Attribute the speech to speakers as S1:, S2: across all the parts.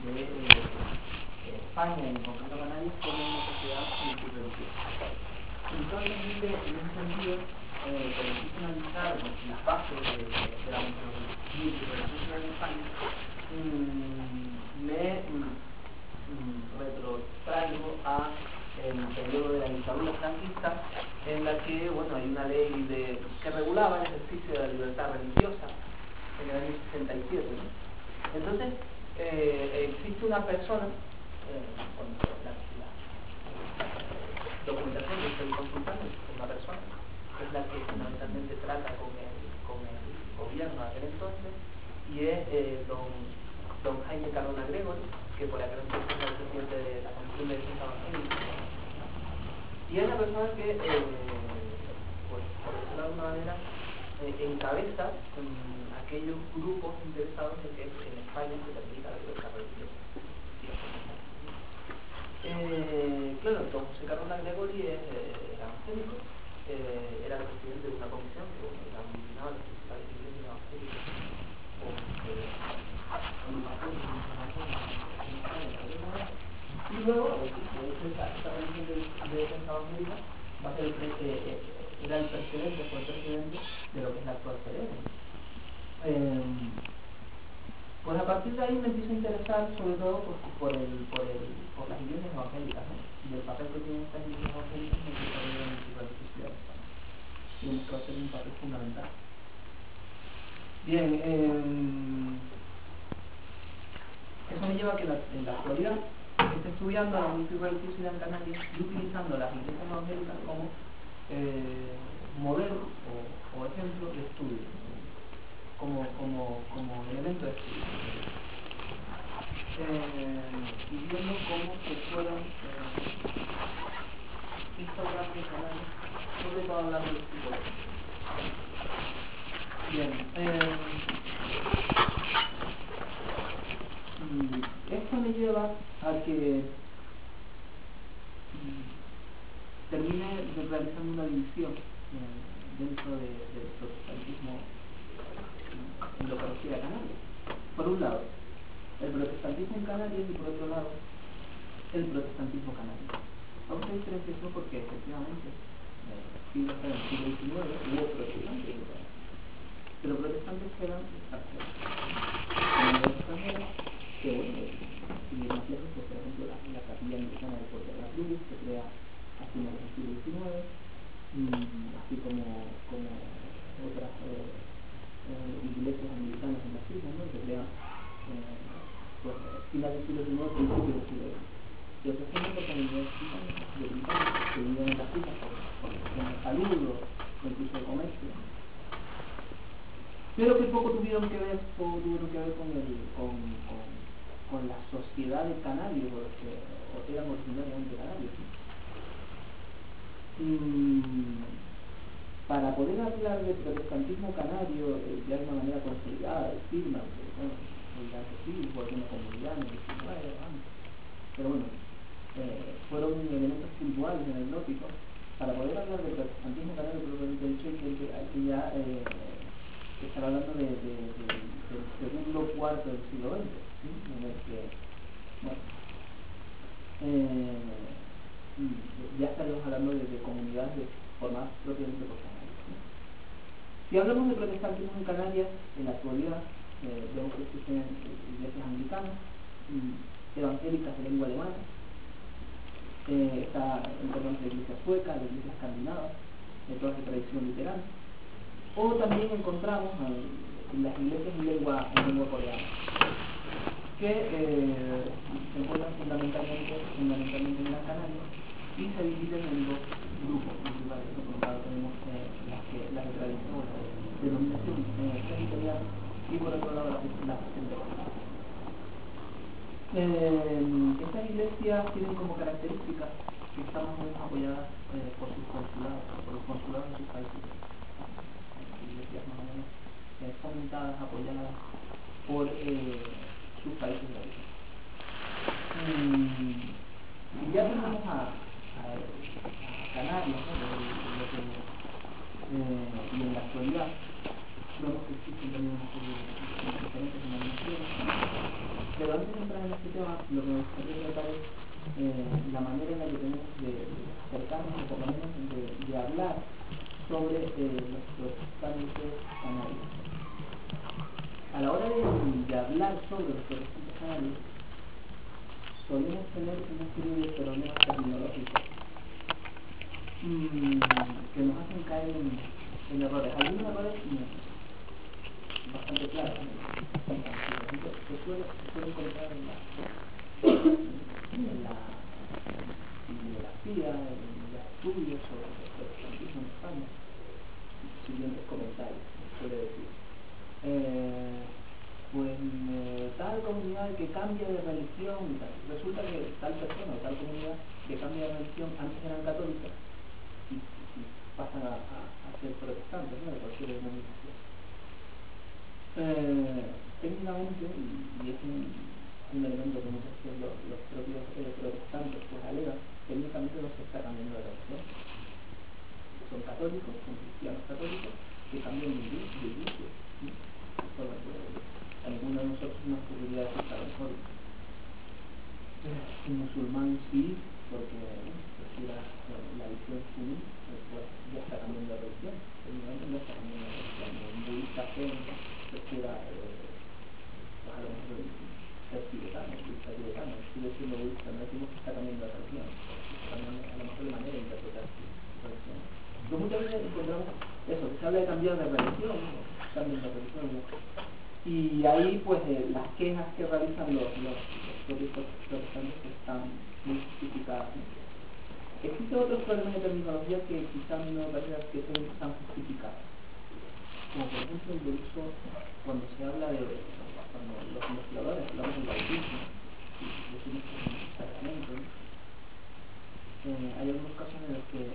S1: de España y en concreto Canarias como una sociedad multirreligiosa. Entonces, en ese sentido, como quise analizar las bases de la multirreligiosidad en España, me retrotraigo a el periodo de la dictadura franquista, en la que hay una ley que regulaba el ejercicio de la libertad religiosa en el año 67, ¿no? Entonces existe una persona, la documentación que estoy consultando es una persona que es la que fundamentalmente trata con el gobierno de aquel entonces, y es don Jaime Cardona Gregory, que por aquel entonces era el presidente de la Comisión de Defensa Evangélica. Y es la persona que, pues, por decirlo de alguna manera, encabeza aquellos grupos interesados en que en España se permita la libertad religiosa. Claro, don José Cardona Gregory era evangélico, era el presidente de una comisión que aglutinaba las principales iglesias evangélicas y luego esta religión de defensa evangélica va a ser era el presidente, fue el presidente de lo que es la actual CDN. Pues a partir de ahí me empiezo a interesar sobre todo por las iglesias evangélicas, ¿no? Y el papel que tienen estas iglesias evangélicas en el desarrollo de la multirreligiosidad. Tiene que ser un papel fundamental. Bien, eso me lleva a que en la actualidad esté estudiando la multirreligiosidad en Canarias y utilizando las iglesias evangélicas como modelo o ejemplo de estudio, como elemento de estudio. Y viendo cómo se fueron instaurando en Canarias, sobre todo hablando de psicología. Bien, esto me lleva a que termine realizando una división dentro del protestantismo en lo que refiere a Canarias. Por un lado, el protestantismo en Canarias y por otro lado, el protestantismo canario. Vamos a diferenciar porque efectivamente en el siglo XIX hubo protestantes, pero protestantes que eran extranjeros. Extranjeros que, sin ir más lejos, pues, por ejemplo, la capilla anglicana del Puerto de la Cruz se crea a finales del siglo XIX, así como otras iglesias anglicanas en las islas, ¿no? Se crea pues, finales del siglo XIX, principios del siglo XX. Y ofreciendo oportunidades de británicos que vivían en las islas por cuestiones de salud o incluso de comercio, pero que poco tuvieron que ver con la sociedad de canarios, que eran originariamente canarios. Para poder hablar de protestantismo canario ya de una manera consolidada, de firma, dirán que sí, hubo alguna comunidad en el 19 antes, pero fueron elementos puntuales en el nótico. Para poder hablar de protestantismo canario, propiamente dicho, hay que ya estar hablando del segundo cuarto del siglo XX, ¿sí? En el que, ya estaríamos hablando de comunidades formadas propiamente por canarios, ¿no? Si hablamos de protestantismo en Canarias, en la actualidad vemos que existen iglesias anglicanas, evangélicas de lengua alemana, está encontramos la iglesia sueca, la iglesia escandinava, de toda su tradición luterana, o también encontramos las iglesias en lengua coreana, que se encuentran fundamentalmente en Gran Canaria y se dividen en dos grupos principales. Por un lado tenemos las de tradición, denominación presbiteriana, y por otro lado las pentecostales. Estas iglesias tienen como característica que están más o menos apoyadas por sus consulados, por los consulados de sus países. Iglesias más o menos fomentadas, apoyadas por sus países de origen. Y ya tenemos a Canarias, y en la actualidad vemos que existen también una serie de diferentes denominaciones. Pero antes de entrar en este tema, lo que me gustaría tratar es la manera en la que tenemos de acercarnos, o por lo menos de hablar sobre los protestantes canarios. A la hora de hablar sobre los protestantes canarios, solemos tener una serie de problemas terminológicos que nos hacen caer en errores. Algunos errores bastante claros, se suele encontrar en la bibliografía, en los estudios sobre el protestantismo en España. Siguientes comentarios, suele decir. Tal comunidad que cambia de religión, resulta que tal persona o tal comunidad que cambia de religión antes eran católicas y pasan a ser protestantes, ¿no? De cualquier denominación. Técnicamente, y es un elemento que muchas veces los propios protestantes pues alegan, técnicamente no se está cambiando de religión. Son católicos, son cristianos católicos que cambian de iglesia. A ninguno de nosotros nos ocurriría decir que a lo mejor un musulmán sí, porque prefiera la visión suní, pues ya está cambiando de religión. Técnicamente no está cambiando de religión. Un budista prefiera pues a lo mejor ser tibetano, budista tibetano, sigue siendo budista, no decimos que está cambiando de religión, cambiando a lo mejor de manera de interpretar su religión. Pero muchas veces encontramos eso, que se habla de cambiar de religión, cambios de religión, ¿no? Y ahí pues las quejas que realizan los propios protestantes están muy justificadas, ¿no? Existen otros problemas de terminología que quizás no me parece que estén tan justificados, como por ejemplo el uso cuando se habla de cuando los investigadores hablamos del bautismo y decimos que es un sacramento, ¿no? Hay algunos casos en los que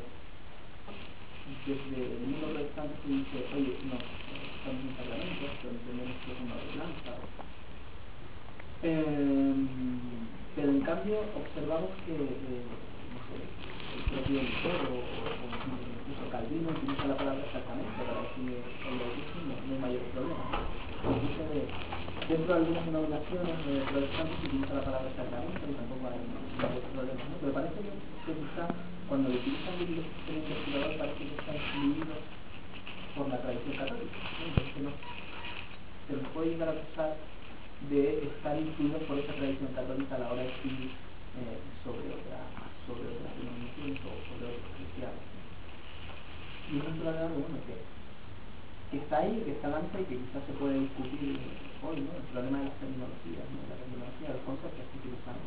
S1: desde el mundo protestante se dice, oye, no, estamos en parlamentos, pero entendemos que es una ordenanza. Pero en cambio observamos que no sé, el propio Lutero o incluso Calvino utiliza la palabra sacramento para decir el bautismo, no hay mayores problemas. Dentro de algunas denominaciones protestantes se utiliza la palabra sacramento y tampoco hay mayores problemas, ¿no? Pero parece que quizás cuando lo utilizan el investigador parece que está influido por la tradición católica, ¿no? Entonces se nos puede llegar a acusar de estar influidos por esa tradición católica a la hora de escribir sobre otras denominaciones o sobre otros cristianos, ¿no? Y es un problema que está ahí, que está adelante y que quizás se puede discutir hoy, ¿no? El problema de las terminologías, ¿no? La terminología, los conceptos que utilizamos.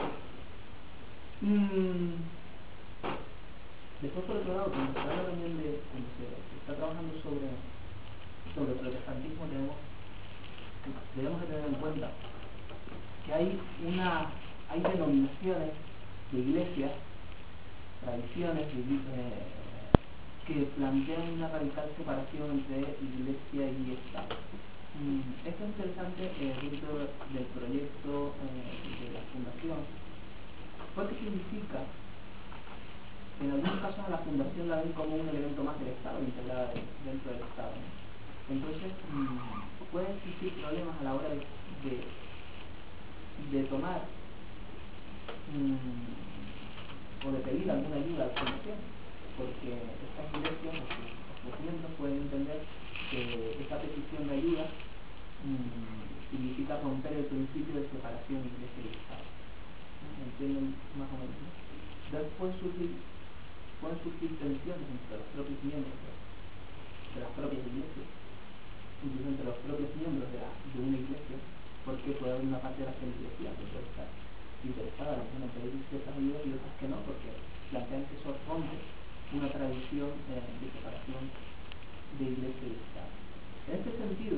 S1: Después, por otro lado, cuando se habla también cuando se está trabajando sobre protestantismo, debemos de tener en cuenta que hay denominaciones de iglesias, tradiciones que plantean una radical separación entre iglesia y Estado. Esto es interesante dentro del proyecto de la fundación, porque significa que en algunos casos a la fundación la ven como un elemento más del Estado, integrada dentro del Estado, ¿no? Entonces pueden existir problemas a la hora de tomar o de pedir alguna ayuda a la fundación, porque estas iglesias o sus miembros pueden entender que esta petición de ayuda significa romper el principio de separación iglesia y Estado. ¿Entienden más o menos? Entonces pueden surgir tensiones entre los propios miembros de las propias iglesias, incluso entre los propios miembros de una iglesia, porque puede haber una parte de la iglesia que puede estar interesada en pedir ciertas ayudas y otras que no, porque plantean que eso rompe una tradición de separación de iglesia y Estado. En este sentido,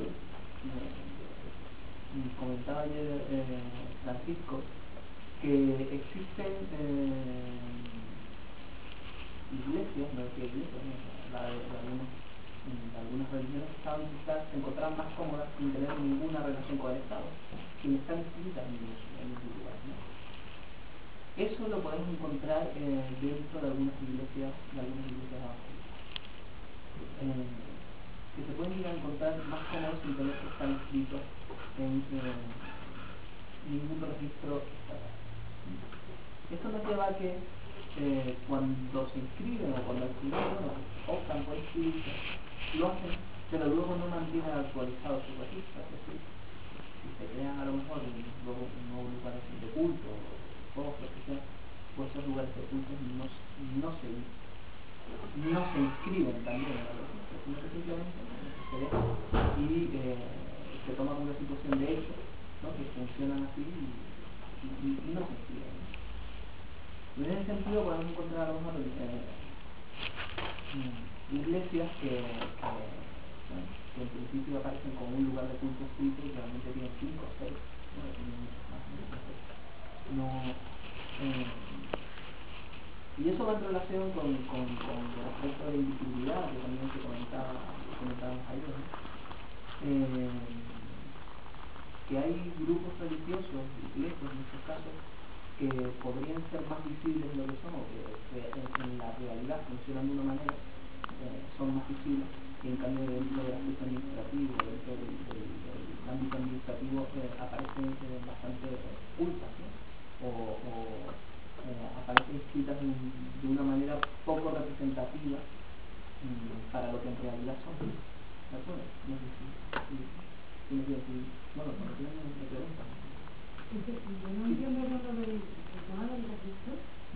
S1: comentaba ayer Francisco que existen iglesias, no decía iglesias, ¿no? de algunas religiones que se encontraban más cómodas sin tener ninguna relación con el Estado, sin estar inscritas en ningún lugar, ¿no? Eso lo podemos encontrar dentro de algunas iglesias evangélicas, que se pueden llegar a encontrar más cómodos sin tener que estar inscritos en ningún registro estatal. Esto nos lleva a que cuando se inscriben o cuando optan por inscribirse, lo hacen, pero luego no mantienen actualizado su registro. Es decir, si se crean a lo mejor luego nuevos lugares de culto o lo que sea, pues esos lugares de culto no se inscriben también en la registro, sino que simplemente se deja y se toma como una situación de hecho, ¿no? Que funcionan así y no se inscriben. En ese sentido podemos encontrar a lo mejor iglesias que en principio aparecen como un lugar de culto escrito y realmente tienen 5 o 6, ¿no? Tienen muchos más. Y eso va en relación con el aspecto de invisibilidad que también comentábamos ayer, ¿no? Que hay grupos religiosos, iglesias en estos casos, que podrían ser más visibles de lo que son, o que en la realidad funcionan de una manera, son más visibles, y en cambio dentro del aspecto administrativo, dentro del ámbito administrativo, aparecen bastante ocultas, ¿no? o aparecen escritas de una manera poco representativa para lo que en realidad son. ¿De acuerdo? No sé si bueno, cuando tienen me preguntan.
S2: Yo no entiendo lo del tema del registro.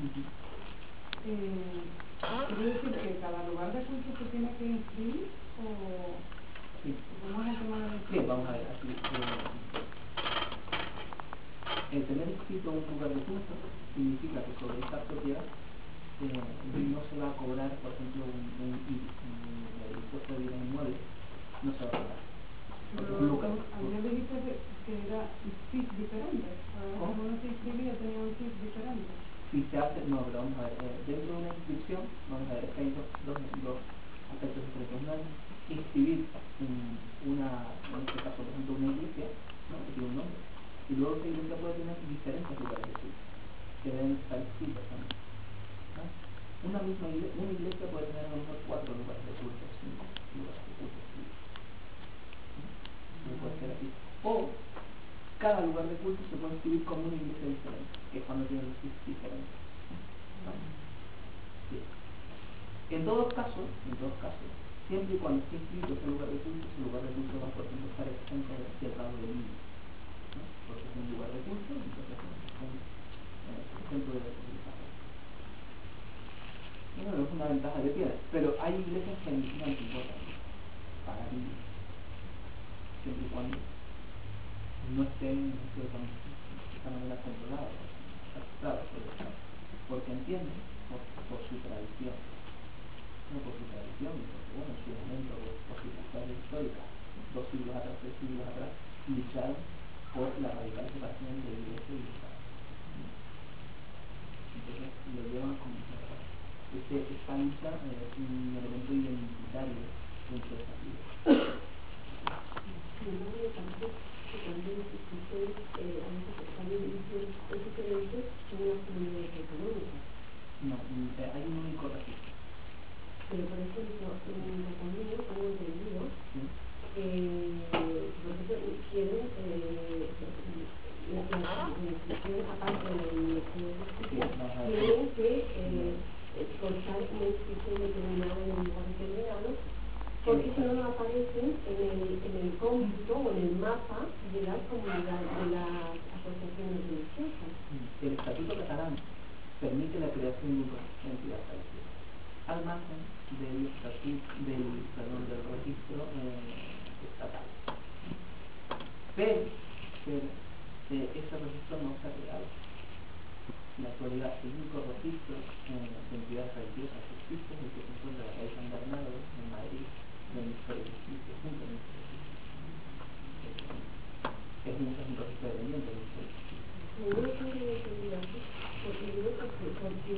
S2: ¿Quiere decir que cada lugar de culto se tiene que inscribir o
S1: sí.
S2: ¿Cómo es el tema del registro?
S1: Bien, vamos a ver, así el tener escrito un lugar de culto significa que sobre esta propiedad no se va a cobrar, por ejemplo, el impuesto de bienes inmuebles, no se va a cobrar.
S2: Pero ayer dijiste que era CIF diferente. Cuando uno se inscribía tenía un CIF diferente.
S1: Si se hace, no, pero vamos a ver, dentro de una inscripción, vamos a ver, es que hay dos aspectos diferentes. Uno es inscribir en este caso, por ejemplo, una iglesia, ¿no? Que tiene un nombre, y luego esa iglesia puede tener diferentes lugares de culto, que deben estar inscritos también, ¿no? Una iglesia puede tener a lo mejor 4 lugares de culto, 5 lugares de culto escritos. No puede ser así. O cada lugar de culto se puede inscribir como una iglesia diferente, que es cuando tiene los diferentes. Bien. En todos casos, siempre y cuando esté inscrito ese lugar de culto va, por ejemplo, estar exento del pago de IVA, ¿no? Porque es un lugar de culto, entonces es exento de pago. Bueno, es una ventaja que tiene, pero hay iglesias que no les importa pagar IVA, siempre y cuando no estén de esta manera controlados, porque entienden por su tradición, no por su tradición, porque bueno, en su momento, por circunstancias históricas, 2 siglos atrás, 3 siglos atrás, lucharon por la radical separación de la iglesia y del Estado. Entonces lo llevan como esta lucha es un elemento identitario dentro de esa iglesia.
S3: Que también existen, a veces también dicen, es diferente en las comunidades autonómicas.
S1: No, hay un único registro.
S3: Pero por ejemplo, en Cataluña tengo entendido que, por ejemplo, quieren la inscripción, aparte de la Universidad de Justicia, tienen que contar una inscripción determinada en un lugar determinado, porque si no, no aparecen en el cómputo o en el mapa de las comunidades, de las asociaciones religiosas.
S1: El Estatuto Catalán permite la creación de una entidad religiosa al margen del registro estatal. Pero ese registro no se ha creado. En la actualidad, el único registro de entidades religiosas que existe es el que se encuentra en la calle San Bernardo, en Madrid, del Ministerio de Justicia, junto al Ministerio de Justicia. Es un registro dependiente del Ministerio de Justicia.
S3: No lo tengo entendido así, porque digo porque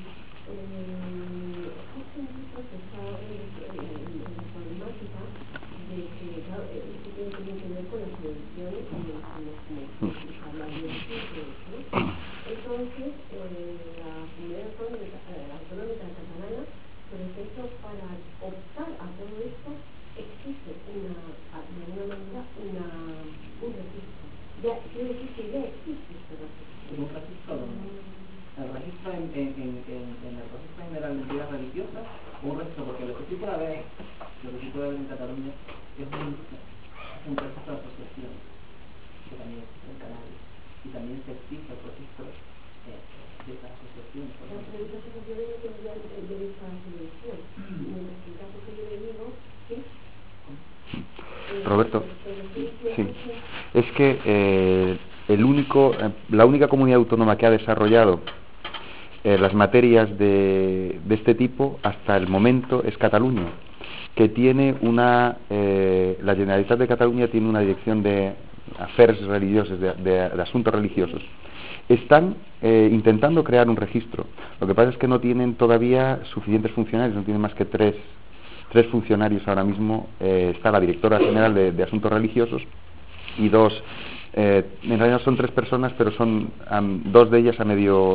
S3: justo nosotros estábamos en la problemática de que, claro, esto tiene que ver con las elecciones y los hablar de los títulos, ¿no? Entonces, la comunidad autonómica catalana, por ejemplo, para optar a todo esto, existe de alguna manera un registro. ya quiere decir que ya existe este registro.
S1: Un registro donde el registro en el registro general de entidades religiosas, un registro, porque lo que sí puede haber en Cataluña es un registro de asociaciones, que también existe en Canarias, y también se exige el registro de estas asociaciones.
S3: Las asociaciones no tendrían el derecho a la subvención, mientras que en el caso que yo le digo, ¿sí?
S4: Roberto, sí, es que la única comunidad autónoma que ha desarrollado las materias de este tipo hasta el momento es Cataluña, que tiene la Generalitat de Cataluña tiene una dirección de affairs religiosos, de asuntos religiosos. Están intentando crear un registro. Lo que pasa es que no tienen todavía suficientes funcionarios, no tienen más que tres funcionarios ahora mismo. Está la directora general de asuntos religiosos y dos, en realidad son 3 personas, pero son 2 de ellas a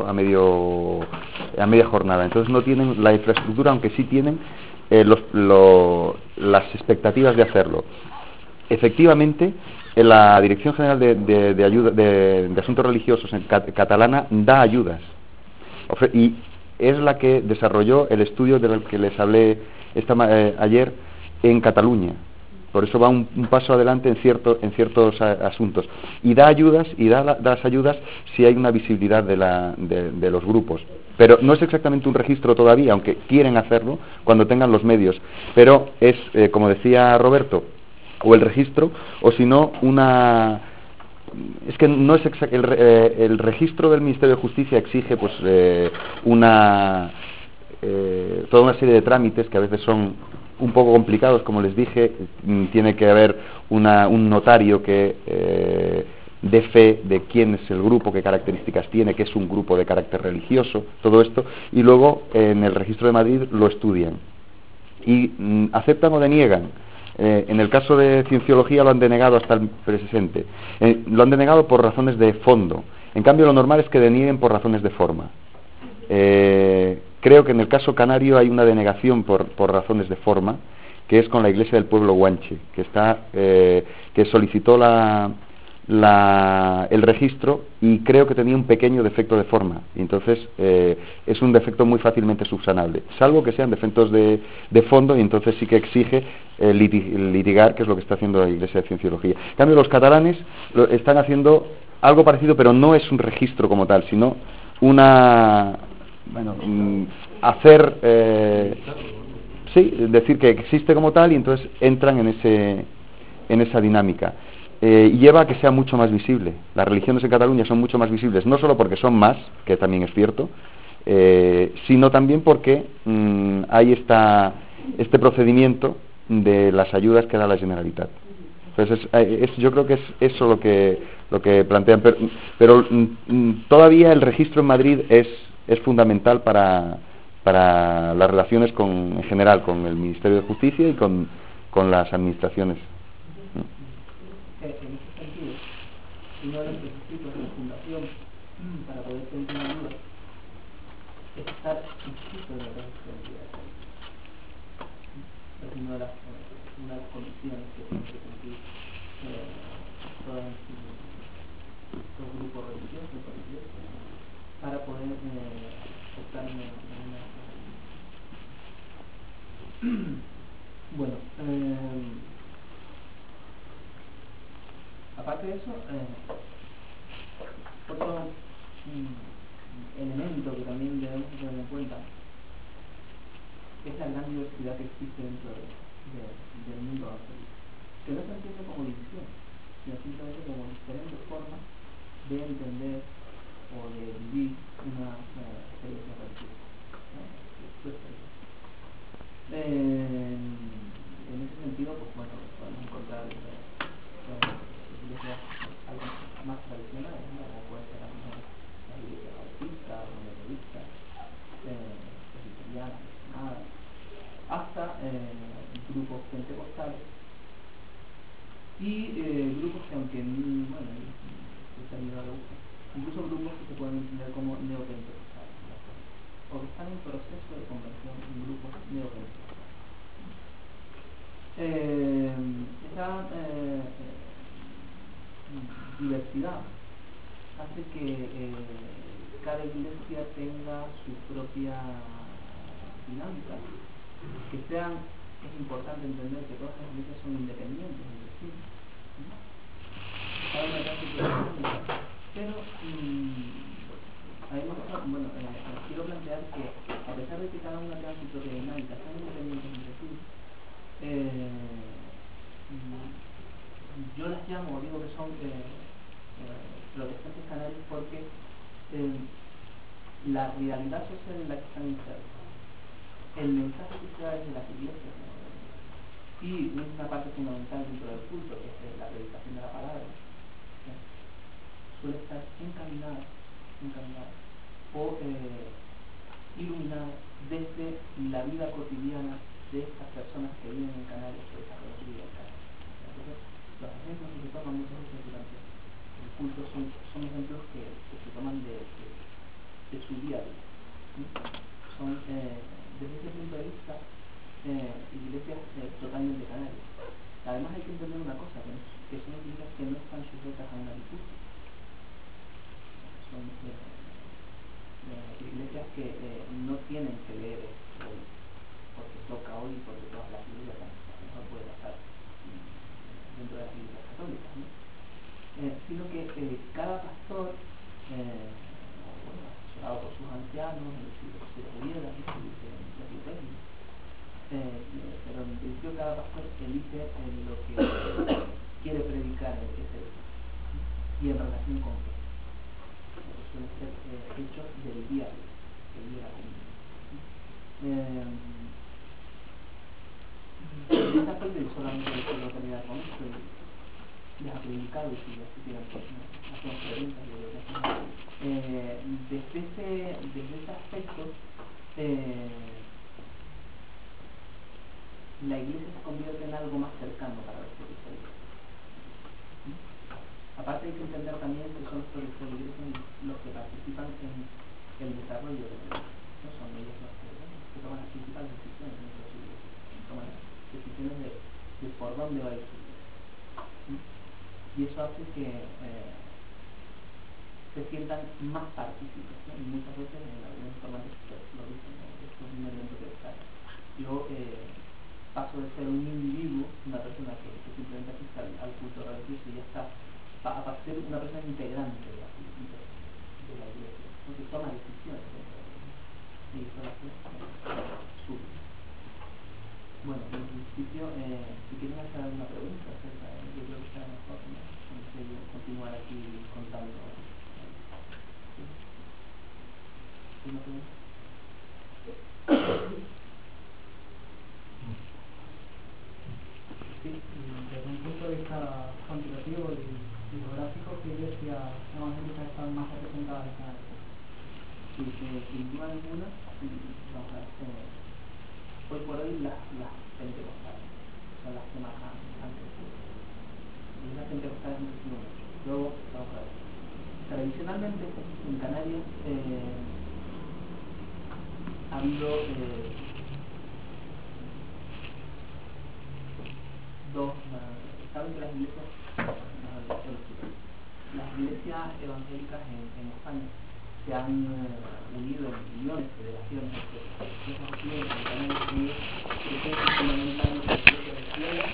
S4: media jornada. Entonces no tienen la infraestructura, aunque sí tienen las expectativas de hacerlo. Efectivamente, la Dirección General de Asuntos Religiosos catalana da ayudas y es la que desarrolló el estudio del que les hablé ayer en Cataluña. Por eso va un paso adelante en ciertos asuntos y da ayudas las ayudas si hay una visibilidad de los grupos. Pero no es exactamente un registro todavía, aunque quieren hacerlo cuando tengan los medios. Pero es, como decía Roberto, o el registro, o si no, es que no es el registro del Ministerio de Justicia exige pues toda una serie de trámites que a veces son un poco complicados, como les dije. Tiene que haber un notario que dé fe de quién es el grupo, qué características tiene, que es un grupo de carácter religioso, todo esto, y luego en el registro de Madrid lo estudian y aceptan o deniegan. En el caso de Cienciología lo han denegado hasta el presente. Lo han denegado por razones de fondo. En cambio, lo normal es que denieguen por razones de forma. Creo que en el caso canario hay una denegación por razones de forma, que es con la Iglesia del Pueblo Guanche, que solicitó el registro y creo que tenía un pequeño defecto de forma, y entonces es un defecto muy fácilmente subsanable, salvo que sean defectos de fondo, y entonces sí que exige litigar, que es lo que está haciendo la Iglesia de Cienciología. En cambio, los catalanes están haciendo algo parecido, pero no es un registro como tal, sino decir que existe como tal, y entonces entran en esa dinámica. Y lleva a que sea mucho más visible. Las religiones en Cataluña son mucho más visibles, no solo porque son más, que también es cierto, sino también porque hay este procedimiento de las ayudas que da la Generalitat. Entonces yo creo que es eso lo que plantean, pero todavía el registro en Madrid es fundamental para las relaciones en general con el Ministerio de Justicia y con las administraciones.
S1: En ese sentido, uno de los requisitos de la fundación para poder tener una ayuda es estar inscrito en el registro de entidades. Es una de las condiciones que tienen que cumplir todos los grupos religiosos para poder optar en una bueno, aparte de eso, otro elemento que también debemos tener en cuenta es la gran diversidad que existe dentro del mundo evangélico, que no se entiende como división, sino simplemente como diferentes formas de entender o de vivir una experiencia religiosa, ¿no? En ese sentido, pues bueno, podemos encontrar iglesias algo más tradicionales, ¿no? Como puede ser la iglesia bautista, o metodista, presbiteriana, hasta grupos pentecostales y grupos que, aunque bueno, esta no le gusta, incluso grupos que se pueden entender como neopentecostales, o que están en proceso de conversión en grupos neopentecostales. diversidad hace que cada iglesia tenga su propia dinámica, es importante entender que todas las iglesias son independientes, es decir, cada una tiene su propia dinámica, pero además, quiero plantear que a pesar de que cada una tenga su propia dinámica, son independientes entre sí, yo las llamo, digo que son protestantes canarios porque la realidad social en la que están insertos, el mensaje que se da desde las iglesias, y una parte fundamental dentro del culto, que es la predicación de la palabra, suele estar encaminada o iluminada desde la vida cotidiana de estas personas que viven en Canarias o desarrollan su vida en Canarias. Entonces, los ejemplos que se toman muchas veces durante el culto son ejemplos que se toman de su día a día. Son, desde ese punto de vista, iglesias totalmente canarias. Además hay que entender una cosa, que son iglesias que no están sujetas a una liturgia. Son iglesias que no tienen que leer hoy, porque toca hoy, porque todas las iglesias no puede pasar dentro de las iglesias católicas, ¿no? Sino que cada pastor, asesorado por sus ancianos, si lo pudiera, pero en principio cada pastor elige lo que quiere predicar ese día y en relación con qué. Suelen ser hechos del día a día, del día a día. En esta parte solamente quiero terminar con esto y les ha predicado y si tienen hacemos preguntas de lo que hacemos. Desde ese aspecto, la iglesia se convierte en algo más cercano para los propietarios. Aparte hay que entender también que son los propietarios los que participan en el desarrollo de la iglesia. No son ellos los que toman las principales decisiones dentro de su iglesia, toman las decisiones de por dónde va a ir su iglesia. Y eso hace que se sientan más partícipes, ¿no? Y muchas veces en algunos informantes lo dicen, ¿no? Esto es un elemento que está. Yo paso de ser un individuo, una persona que simplemente asiste al culto religioso y ya está, a ser una persona integrante de la iglesia, porque toma decisiones dentro de la iglesia y eso hace suyo. Bueno, en principio, si quieren hacer alguna pregunta acerca de, yo creo que será mejor, ¿no? Continuar aquí contando. ¿Una pregunta?
S5: Sí, desde un punto de vista cuantitativo y geográfico, ¿qué iglesias evangélicas están más representadas en Canarias?
S1: Sí, sin duda ninguna, vamos a ver, hoy por hoy las pentecostales son las que más han crecido. Y las pentecostales han crecido mucho. Luego, vamos a ver, tradicionalmente en Canarias ha habido dos, saben que las iglesias evangélicas en España se han unido en uniones, federaciones, etc. Esas uniones en Canarias crecen fundamentalmente en la iglesia de Ciela,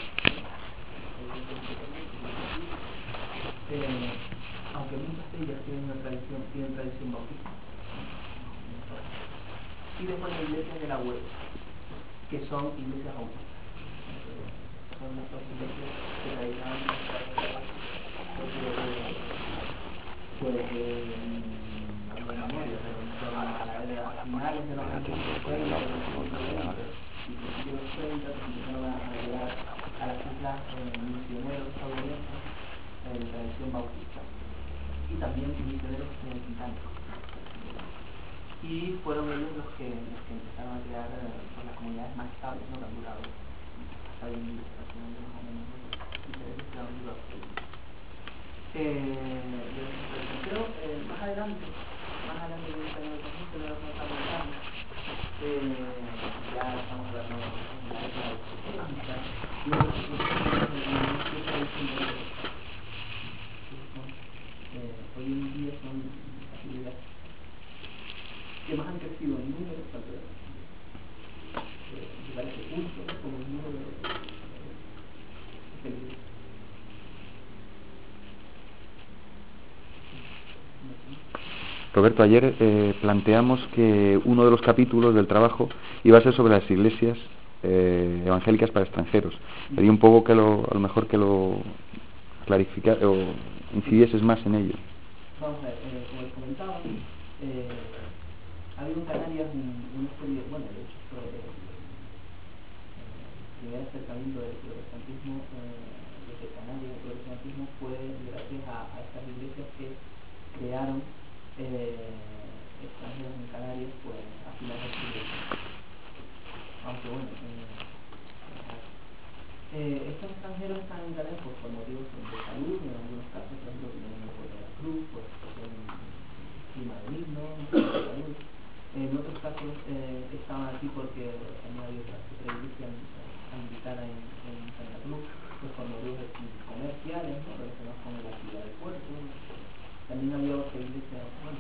S1: aunque muchas de ellas tienen tradición bautista. Y después las iglesias de la web, que son iglesias bautistas. Son nuestras iglesias que tradicionalmente alguna memoria, pero a finales de los años 50, y los 30 empezaron a llegar a las islas misioneros estadounidenses de tradición bautista y también misioneros británicos. Y fueron ellos los que empezaron a crear las comunidades más estables, ¿no? Que han durado hasta hoy en día, prácticamente más o menos diferentes que han durado hasta hoy. Pero más adelante yo tengo el conjunto de los norteamericanos, ya estamos hablando de la época de los 70, y
S4: Roberto, ayer planteamos que uno de los capítulos del trabajo iba a ser sobre las iglesias evangélicas para extranjeros. Quería un poco que a lo mejor que lo clarificar o incidieses más en ello.
S1: Vamos a ver, como les comentaba, ha habido en Canarias una serie, bueno, de hecho, el primer acercamiento del protestantismo desde Canarias. El protestantismo fue gracias a estas iglesias que crearon extranjeros en Canarias, pues a finales del siglo XX. Aunque bueno, estos extranjeros están en Canarias pues, por motivos de salud, en algunos casos, por ejemplo, en el puerto de la Cruz, pues tienen clima benigno, de salud. En otros casos estaban aquí porque también había otra iglesia anglicana en Santa Cruz, pues por motivos comerciales, ¿no? Relacionados con la actividad del puerto. También había otra iglesia,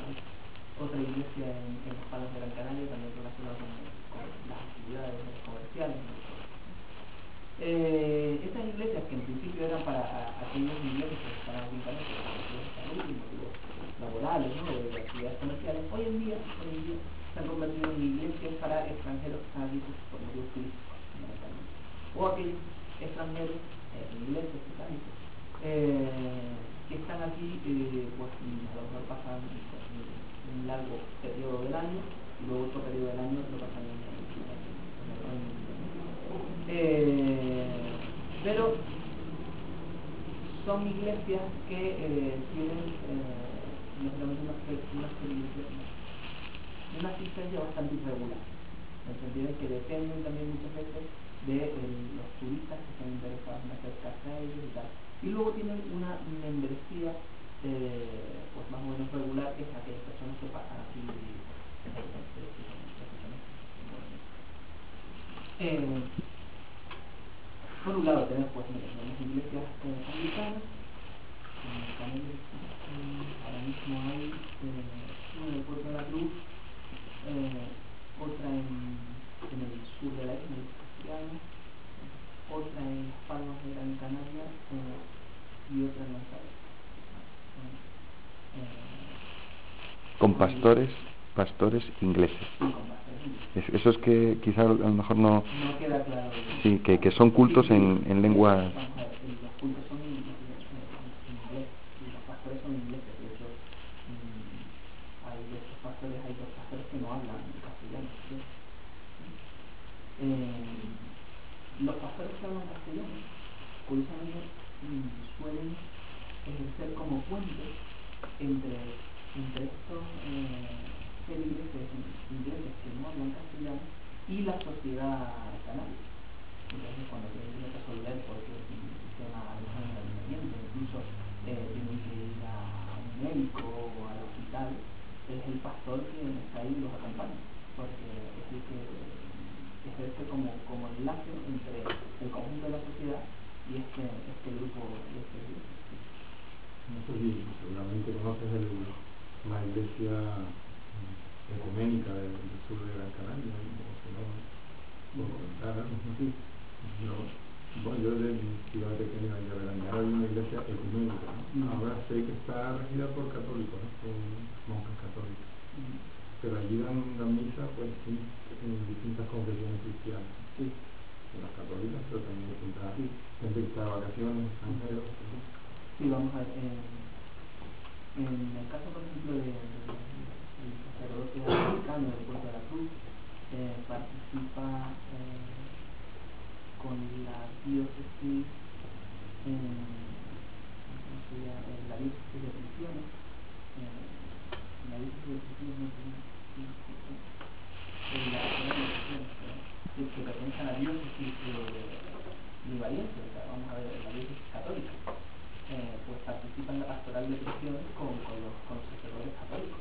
S1: en los Palos de Gran Canaria, también relacionada con las actividades comerciales, ¿no? Estas iglesias, que en principio eran para aquellos ingleses que estaban aquí en Canarias por motivos de salud y motivos laborales, ¿no? De actividades comerciales, hoy en día se han convertido en iglesias para extranjeros que están aquí por motivos turísticos, fundamentalmente. O aquellos extranjeros, ingleses que están aquí, pues a lo mejor pasan un largo periodo del año y luego otro periodo del año lo pasan en el pero son iglesias que tienen una asistencia bastante irregular, en el sentido de que dependen también muchas veces de los turistas que están interesados en acercarse a ellos y tal. Y luego tienen una membresía pues más o menos regular, que es aquellas personas que pasan aquí por un lado tenemos pues las iglesias anglicanas. En Canarias ahora mismo hay una en el puerto de la Cruz, otra en el sur de la isla, en el Castellano, otra en las Palmas de Gran Canaria y otra en Lanzarote.
S4: Con pastores ingleses.
S1: Sí, con pastores ingleses.
S4: Eso es que quizá a lo mejor no
S1: queda claro.
S4: Sí, que son cultos en lenguas.
S1: Vamos a ver, los cultos son en inglés y los pastores son ingleses. De hecho, hay dos pastores que no hablan castellano. ¿Sí? Los pastores que hablan castellano, curiosamente, suelen ejercer como puente entre estos feligreses ingleses que no hablan castellano y la sociedad canaria. Entonces, cuando tienen que resolver porque el tema de alineamiento, incluso tienen que ir a un médico o al hospital, es el pastor quien está ahí y los acompaña, porque es el que ejerce como enlace entre el conjunto de la sociedad y este grupo de feligreses.
S6: No sé si seguramente conoces la iglesia ecuménica del sur de Gran Canaria, o si no, puedo contar algo así. Bueno, yo desde mi ciudad pequeña de Veranear hay una iglesia ecuménica, ¿no? Ahora sé que está regida por católicos, ¿no? Por monjas católicas. Pero allí dan misa, pues sí, en distintas confesiones cristianas. Sí. En las católicas, pero también distintas gente que está de vacaciones, extranjeros.
S1: Sí, vamos a ver. En el caso, por ejemplo, del sacerdote anglicano del puerto de la Cruz, participa con la diócesis en la diócesis de Prisiones, que pertenece a la diócesis libariense, o sea, vamos a ver, la diócesis católica. Pues participa en la pastoral de prisiones con los sacerdotes católicos.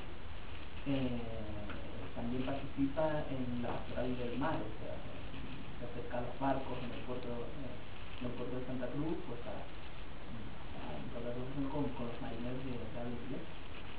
S1: También participa en la pastoral del mar, o sea, se acerca a los barcos en el puerto de Santa Cruz, pues a entablar relación con los marineros de la iglesia.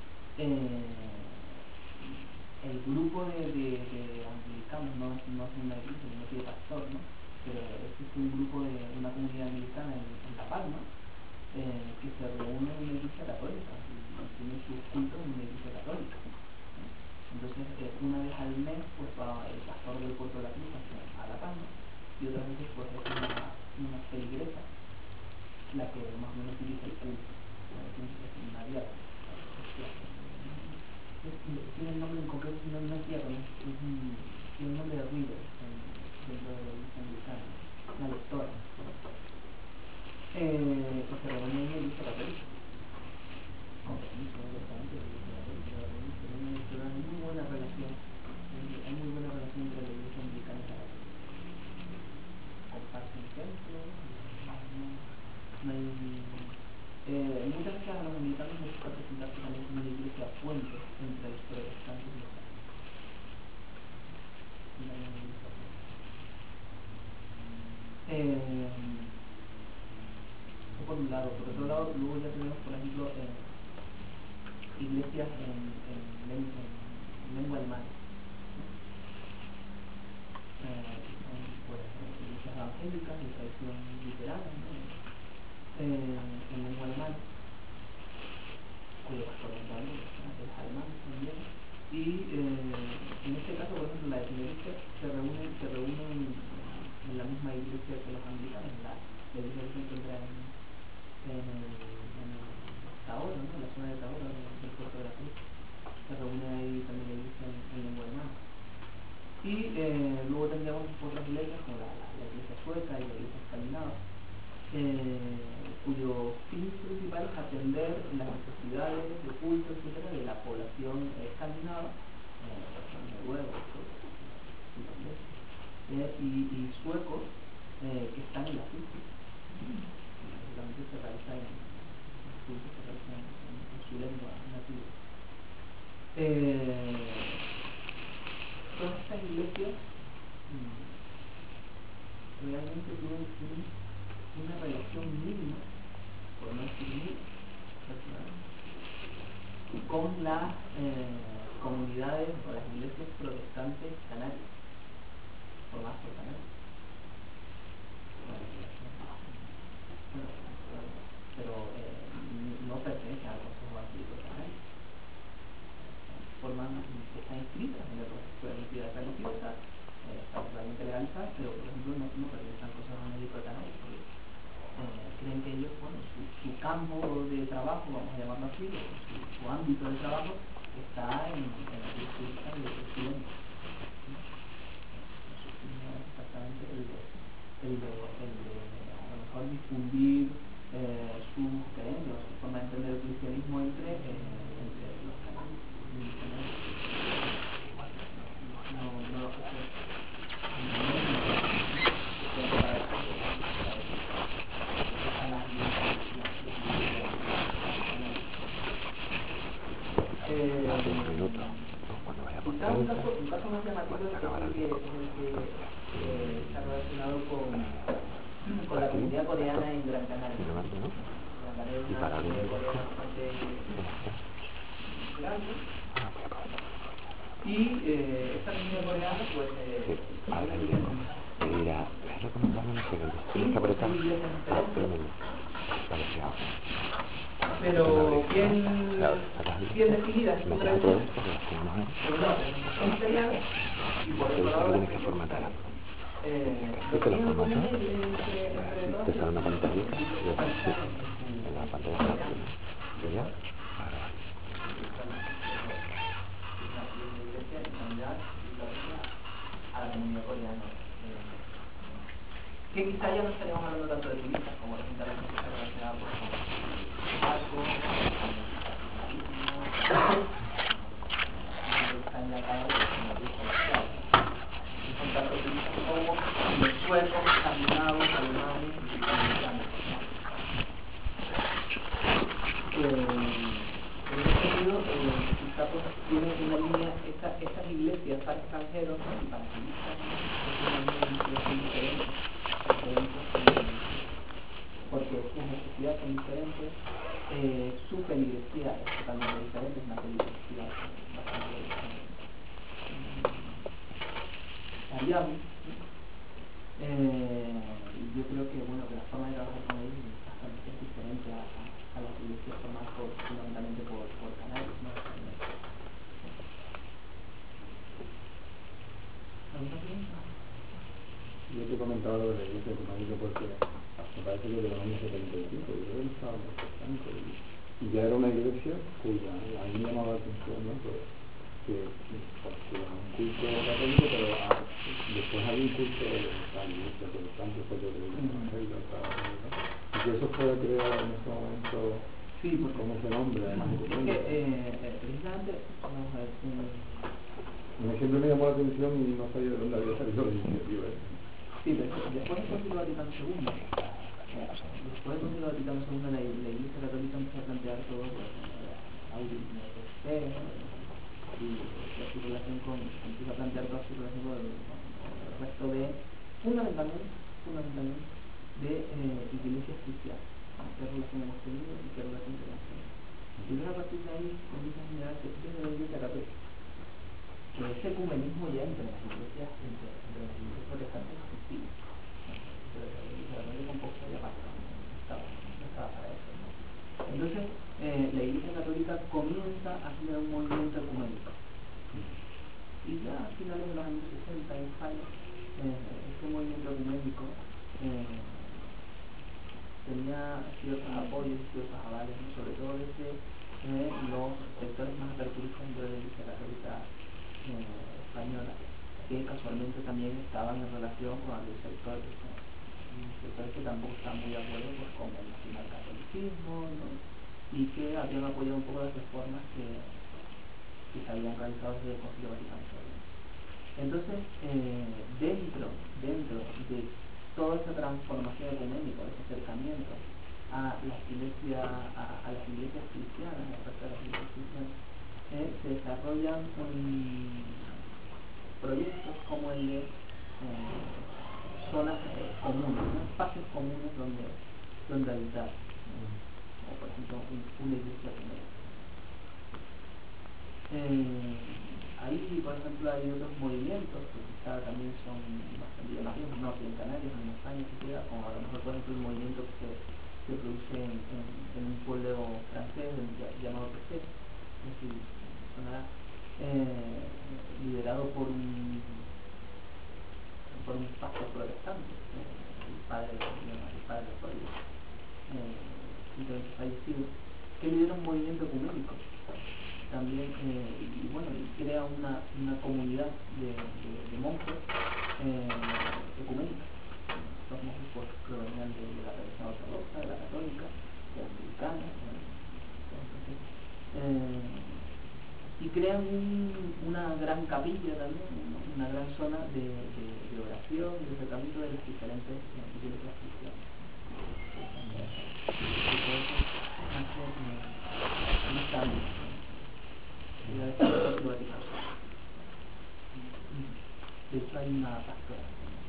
S1: El grupo de anglicanos no es una iglesia, no tiene pastor, ¿no? Pero existe un grupo de una comunidad anglicana en La Palma, que se reúnen en una iglesia católica y tienen sus cultos en una iglesia católica. Entonces, una vez al mes pues va el pastor del Puerto de la Cruz a La Palma, y otras veces pues es una feligresa la que más o menos dirige el culto, una diácona. Tiene el nombre en concreto, no es diácono, tiene el nombre de River dentro de la iglesia anglicana, una lectora, que se reúne en la iglesia católica. Con permiso, directamente, pero hay muy buena relación, entre la iglesia anglicana y la católica. Comparten templos, muchas veces a los anglicanos les gusta presentarse también como una iglesia puente entre los protestantes y los católicos. Eso por un lado. Por otro lado, luego ya tenemos, por ejemplo, iglesias en lengua alemana, que son pues, iglesias evangélicas de tradición luterana, en lengua alemana, cuyo pastor es alemán también. Y en este caso, por ejemplo, la de Tenerife se reúnen en la misma iglesia que los anglicanos, la iglesia que se encuentra en Tahora, ¿no? En la zona de Tahora del Puerto de la Cruz. Se reúne ahí también la iglesia en lengua alemana. Y luego tendríamos otras iglesias como la iglesia sueca y la iglesia escandinava, cuyo fin principal es atender las necesidades de culto, etcétera, de la población escandinava, noruegos y suecos que están en las islas. Básicamente se realiza en su lengua nativa. Todas estas iglesias realmente tienen una relación mínima, por no decir nula, con las comunidades o las iglesias protestantes canarias, formadas por canarios. Pero no pertenecen al Consejo Evangélico Canario. Están inscritas en el proceso de entidad religiosa, están totalmente legalizadas, pero por ejemplo no pertenecen al Consejo Evangélico Canario, porque creen que ellos, bueno, su campo de trabajo, vamos a llamarlo así, su ámbito de trabajo está en la justicia de Occidente. No es exactamente el de a lo mejor difundir sus creencias, su forma de entender el cristianismo entre los canales. Quizás un caso más llamativo es el que está relacionado con la comunidad coreana en Gran Canaria. Gran Canaria es una comunidad coreana bastante grande. Y esta comunidad coreana, pues,
S4: es recomendable no sé qué el está apretado.
S1: Pero bien definidas sus tradiciones, y por otro lado
S4: tienes que formatear. Te sale una pantalla en la pantalla de ya.
S1: A la comunidad coreana, que quizá ya no estaríamos hablando tanto de turistas como de gente a la que se relacionada con barcos, están ya cada vez y son tanto turistas como los suecos, escandinavos, alemanes y americanos. En ese sentido, quizá pues tiene una línea, estas iglesias para extranjeros, ¿no? Y para turistas, son diferentes, porque sus necesidades son diferentes, su feligresía es totalmente diferente, es una feligresía bastante variable. Yo creo que bueno, que la forma de trabajar con ellos es diferente a
S6: 75, yo creo que estaba en los 70, y ya era una iglesia cuya, a mí me llamaba la atención, ¿no? Que era un culto católico, pero después había un culto de la iglesia protestante, después de la iglesia evangélica, y que eso fue creado en ese momento. Sí, porque como ese nombre, además de
S1: precisamente, vamos a ver,
S6: siempre me llamó la atención y no sabía de dónde había salido la iniciativa.
S1: Sí, pero después del Concilio Vaticano II, después del Concilio Vaticano II, la Iglesia Católica empezó a plantear todo audición de fe, y su relación empieza a plantear toda su relación con el resto de, fundamentalmente, de iglesias cristianas. ¿Qué relación hemos tenido y qué relación tenemos tenido? Entonces a partir de ahí comienza a generarse desde la Iglesia Católica que ese ecumenismo ya entre las iglesias protestantes existía. Pero la Iglesia Católica un poco ya pasaba, no estaba para eso, ¿no? Entonces la Iglesia Católica comienza a generar un movimiento ecuménico, y ya a finales de los años 60 en España este movimiento ecuménico tenía ciertos apoyos y ciertos avales, ¿no? Sobre todo desde los sectores más aperturistas dentro de la Iglesia Católica española, que casualmente también estaban en relación con aquellos sectores que tampoco estaban muy de acuerdo pues, con el nacionalcatolicismo, ¿no? Y que habían apoyado un poco las reformas que se habían realizado desde el Concilio Vaticano II. Entonces, dentro de toda esa transformación ecuménica, ese acercamiento a las iglesias cristianas, al resto de las iglesias cristianas, se desarrollan proyectos como el de zonas comunes, ¿no? Espacios comunes donde habitar, o por ejemplo una iglesia común. Ahí, por ejemplo, hay otros movimientos que quizá también son bastante llamativos, no aquí en Canarias, en España, como a lo mejor, por ejemplo, el movimiento que se produce en un pueblo francés llamado PC, es decir, liderado por un pastor protestante, el padre de pueblo, fallecido, que lidera un movimiento ecuménico también, y bueno, crea una comunidad de monjes ecuménicas. Los monjes pues, provenían de la religión ortodoxa, de la católica, de la anglicana, y crean una gran capilla también, una gran zona de oración y de tratamiento de las diferentes iglesias cristianas. Y por eso nace un cambio. De hecho hay una pastora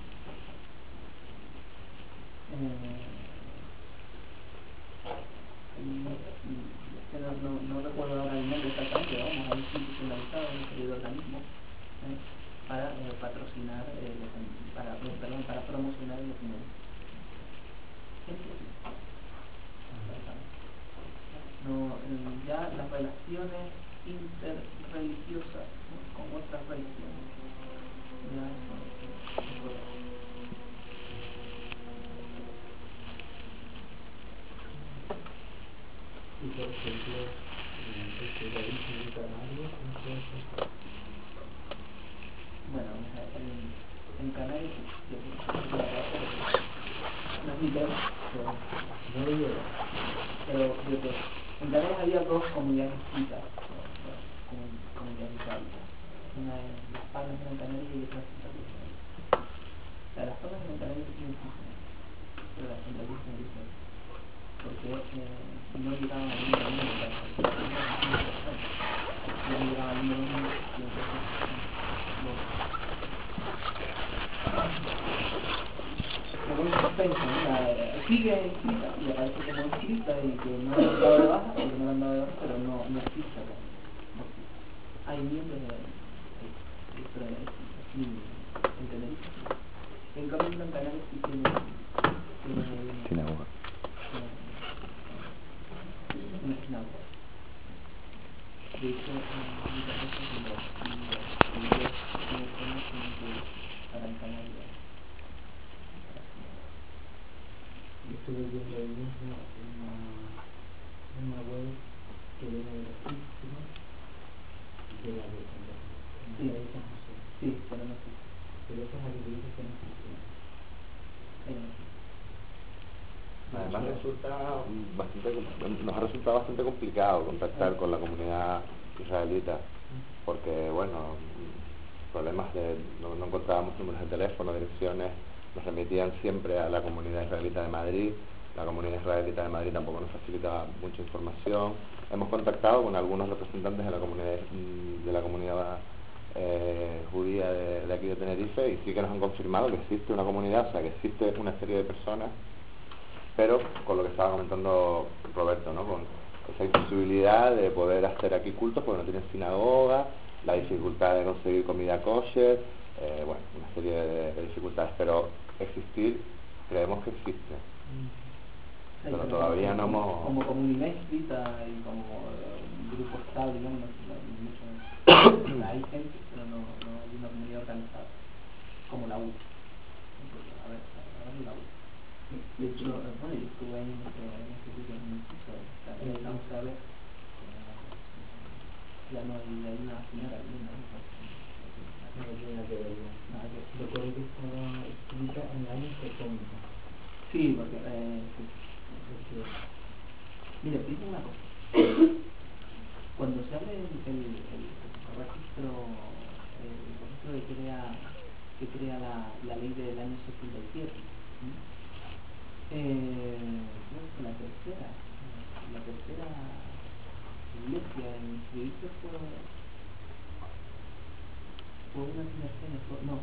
S1: no recuerdo ahora el nombre exactamente, vamos a institucionalizado en una serie de organismos para patrocinar para promocionar el ecumenismo. Ya las relaciones interreligiosas, ¿no? Con otras religiones ya son
S6: y por ejemplo el judaísmo en Canarias, ¿cómo se hace?
S1: Bueno, en Canarias no es mi tema, pero en Canarias había dos comunidades distintas, comunidades históricas. Una en Las Palmas, en Canarias, y otra en Santa Cruz. Las Palmas en Canarias tienen funciones, pero las Santa Cruz en Lisboa, porque no llegaban al número uno de las no llegaban al número uno, y entonces como un suspenso, sigue inscrita y aparece como inscrita y que no la han dado de baja, pero no existe acá. Hay miembros de en Tenerife. En cambio en Canarias sí tiene
S4: sinagoga.
S1: una sinagoga. De hecho, muchas veces los
S6: Estuve viendo ahí
S5: una web que viene de los críticos de la de
S1: Sí, sí, pero no sé.
S5: pero esa es la que te dice que no funciona.
S4: Además nos ha resultado bastante complicado contactar con la comunidad israelita, porque bueno, problemas de no encontrábamos números de teléfono, direcciones, nos remitían siempre a la comunidad israelita de Madrid. La comunidad israelita de Madrid tampoco nos facilitaba mucha información. Hemos contactado con algunos representantes de la comunidad judía de aquí de Tenerife, y sí que nos han confirmado que existe una comunidad, o sea, que existe una serie de personas, pero con lo que estaba comentando Roberto, ¿no? Con esa imposibilidad de poder hacer aquí cultos porque no tienen sinagoga, la dificultad de conseguir comida kosher, bueno, una serie de dificultades, pero existir, creemos que existe. Pero todavía no hemos...
S1: Como comunidad escrita y como grupo estable, ¿no? Hay gente, pero no hay una comunidad organizada, como la U. A ver la U. De hecho, bueno, yo estuve ahí en ese sitio en un piso, vamos a ver, ya no hay una señora viviendo ahí.
S5: No tiene nada que ver. Recuerdo que estaba escrita en el año 70.
S1: Sí, porque mire, te digo una cosa. Cuando se abre el registro que crea la ley del año 77, creo que la tercera iglesia en inscribirse fue una Tinerfeña,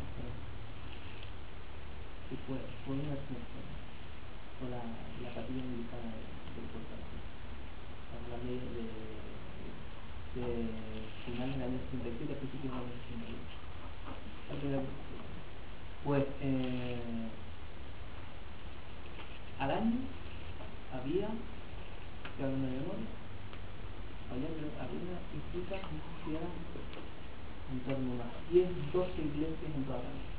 S1: fue una Tinerfeña, fue la capilla anglicana del Puerto Rico. La ley de finales del año 77, principios del año 81. Pues al año había, que hablando de memoria, había inscritas, no sé si eran en torno a unas 10-12 iglesias en toda la vida.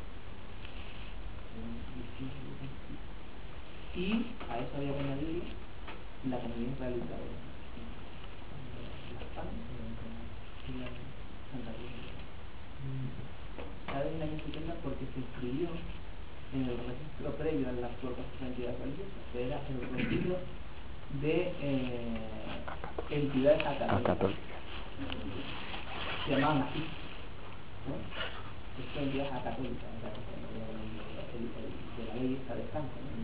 S1: Y a eso había que añadir la comunidad israelita de España y la Santa Cruz. ¿Sabes? En el año 70 porque se inscribió en el registro previo a la actual entidad religiosa, que era el registro de entidades católicas. Se llamaban así, ¿no? Estas entidades católicas, de la ley esta de Francia, ¿no?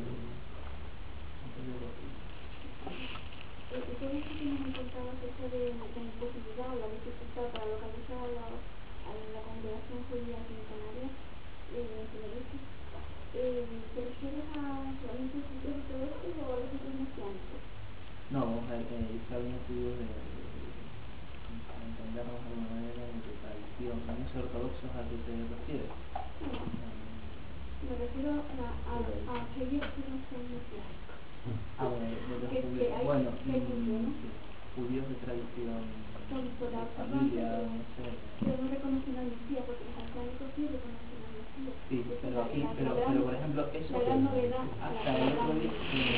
S7: Todo esto que nos encontramos acerca de la imposibilidad o la dificultad para localizar a la congregación judía aquí en Canarias, en Tenerife, ¿te refieres a solamente judíos ortodoxos o a los judíos mesiánicos?
S1: No, está bien estudios para entendernos de alguna manera de tradición. ¿No es ortodoxos a qué te refieres?
S7: Me refiero a aquellos que no son mesiánicos.
S1: Bueno, judíos de tradición, familia, no sé.
S7: Pero no reconocen al Mesías, porque los mesiánicos sí reconocen al Mesías.
S1: Sí, pero aquí, pero por ejemplo, eso
S7: la gran novedad,
S1: hasta el otro día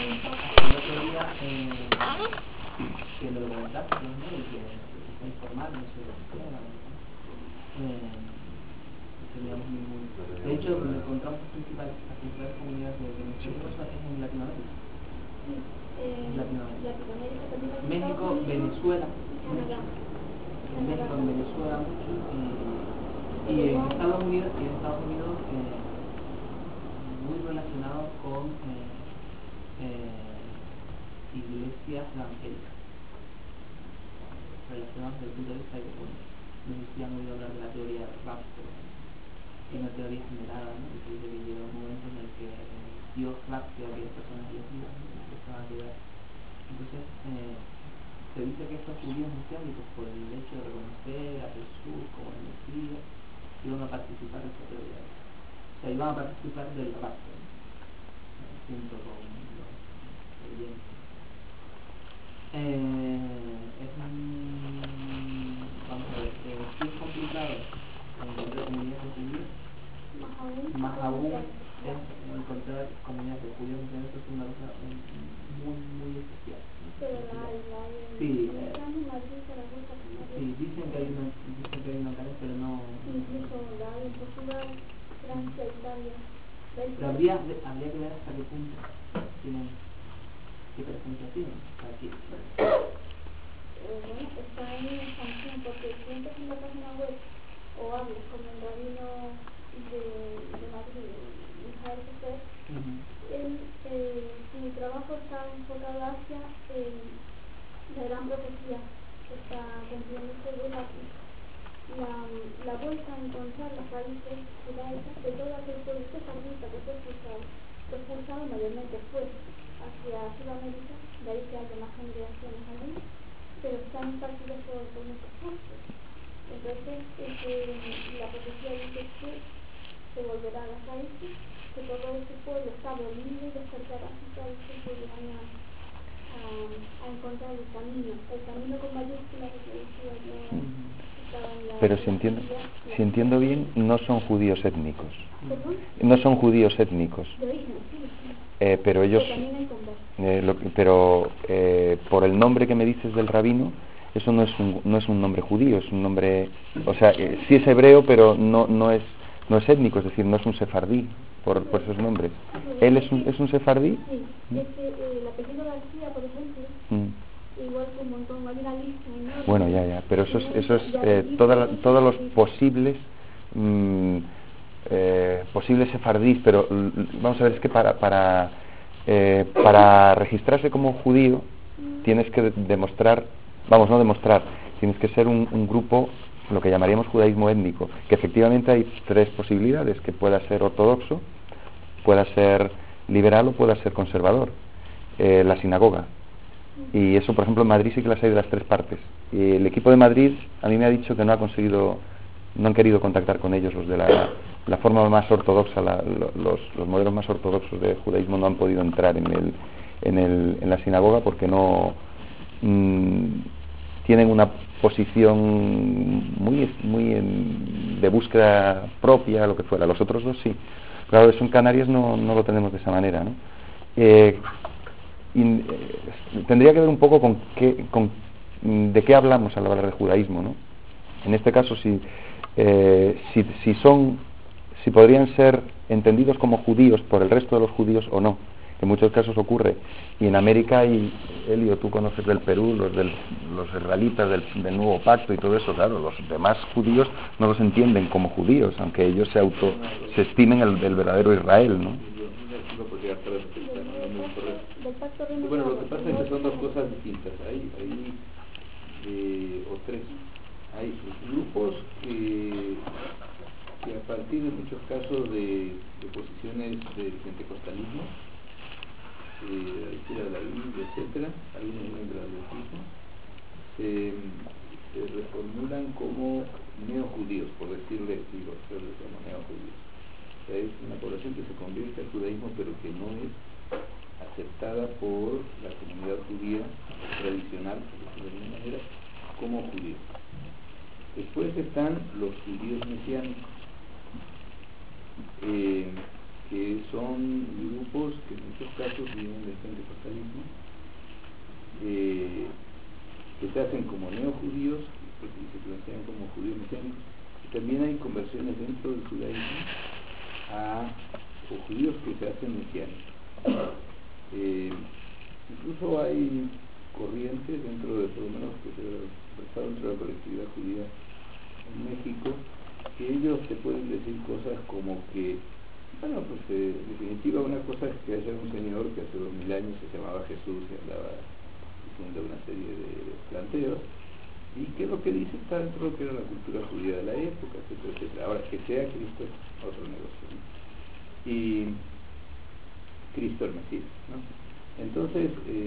S1: que lo comentaste, ¿no? Y que fue informal, no sé lo que era, no teníamos ningún... De hecho, donde encontramos las principales comunidades de Venezuela es en Latinoamérica.
S7: Sí, Latinoamérica también.
S1: México, Venezuela.
S7: Canadá.
S1: En México, en Venezuela mucho y en Estados Unidos muy relacionados con iglesias evangélicas, relacionados desde el punto de vista de que, bueno, no sé si han oído hablar de la teoría del rapto, es una teoría generada, ¿no? Que dice que llega un momento en el que Dios rapte a aquellas personas elegidas, ¿no? Que se van a quedar. Entonces, se dice que estos judíos mesiánicos, por el hecho de reconocer a Jesús como el Mesías, iban a participar de esta teoría. O sea, iban a participar del rapto, ¿no? Junto con los creyentes. Vamos a ver, sí es complicado encontrar comunidades de judíos, más aún es encontrar comunidades de judíos mesiánicos, es una cosa muy Pero habría que ver hasta qué punto tienen, qué presencia tienen. Aquí,
S7: Bueno, está en expansión porque si entras en la página web o hablas con el rabino de Madrid, Israel José, su trabajo está enfocado hacia la gran profecía que está cumpliéndose de la vuelta a encontrar las raíces judaicas de todo aquel pueblo sefardita que fue expulsado mayormente fue hacia Sudamérica, de ahí que haya más congregaciones allí, pero están impartidos por muchos puestos. Entonces, la profecía dice que se volverá a las raíces, que todo ese pueblo está dormido y despertará sus raíces y volverán a encontrar el camino con mayúsculas que decía yo.
S4: Pero si entiendo bien, no son judíos étnicos.
S7: ¿Perdón?
S4: No son judíos étnicos.
S7: De origen, sí.
S4: Pero ellos,
S7: Pero también hay
S4: pero por el nombre que me dices del rabino, eso no es un nombre judío, es un nombre, o sea, sí es hebreo, pero no es étnico, es decir, no es un sefardí por esos nombres. ¿Él es un sefardí?
S7: Sí, el apellido García, por ejemplo, igual que un montón, hay una lista enorme.
S4: Bueno, ya, pero eso es todos los posibles posibles sefardís, pero vamos a ver, es que para registrarse como judío tienes que demostrar, tienes que ser un grupo, lo que llamaríamos judaísmo étnico, que efectivamente hay tres posibilidades, que pueda ser ortodoxo, pueda ser liberal o pueda ser conservador, la sinagoga. Y eso, por ejemplo, en Madrid sí que las hay de las tres partes. Y el equipo de Madrid a mí me ha dicho que no han querido contactar con ellos, los de la forma más ortodoxa, los modelos más ortodoxos de judaísmo no han podido entrar en la sinagoga porque no tienen una posición muy de búsqueda propia, lo que fuera. Los otros dos sí. Claro, eso en Canarias no lo tenemos de esa manera, ¿no? Tendría que ver un poco de qué hablamos al hablar de judaísmo, ¿no? En este caso, si podrían ser entendidos como judíos por el resto de los judíos o no. En muchos casos ocurre. Y en América, Elio, tú conoces del Perú, los israelitas del Nuevo Pacto y todo eso, claro, los demás judíos no los entienden como judíos, aunque ellos se estimen el verdadero Israel, ¿no?
S8: Bueno, lo que pasa es que son dos cosas distintas. Hay tres. Hay grupos que a partir de muchos casos de posiciones del pentecostalismo, de la Biblia, etcétera, algunos miembros del adventismo, se reformulan como neojudíos, por decirle, como neojudíos. O sea, es una población que se convierte al judaísmo, pero que no es aceptada por la comunidad judía tradicional, por decirlo de alguna manera, como judíos. Después están los judíos mesiánicos, que son grupos que en muchos casos vienen del pentecostalismo, que se hacen como neojudíos, porque se plantean como judíos mesiánicos, y también hay conversiones dentro del judaísmo o judíos que se hacen mesiánicos. Incluso hay corrientes dentro de, por lo menos que se ha dentro de la colectividad judía en México, que ellos te pueden decir cosas como que, bueno, pues en definitiva una cosa es que haya un señor que hace 2000 años se llamaba Jesús y hablaba de una serie de planteos, y que lo que dice está dentro de lo que era la cultura judía de la época, etcétera, etcétera. Ahora, que sea Cristo es otro negocio, ¿no? Y Cristo el Mesías, ¿no? Entonces,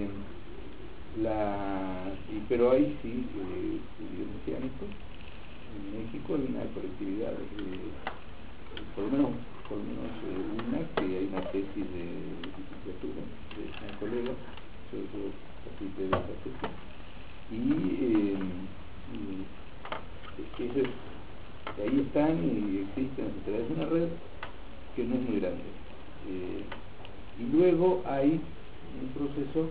S8: pero hay sí judíos mesiánicos. En México hay una colectividad, por lo menos una, que hay una tesis de licenciatura de una colega, yo participé de esa tesis, y ahí están y existen, etcétera. Es una red que no es muy grande. Y luego hay un proceso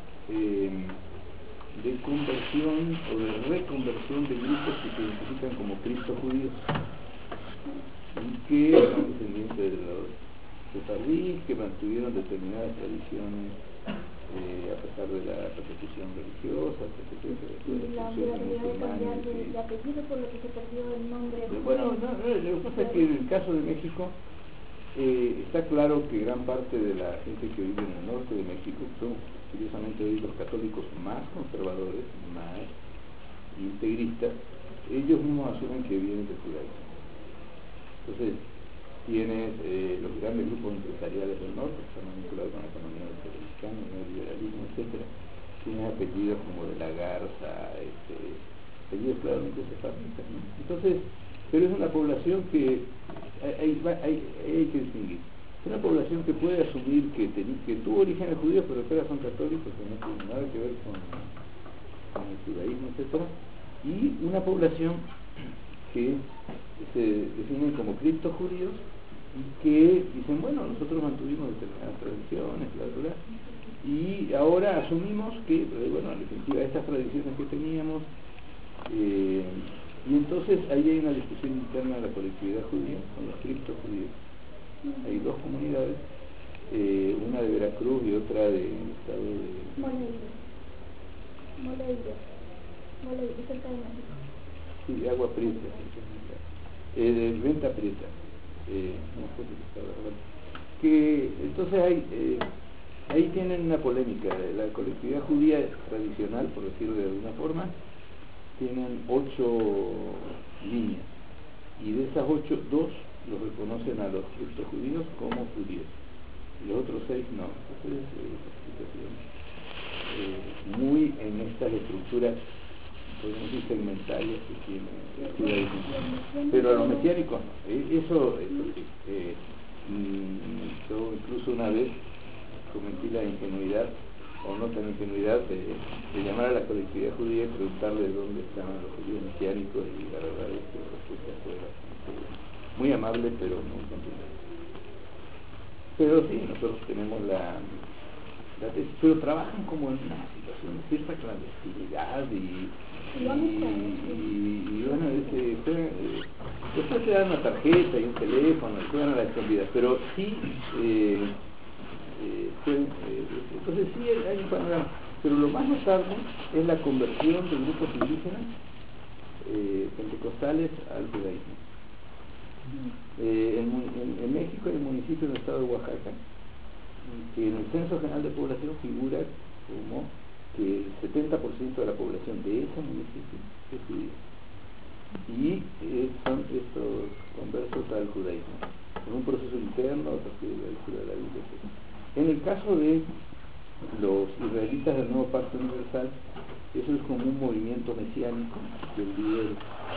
S8: de conversión o de reconversión de grupos que se identifican como Cristo judíos y que son descendientes de los sefardíes que mantuvieron determinadas tradiciones a pesar de la persecución religiosa, etcétera.
S7: Y la obligatoriedad de cambiar de apellido por lo que se perdió el nombre.
S8: Bueno, no, lo que pasa es que en el caso de México está claro que gran parte de la gente que vive en el norte de México son curiosamente hoy los católicos más conservadores, más integristas. Ellos mismos asumen que vienen del judaísmo. Entonces tienes los grandes grupos empresariales del norte que están vinculados con la economía norteamericana, el neoliberalismo, etcétera. Tienes apellidos como de la Garza, apellidos claramente sefardistas, ¿no? Entonces, pero es una población que hay que distinguir. Es una población que puede asumir que tuvo orígenes judíos, pero que ahora son católicos, que no tienen nada que ver con el judaísmo, etcétera. Y una población que se definen como criptojudíos y que dicen, bueno, nosotros mantuvimos determinadas tradiciones, bla, bla, bla, y ahora asumimos que, bueno, en definitiva, estas tradiciones que teníamos, y entonces ahí hay una discusión interna de la colectividad judía, con los criptojudíos. Hay dos comunidades, una de Veracruz y otra del estado de
S7: Moleiro, cerca de México.
S8: Sí, de Agua Prieta, de Venta Prieta, no sé qué estado, bueno. Que entonces ahí tienen una polémica. La colectividad judía tradicional, por decirlo de alguna forma, tienen 8 líneas, y de esas 8, 2 los reconocen a los criptojudíos como judíos, y los otros 6 no. Entonces muy en estas estructuras, podemos decir, segmentarias que tiene el judaísmo, pero a los mesiánicos no. Eso sí. Yo incluso una vez cometí la ingenuidad, o no tan ingenuidad, de llamar a la colectividad judía y preguntarle dónde estaban los judíos mesiánicos, y la verdad es que la respuesta fue bastante muy amable, pero muy contundente. Pero sí, nosotros tenemos pero trabajan como en una situación de cierta clandestinidad y bueno, después te dan una tarjeta y un teléfono y juegan a las escondidas, pero sí entonces sí hay un panorama, pero lo más notable es la conversión de grupos indígenas pentecostales al judaísmo. En México hay un municipio en el estado de Oaxaca que en el Censo General de Población figura como que el 70% de la población de ese municipio es judía, y son estos conversos al judaísmo, en un proceso interno a partir de la lectura de la Biblia, etc. En el caso de los israelitas del Nuevo Pacto Universal, eso es como un movimiento mesiánico del líder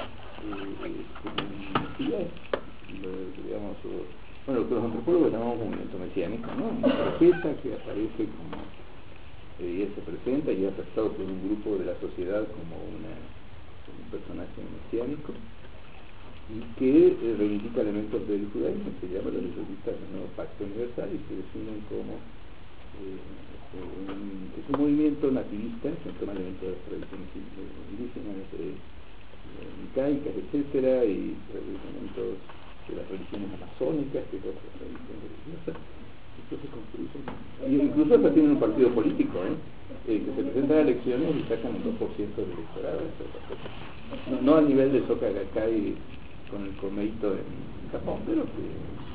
S8: Mesías, digamos, bueno, lo que los antropólogos llamamos movimiento mesiánico, ¿no? Un profeta que aparece como, y él se presenta y es aceptado por un grupo de la sociedad como un personaje mesiánico, y que reivindica elementos del judaísmo, se llama los israelitas del Nuevo Pacto Universal, y se definen como es un movimiento nativista que toma elementos de las tradiciones indígenas, micaicas, etcétera, y elementos de las religiones amazónicas, que es otra tradición religiosa. Entonces construyen, y incluso hasta tienen un partido político, que se presenta a elecciones y sacan el 2% del electorado, no al nivel de Soka Gakkai con el Komeito en Japón, pero que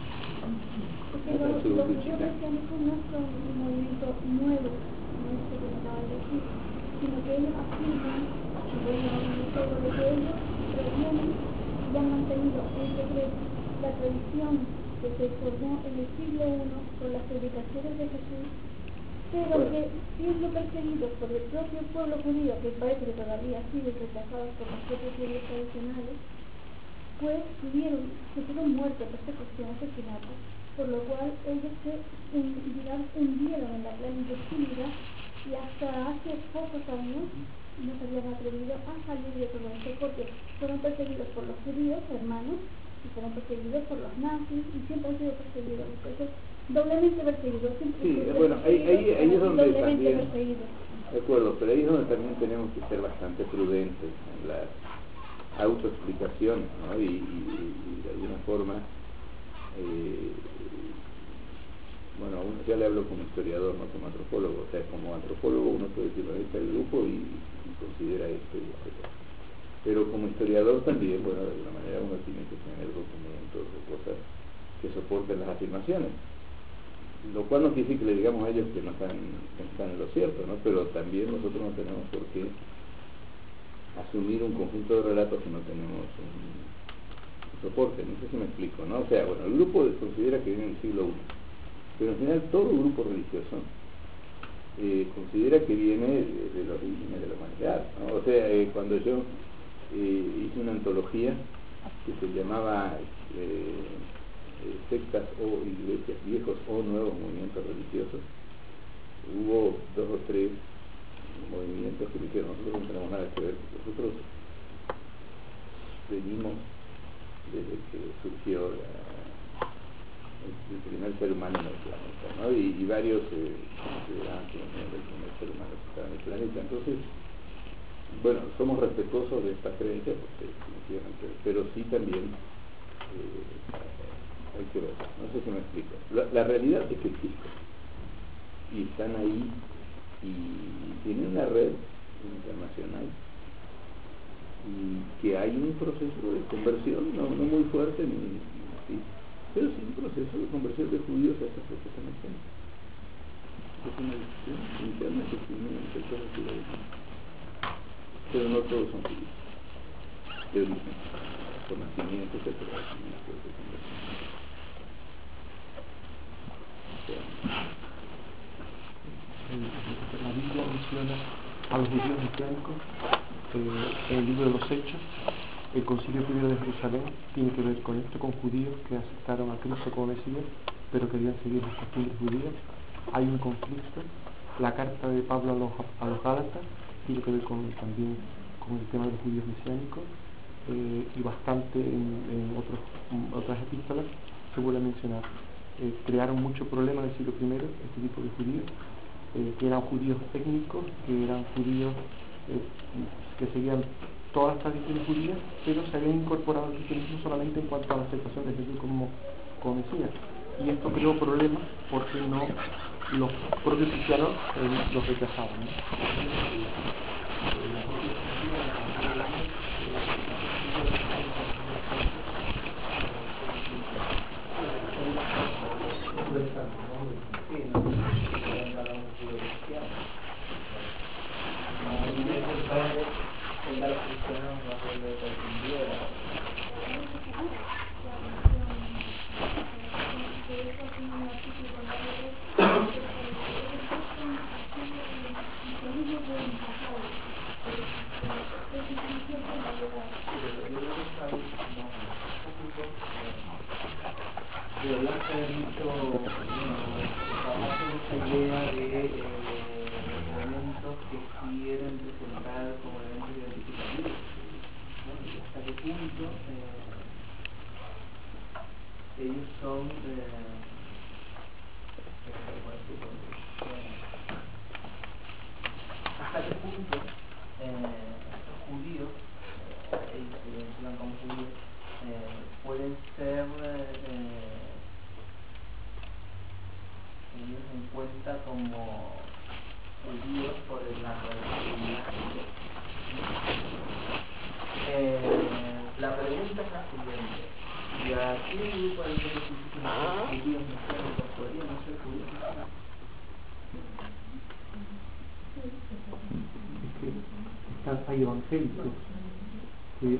S7: los judíos mesiánicos no son un movimiento nuevo, como esto que me acabas de decir, sino que ellos afirman, todo lo que ellos previenen y han mantenido en secreto la tradición que se formó en el siglo I con las predicaciones de Jesús, pero que siendo perseguidos por el propio pueblo judío, que parece que todavía sigue rechazado por los propios judíos tradicionales, pues fueron muertos, persecución, asesinato, por lo cual ellos se hundieron en la clandestinidad, y hasta hace pocos años no se habían atrevido a salir de todo esto, porque fueron perseguidos por los judíos hermanos y fueron perseguidos por los nazis, y siempre han sido perseguidos. Entonces, doblemente perseguidos.
S8: Sí, bueno, ahí es donde también,
S7: perseguidos.
S8: de acuerdo, pero ahí es donde también tenemos que ser bastante prudentes en las autoexplicaciones, ¿no? Y de alguna forma bueno, ya le hablo como historiador, no como antropólogo, o sea, como antropólogo uno puede decir, bueno, este es el grupo y considera esto y esto. Pero como historiador también, bueno, de alguna manera uno tiene que tener documentos o cosas que soporten las afirmaciones. Lo cual no quiere decir que le digamos a ellos que no están en lo cierto, ¿no? Pero también nosotros no tenemos por qué asumir un conjunto de relatos que no tenemos un soporte, no sé si me explico, ¿no? O sea, bueno, el grupo considera que viene en el siglo I, pero en general todo grupo religioso considera que viene de los orígenes de la humanidad, ¿no? O sea, cuando yo hice una antología que se llamaba sectas o iglesias, viejos o nuevos movimientos religiosos, hubo 2 o 3 movimientos que dijeron, nosotros no tenemos nada que ver, nosotros venimos desde que surgió el primer ser humano en el planeta, ¿no? Y varios consideraban que venían del primer ser humano que estaba en el planeta. Entonces, bueno, somos respetuosos de estas creencias, porque pero sí también hay que ver, no sé si me explico. La realidad es que existen y están ahí y tienen una red internacional y que hay un proceso de conversión, no muy fuerte ni así, pero sí un proceso de conversión de judíos a estas propias naciones. Es una decisión interna que tiene el sector judaísmo, pero no todos son judíos de origen, por nacimiento, etcétera.
S9: La Biblia menciona a los judíos mesiánicos en el libro de los Hechos. El Concilio Judío de Jerusalén tiene que ver con esto, con judíos que aceptaron a Cristo como Mesías, pero querían seguir las costumbres judías. Hay un conflicto. La carta de Pablo a los Gálatas tiene que ver también con el tema de los judíos mesiánicos, y bastante en otras epístolas se vuelve a mencionar. Crearon mucho problema en el siglo I este tipo de judíos, que eran judíos étnicos, que eran judíos que seguían todas las tradiciones judías, pero se habían incorporado al cristianismo solamente en cuanto a la aceptación de Jesús como Mesías. Y esto creó problemas porque no los propios cristianos los rechazaban, ¿no?
S1: Pero ya se ha visto esa idea de elementos que quieren presentar como elementos identificativos, ¿no? Y hasta qué punto ellos son hasta qué punto estos judíos, ellos se identifican como judíos, pueden ser tenidos en cuenta como judíos por la religiosidad. La pregunta es la siguiente: ¿y a qué grupo de judíos mesiánicos podrían no ser judíos mesiánicos?
S9: Hay evangélicos que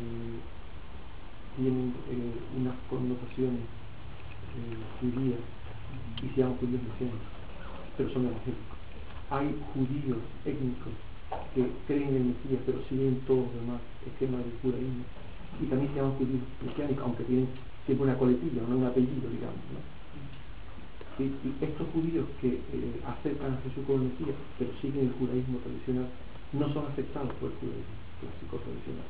S9: tienen unas connotaciones judías y se llaman judíos mesiánicos, pero son evangélicos. Hay judíos étnicos que creen en el Mesías, pero siguen todos los demás esquemas del judaísmo, y también se llaman judíos mesiánicos, aunque tienen siempre una coletilla, no un apellido, digamos, ¿no? Y estos judíos que aceptan a Jesús como Mesías, pero siguen el judaísmo tradicional, no son aceptados por el judaísmo clásico tradicional.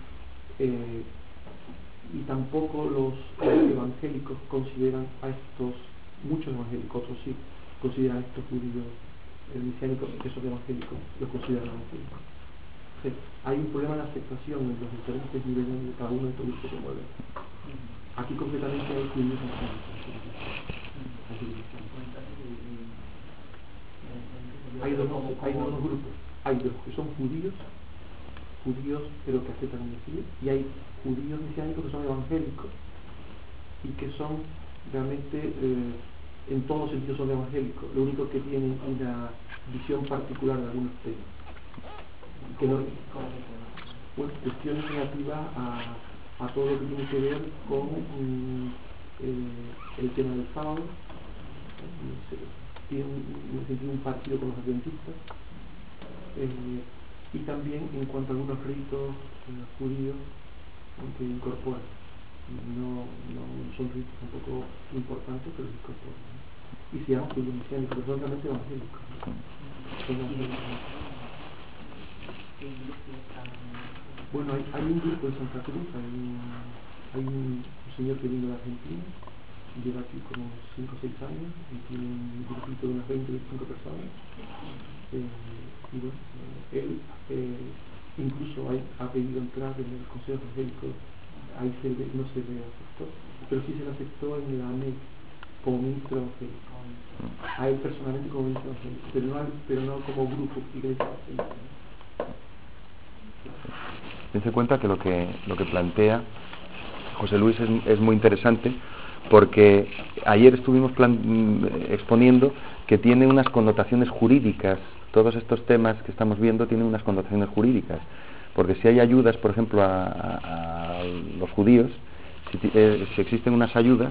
S9: Y tampoco los evangélicos consideran a estos, muchos evangélicos, otros sí, consideran a estos judíos mesiánicos, que son evangélicos, los consideran evangélicos. O sea, hay un problema de aceptación en los diferentes niveles de cada uno de estos grupos que se mueven. Aquí concretamente hay judíos mesiánicos. Hay dos grupos. Hay los que son judíos pero que aceptan el Mesías, y hay judíos mesiánicos que son evangélicos y que son realmente en todos sentidos son evangélicos, lo único que tienen una visión particular de algunos temas, que no, pues, cuestiones relativas a todo lo que tiene que ver con el tema del sábado. Tienen un partido con los adventistas, y también en cuanto a algunos ritos judíos que incorporan. No son ritos tampoco importantes, pero se incorporan. Y se llaman judíos mesiánicos, pero son realmente evangélicos. Bueno, hay un grupo en Santa Cruz, hay un señor que vino de Argentina, lleva aquí como 5 o 6 años y tiene un grupito de unas 20 o 25 personas. Y bueno, él incluso ha pedido entrar en el Consejo Evangélico. Ahí no se le aceptó, pero sí se le aceptó en la AMEC como ministro evangélico, a él personalmente como ministro evangélico, pero no como grupo iglesia evangélica.
S4: Dense cuenta que lo que plantea José Luis es muy interesante, porque ayer estuvimos exponiendo que tiene unas connotaciones jurídicas. Todos estos temas que estamos viendo tienen unas connotaciones jurídicas, porque si hay ayudas, por ejemplo, a los judíos, si existen unas ayudas,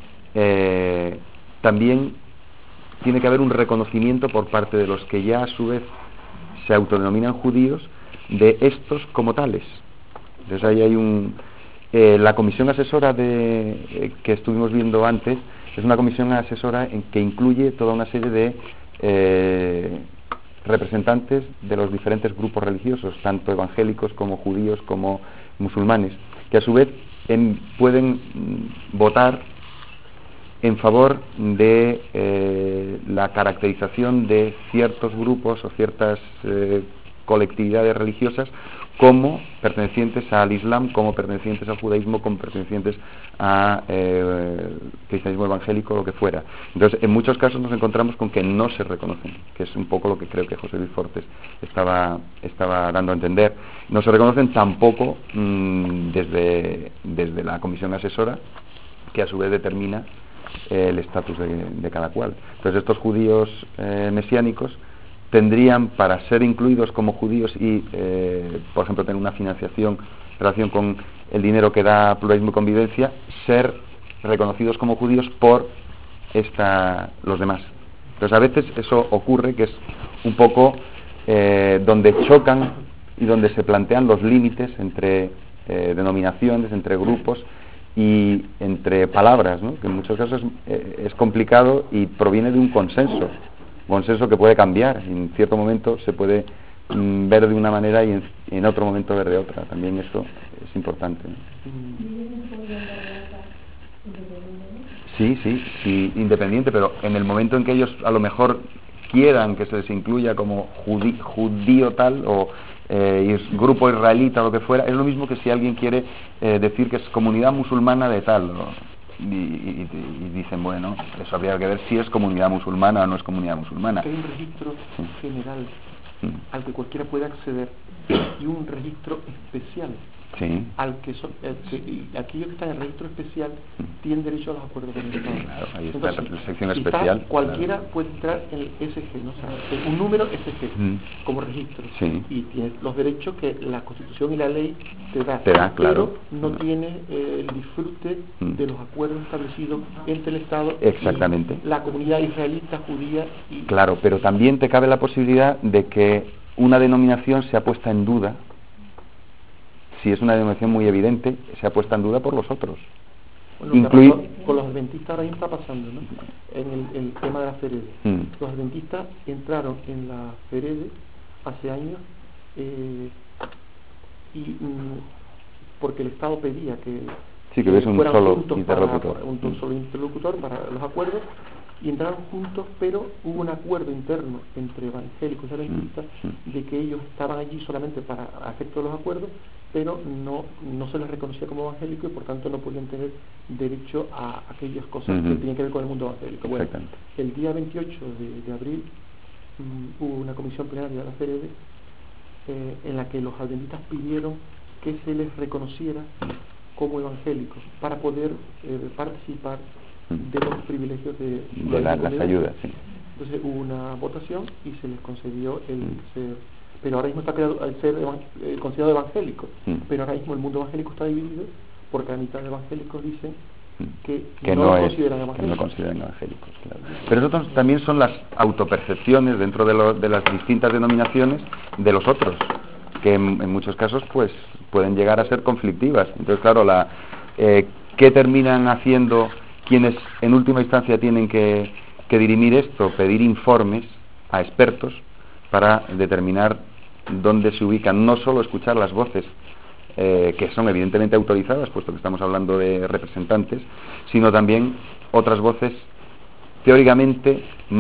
S4: también tiene que haber un reconocimiento por parte de los que ya a su vez se autodenominan judíos de estos como tales. Entonces ahí hay la comisión asesora que estuvimos viendo antes, es una comisión asesora que incluye toda una serie de representantes de los diferentes grupos religiosos, tanto evangélicos como judíos como musulmanes, que a su vez pueden votar en favor de la caracterización de ciertos grupos o ciertas colectividades religiosas como pertenecientes al Islam, como pertenecientes al judaísmo, como pertenecientes a cristianismo evangélico o lo que fuera. Entonces, en muchos casos nos encontramos con que no se reconocen, que es un poco lo que creo que José Luis Fortes estaba dando a entender. No se reconocen tampoco desde la comisión asesora, que a su vez determina el estatus de cada cual. Entonces, estos judíos mesiánicos tendrían, para ser incluidos como judíos y, por ejemplo, tener una financiación en relación con el dinero que da Pluralismo y Convivencia, ser reconocidos como judíos por los demás. Entonces, a veces eso ocurre, que es un poco donde chocan y donde se plantean los límites entre denominaciones, entre grupos y entre palabras, ¿no? Que en muchos casos es complicado y proviene de un consenso que puede cambiar. En cierto momento se puede ver de una manera y en otro momento ver de otra. También eso es importante, ¿no? Sí, independiente, pero en el momento en que ellos a lo mejor quieran que se les incluya como judío tal o grupo israelita o lo que fuera, es lo mismo que si alguien quiere decir que es comunidad musulmana de tal, ¿no? Y dicen, bueno, eso habría que ver si es comunidad musulmana o no es comunidad musulmana.
S9: Hay un registro general al que cualquiera puede acceder y un registro especial al que aquellos que están en el registro especial tienen derecho a los acuerdos de Estado.
S4: Claro, ahí está la sección especial.
S9: Cualquiera puede entrar en el SG, ¿no? O sea, un número SG como registro, y tiene los derechos que la Constitución y la ley te da,
S4: claro,
S9: pero no tiene el disfrute de los acuerdos establecidos entre el Estado y la comunidad israelita, judía
S4: Claro, pero también te cabe la posibilidad de que una denominación sea puesta en duda. Si es una denominación muy evidente, se ha puesto en duda por los otros.
S9: Bueno, con los adventistas ahora mismo está pasando, ¿no? En el tema de la FEREDE. Los adventistas entraron en la FEREDE hace años porque el Estado pedía que
S4: hubiese un solo interlocutor.
S9: Un solo interlocutor para los acuerdos, y entraron juntos, pero hubo un acuerdo interno entre evangélicos y adventistas de que ellos estaban allí solamente para efecto de los acuerdos, pero no se les reconocía como evangélico y por tanto no podían tener derecho a aquellas cosas que tenían que ver con el mundo evangélico. Bueno, el día 28 de abril hubo una comisión plenaria de la CRD en la que los adventistas pidieron que se les reconociera como evangélicos para poder participar de los privilegios de
S4: las ayudas. Sí.
S9: Entonces hubo una votación y se les concedió el ser, pero ahora mismo está creado el ser considerado evangélico, pero ahora mismo el mundo evangélico está dividido porque la mitad de evangélicos dicen que no consideran evangélicos.
S4: Claro. Pero eso también son las autopercepciones dentro de las distintas denominaciones de los otros, que en muchos casos pues pueden llegar a ser conflictivas. Entonces, claro, ¿qué terminan haciendo quienes en última instancia tienen que dirimir esto? Pedir informes a expertos para determinar dónde se ubican, no solo escuchar las voces que son evidentemente autorizadas, puesto que estamos hablando de representantes, sino también otras voces teóricamente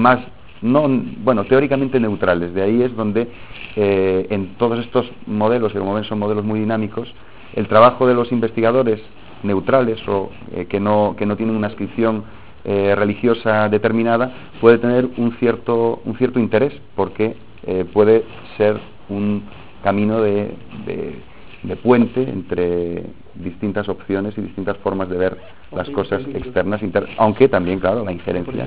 S4: teóricamente neutrales. De ahí es donde en todos estos modelos, que como ven son modelos muy dinámicos, el trabajo de los investigadores neutrales o que no tienen una adscripción religiosa determinada puede tener un cierto interés, porque puede ser un camino de puente entre distintas opciones y distintas formas de ver las cosas externas, aunque también, claro, la injerencia.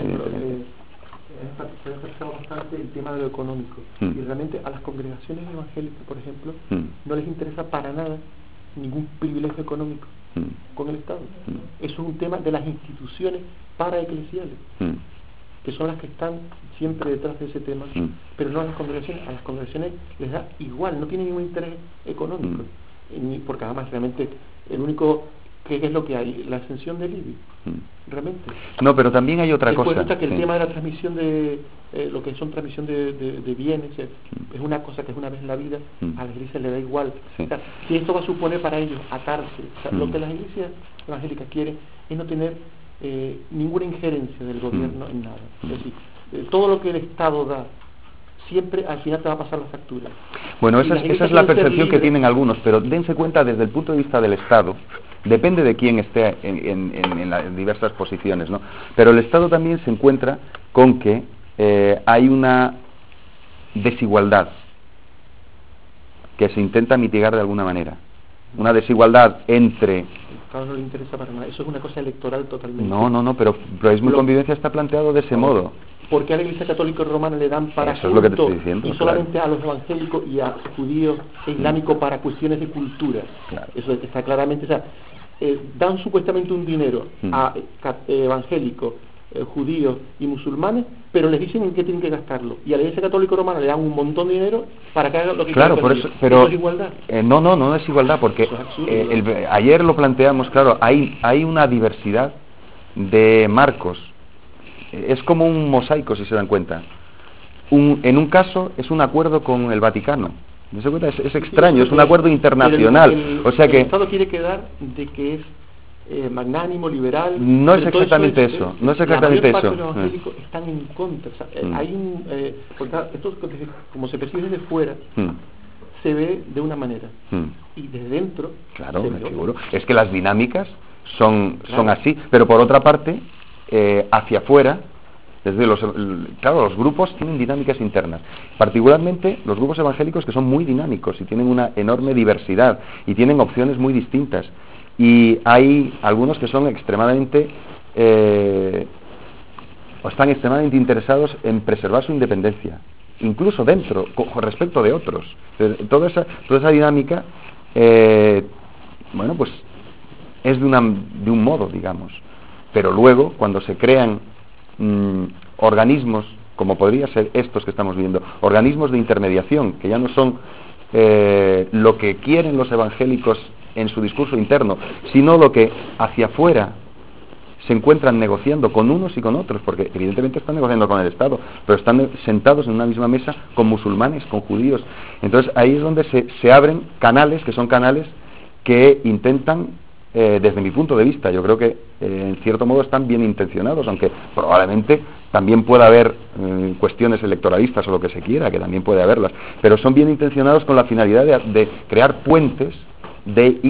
S9: Se ha enfocado bastante el tema de lo económico y realmente a las congregaciones evangélicas, por ejemplo, no les interesa para nada ningún privilegio económico con el Estado. Eso es un tema de las instituciones paraeclesiales, que son las que están siempre detrás de ese tema, pero no a las congregaciones. A las congregaciones les da igual, no tienen ningún interés económico, porque además realmente el único que es lo que hay, la ascensión del IBI, realmente.
S4: No, pero también hay otra cosa.
S9: Que el tema de la transmisión de lo que son transmisión de bienes es una cosa que es una vez en la vida, a la iglesia le da igual. O sea, si esto va a suponer para ellos atarse, o sea, lo que las iglesias evangélicas quieren es no tener ninguna injerencia del gobierno en nada. Es decir, todo lo que el Estado da siempre al final te va a pasar la factura.
S4: Bueno, esa es la percepción que tienen algunos, pero dense cuenta desde el punto de vista del Estado, depende de quién esté en las diversas posiciones, ¿no? Pero el Estado también se encuentra con que hay una desigualdad que se intenta mitigar de alguna manera. Una desigualdad entre...
S9: Claro, no le interesa para nada. Eso es una cosa electoral totalmente.
S4: No, pero Pluralismo y Convivencia está planteado de ese modo.
S9: Porque a la Iglesia Católica Romana le dan para
S4: eso es lo que te estoy diciendo,
S9: y solamente a los evangélicos y a judíos e islámicos para cuestiones de cultura.
S4: Claro.
S9: Eso está claramente, o sea, dan supuestamente un dinero a evangélicos, judíos y musulmanes, pero les dicen en qué tienen que gastarlo. Y a la Iglesia Católica Romana le dan un montón de dinero para que hagan lo que
S4: quieran. Claro, por eso, pero
S9: ¿eso es igualdad?
S4: No es igualdad, porque ayer lo planteamos, claro, hay una diversidad de marcos. Es como un mosaico, si se dan cuenta. En un caso es un acuerdo con el Vaticano. ¿Se dan cuenta? Es extraño, es un acuerdo internacional. O sea que
S9: el Estado quiere quedar de que es magnánimo, liberal.
S4: No es exactamente eso. No es exactamente eso.
S9: Los evangélicos están en contra. O sea, hay porque esto, como se percibe desde fuera, se ve de una manera. Y desde dentro.
S4: Claro, me figuro. Es que las dinámicas son así. Pero por otra parte, hacia afuera, desde los grupos tienen dinámicas internas, particularmente los grupos evangélicos, que son muy dinámicos y tienen una enorme diversidad y tienen opciones muy distintas, y hay algunos que son extremadamente están extremadamente interesados en preservar su independencia, incluso dentro, con respecto de otros. Toda esa dinámica pues es de un modo, digamos. Pero luego, cuando se crean organismos, como podría ser estos que estamos viendo, organismos de intermediación, que ya no son lo que quieren los evangélicos en su discurso interno, sino lo que hacia afuera se encuentran negociando con unos y con otros, porque evidentemente están negociando con el Estado, pero están sentados en una misma mesa con musulmanes, con judíos. Entonces ahí es donde se abren canales, que son canales que intentan, desde mi punto de vista, yo creo que en cierto modo están bien intencionados, aunque probablemente también pueda haber cuestiones electoralistas o lo que se quiera, que también puede haberlas, pero son bien intencionados con la finalidad de crear puentes de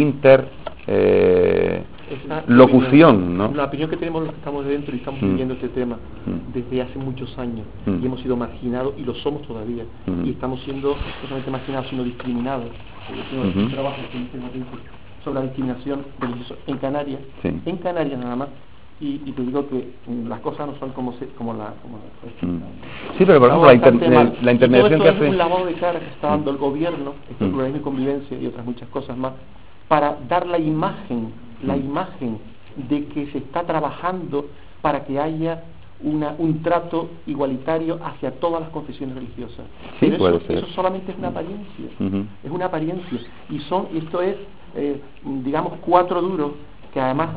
S4: interlocución, ¿no?
S9: La opinión que tenemos los que estamos dentro y estamos viviendo este tema desde hace muchos años y hemos sido marginados y lo somos todavía y estamos siendo no solamente marginados sino discriminados. Yo tengo trabajo sobre la discriminación religiosa en Canarias, en Canarias nada más. Y te digo que las cosas no son como la
S4: sí, pero por ejemplo la intermediación que hace
S9: es un lavado de cara que está dando el gobierno, este pluralismo y convivencia y otras muchas cosas más, para dar la imagen de que se está trabajando para que haya un trato igualitario hacia todas las confesiones religiosas.
S4: Sí,
S9: pero
S4: eso
S9: solamente es una apariencia, es una apariencia, y esto es digamos 4 duros que además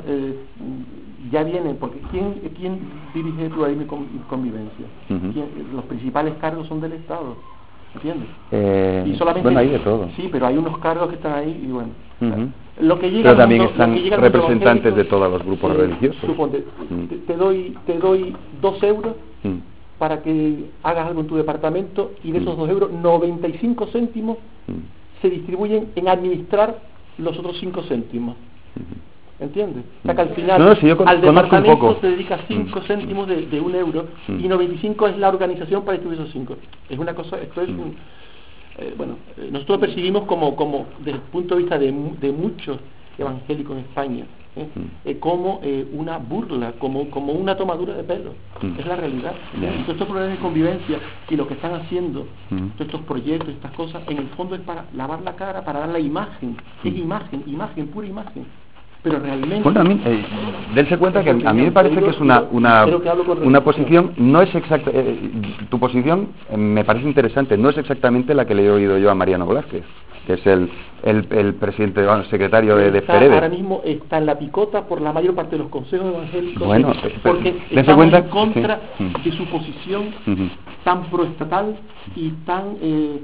S9: ya vienen, porque ¿quién dirige el pluralismo y convivencia? Los principales cargos son del Estado, ¿entiendes? Y solamente,
S4: bueno, hay de todo.
S9: Sí, pero hay unos cargos que están ahí y bueno. Lo que llega
S4: pero también
S9: mundo,
S4: están representantes de todos los grupos religiosos.
S9: Suponte, te doy 2 euros para que hagas algo en tu departamento y de esos 2 euros, 95 céntimos se distribuyen en administrar los otros 5 céntimos. ¿Entiendes? O sea que al final al departamento se dedica 5 céntimos de 1 euro y 95 es la organización para distribuir esos 5. Es una cosa, esto es bueno, nosotros lo percibimos como desde el punto de vista de muchos evangélicos en España, como una burla, como una tomadura de pelo. Es la realidad. Todos estos problemas de convivencia y lo que están haciendo, todos estos proyectos, estas cosas, en el fondo es para lavar la cara, para dar la imagen. Es imagen, pura imagen. Pero realmente...
S4: Bueno, a mí, dense cuenta que a mí me parece que es una posición, no es exacta, tu posición me parece interesante, no es exactamente la que le he oído yo a Mariano Blázquez, que es el presidente, secretario de FEREDE.
S9: Ahora mismo está en la picota por la mayor parte de los consejos evangélicos,
S4: bueno,
S9: porque estamos en contra de su posición tan proestatal y tan...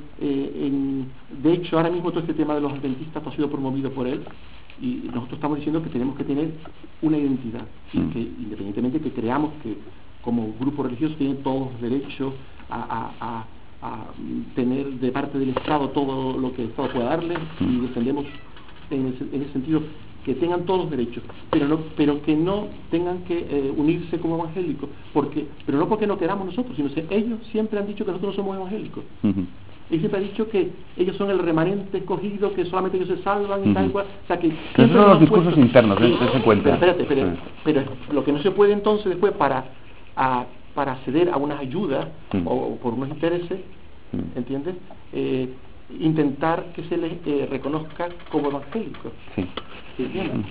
S9: de hecho, ahora mismo todo este tema de los adventistas ha sido promovido por él. Y nosotros estamos diciendo que tenemos que tener una identidad y que independientemente que creamos que como grupo religioso tienen todos los derechos a tener de parte del Estado todo lo que el Estado pueda darles y defendemos en ese sentido que tengan todos los derechos, pero que no tengan que unirse como evangélicos, pero no porque no queramos nosotros, sino que ellos siempre han dicho que nosotros no somos evangélicos. Y siempre ha dicho que ellos son el remanente escogido, que solamente ellos se salvan y tal cual. O sea que
S4: esos son los discursos internos, se cuenta.
S9: Pero lo que no se puede entonces después para acceder a unas ayudas o por unos intereses, ¿entiendes? Intentar que se les reconozca como evangélicos.
S8: Me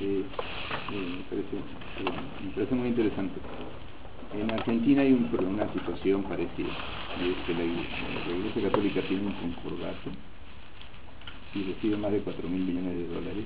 S8: parece muy interesante. En Argentina hay una situación parecida, y es que la Iglesia Católica tiene un concordato y recibe más de 4.000 millones de dólares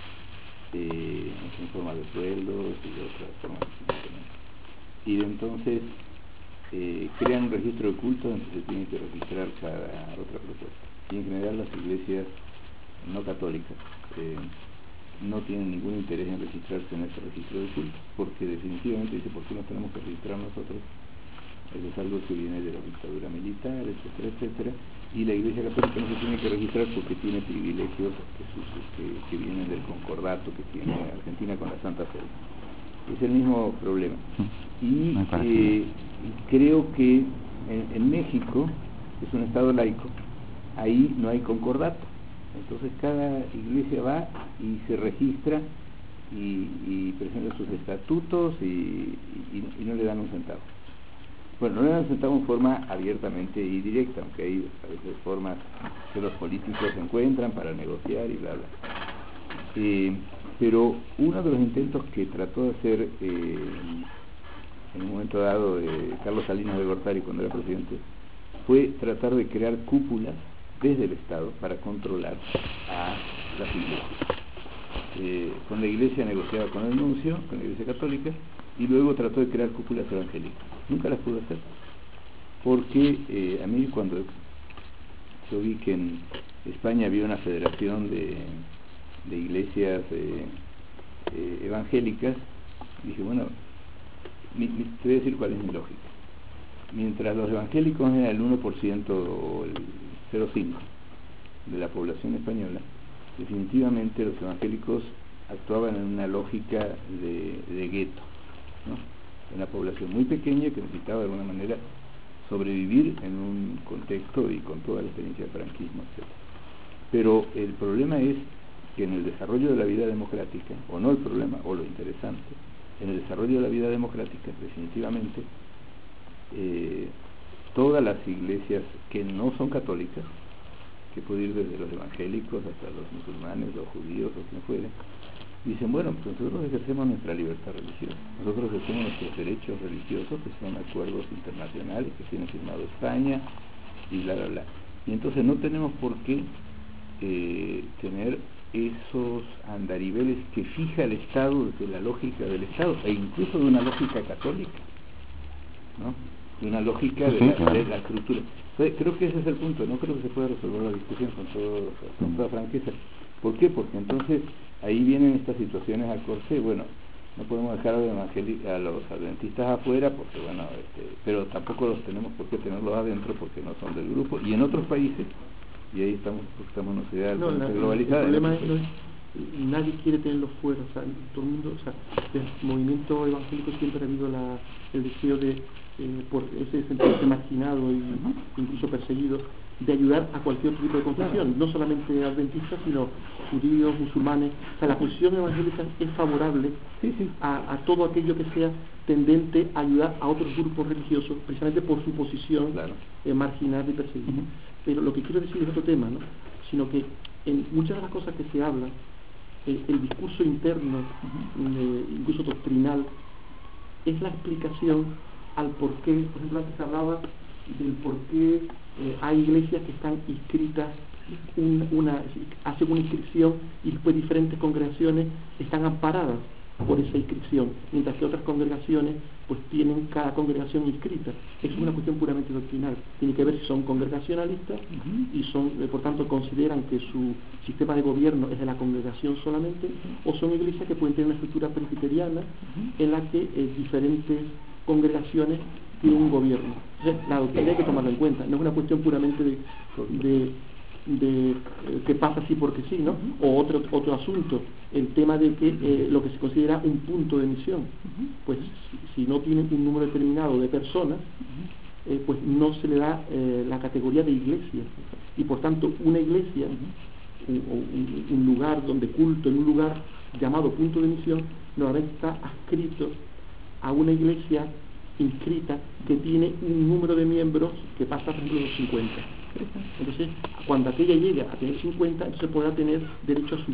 S8: en forma de sueldos y de otras formas de financiamiento. Y entonces crean un registro de culto donde se tiene que registrar cada otra propuesta. Y en general las iglesias no católicas no tienen ningún interés en registrarse en ese registro de culto, porque definitivamente dice, ¿por qué nos tenemos que registrar nosotros? Eso es algo que viene de la dictadura militar, etcétera, etcétera, y la Iglesia Católica no se tiene que registrar porque tiene privilegios que vienen del concordato que tiene Argentina con la Santa Sede. Es el mismo problema. Y creo que en México, que es un estado laico, ahí no hay concordato. Entonces cada iglesia va y se registra y presenta sus estatutos y no le dan un centavo. Bueno, no le dan un centavo en forma abiertamente y directa, aunque hay a veces formas que los políticos encuentran para negociar y bla bla. Pero uno de los intentos que trató de hacer en un momento dado Carlos Salinas de Gortari cuando era presidente fue tratar de crear cúpulas desde el Estado para controlar a las iglesias. Con la iglesia negociaba con el nuncio, con la Iglesia Católica, y luego trató de crear cúpulas evangélicas. Nunca las pudo hacer, porque a mí cuando yo vi que en España había una federación de iglesias evangélicas, dije, bueno, te voy a decir cuál es mi lógica. Mientras los evangélicos eran el 1% o el 0,5% de la población española, definitivamente los evangélicos actuaban en una lógica de gueto, ¿no? Una población muy pequeña que necesitaba de alguna manera sobrevivir en un contexto y con toda la experiencia del franquismo, etc. Pero el problema es que en el desarrollo de la vida democrática, o no el problema, o lo interesante, en el desarrollo de la vida democrática, definitivamente, todas las iglesias que no son católicas, que puede ir desde los evangélicos hasta los musulmanes, los judíos, o quien fuere, dicen, bueno, pues nosotros ejercemos nuestra libertad religiosa, nosotros ejercemos nuestros derechos religiosos, que son acuerdos internacionales que tiene firmado España, y bla, bla, bla. Y entonces no tenemos por qué tener esos andariveles que fija el Estado desde la lógica del Estado, e incluso de una lógica católica, ¿no? De una lógica de la estructura. Entonces, creo que ese es el punto, no creo que se pueda resolver la discusión con toda franqueza. ¿Por qué? Porque entonces ahí vienen estas situaciones a corsé. Bueno, no podemos dejar a los adventistas afuera, porque bueno, pero tampoco los tenemos por qué tenerlos adentro, porque no son del grupo. Y en otros países, y ahí estamos en una sociedad globalizada.
S9: El problema es nadie quiere tenerlos fuera, o sea, todo el mundo, o sea, el movimiento evangélico siempre ha habido el deseo de, por ese sentirse marginado e incluso perseguido, de ayudar a cualquier otro tipo de confesión, no solamente adventistas, sino judíos, musulmanes. O sea, la posición evangélica es favorable a todo aquello que sea tendente a ayudar a otros grupos religiosos, precisamente por su posición marginal y perseguida. Pero lo que quiero decir es otro tema, ¿no? Sino que en muchas de las cosas que se hablan, el discurso interno, incluso doctrinal, es la explicación al por qué. Por ejemplo, antes se hablaba del por qué hay iglesias que están inscritas, hacen una inscripción y después diferentes congregaciones están amparadas por esa inscripción, mientras que otras congregaciones pues tienen cada congregación inscrita. Eso es una cuestión puramente doctrinal. Tiene que ver si son congregacionalistas y son, por tanto, consideran que su sistema de gobierno es de la congregación solamente, o son iglesias que pueden tener una estructura presbiteriana en la que diferentes congregaciones tienen un gobierno. Entonces, la doctrina hay que tomarlo en cuenta. No es una cuestión puramente de que pasa así porque sí, ¿no? O otro asunto, el tema de que lo que se considera un punto de misión, pues si no tiene un número determinado de personas, pues no se le da la categoría de iglesia, y por tanto una iglesia, un lugar donde culto, en un lugar llamado punto de misión, normalmente está adscrito a una iglesia inscrita que tiene un número de miembros que pasa, por ejemplo, los 50. Entonces, cuando aquella llegue a tener 50, entonces podrá tener derecho a su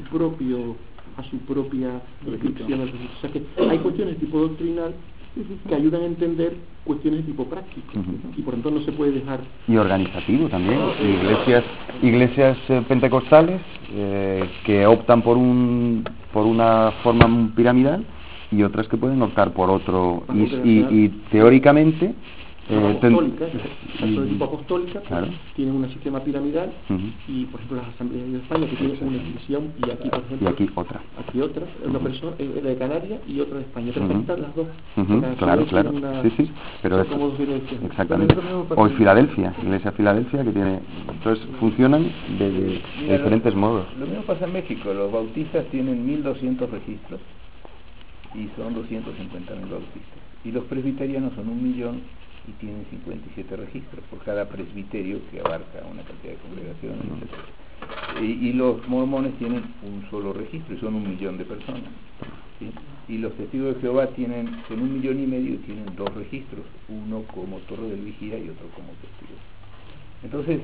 S9: propia inscripción. O sea que hay cuestiones de tipo doctrinal que ayudan a entender cuestiones de tipo práctico, y por tanto no se puede dejar.
S4: Y organizativo también. Iglesias pentecostales que optan por una forma piramidal, y otras que pueden optar por otro, y teóricamente
S9: apostólicas, de tipo apostólica, claro, tienen un sistema piramidal, y por ejemplo las asambleas de España que tienen una inscripción, y aquí por ejemplo aquí otra, una persona de Canarias y otra de España, pero están las dos.
S4: Claro, pero exactamente. O Filadelfia, Iglesia Filadelfia, que tiene, entonces funcionan de diferentes modos.
S8: Lo mismo pasa en México. Los bautistas tienen 1.200 registros y son 250.000 bautistas, y los presbiterianos son 1.000.000 y tienen 57 registros por cada presbiterio, que abarca una cantidad de congregaciones, etc. Y los mormones tienen un solo registro y son 1.000.000 de personas, ¿sí? Y los testigos de Jehová tienen 1,5 millones y tienen 2 registros, uno como torre del vigía y otro como testigo. Entonces,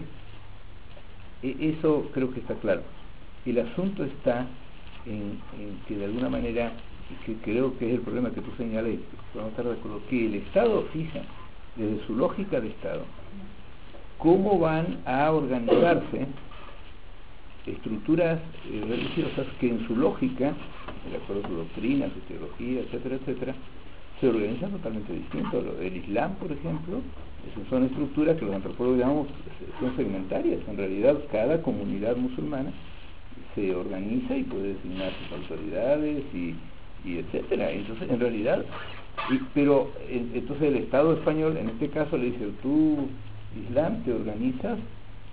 S8: eso creo que está claro. El asunto está en que de alguna manera, que creo que es el problema que tú señalas, y vamos a estar de acuerdo, que el Estado fija desde su lógica de Estado cómo van a organizarse estructuras religiosas que en su lógica, de acuerdo a su doctrina, su teología, etcétera, etcétera, se organizan totalmente distinto. El Islam, por ejemplo, son estructuras que los antropólogos llamamos son segmentarias. En realidad, cada comunidad musulmana se organiza y puede designar sus autoridades y etcétera. Entonces, en realidad, pero entonces el Estado español, en este caso, le dice: tú, Islam, te organizas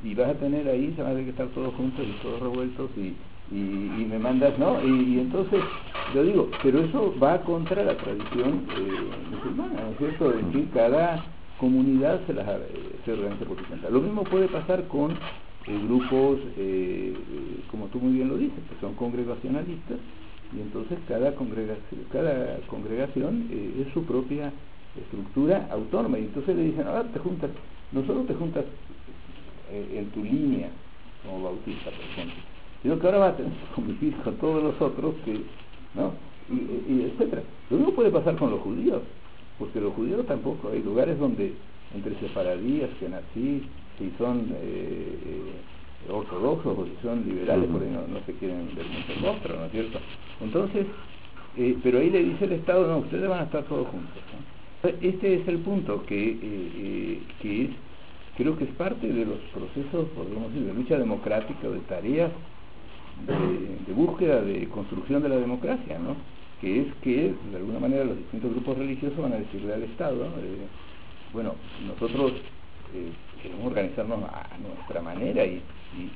S8: y vas a tener ahí, se van a tener que estar todos juntos y todos revueltos y me mandas, ¿no? Y entonces, yo digo, pero eso va contra la tradición musulmana, ¿no es cierto? Es decir, cada comunidad se organiza por su cuenta. Lo mismo puede pasar con grupos, como tú muy bien lo dices, que son congregacionalistas, y entonces cada congregación es su propia estructura autónoma, y entonces le dicen, ahora no solo te juntas en tu línea como bautista, por ejemplo, sino que ahora vas a tener que convivir con todos los otros ¿no? y etcétera. Lo mismo puede pasar con los judíos, porque los judíos tampoco, hay lugares donde entre sefaradíes, kenazí, si son ortodoxos o si son liberales, por ahí no se quieren ver mucho contra, ¿no es cierto? Entonces, pero ahí le dice el Estado, no, ustedes van a estar todos juntos, ¿no? Este es el punto que es, creo que es parte de los procesos, podríamos decir, de lucha democrática, de tareas de búsqueda, de construcción de la democracia, ¿no? Que es que, de alguna manera, los distintos grupos religiosos van a decirle al Estado, bueno, nosotros queremos organizarnos a nuestra manera y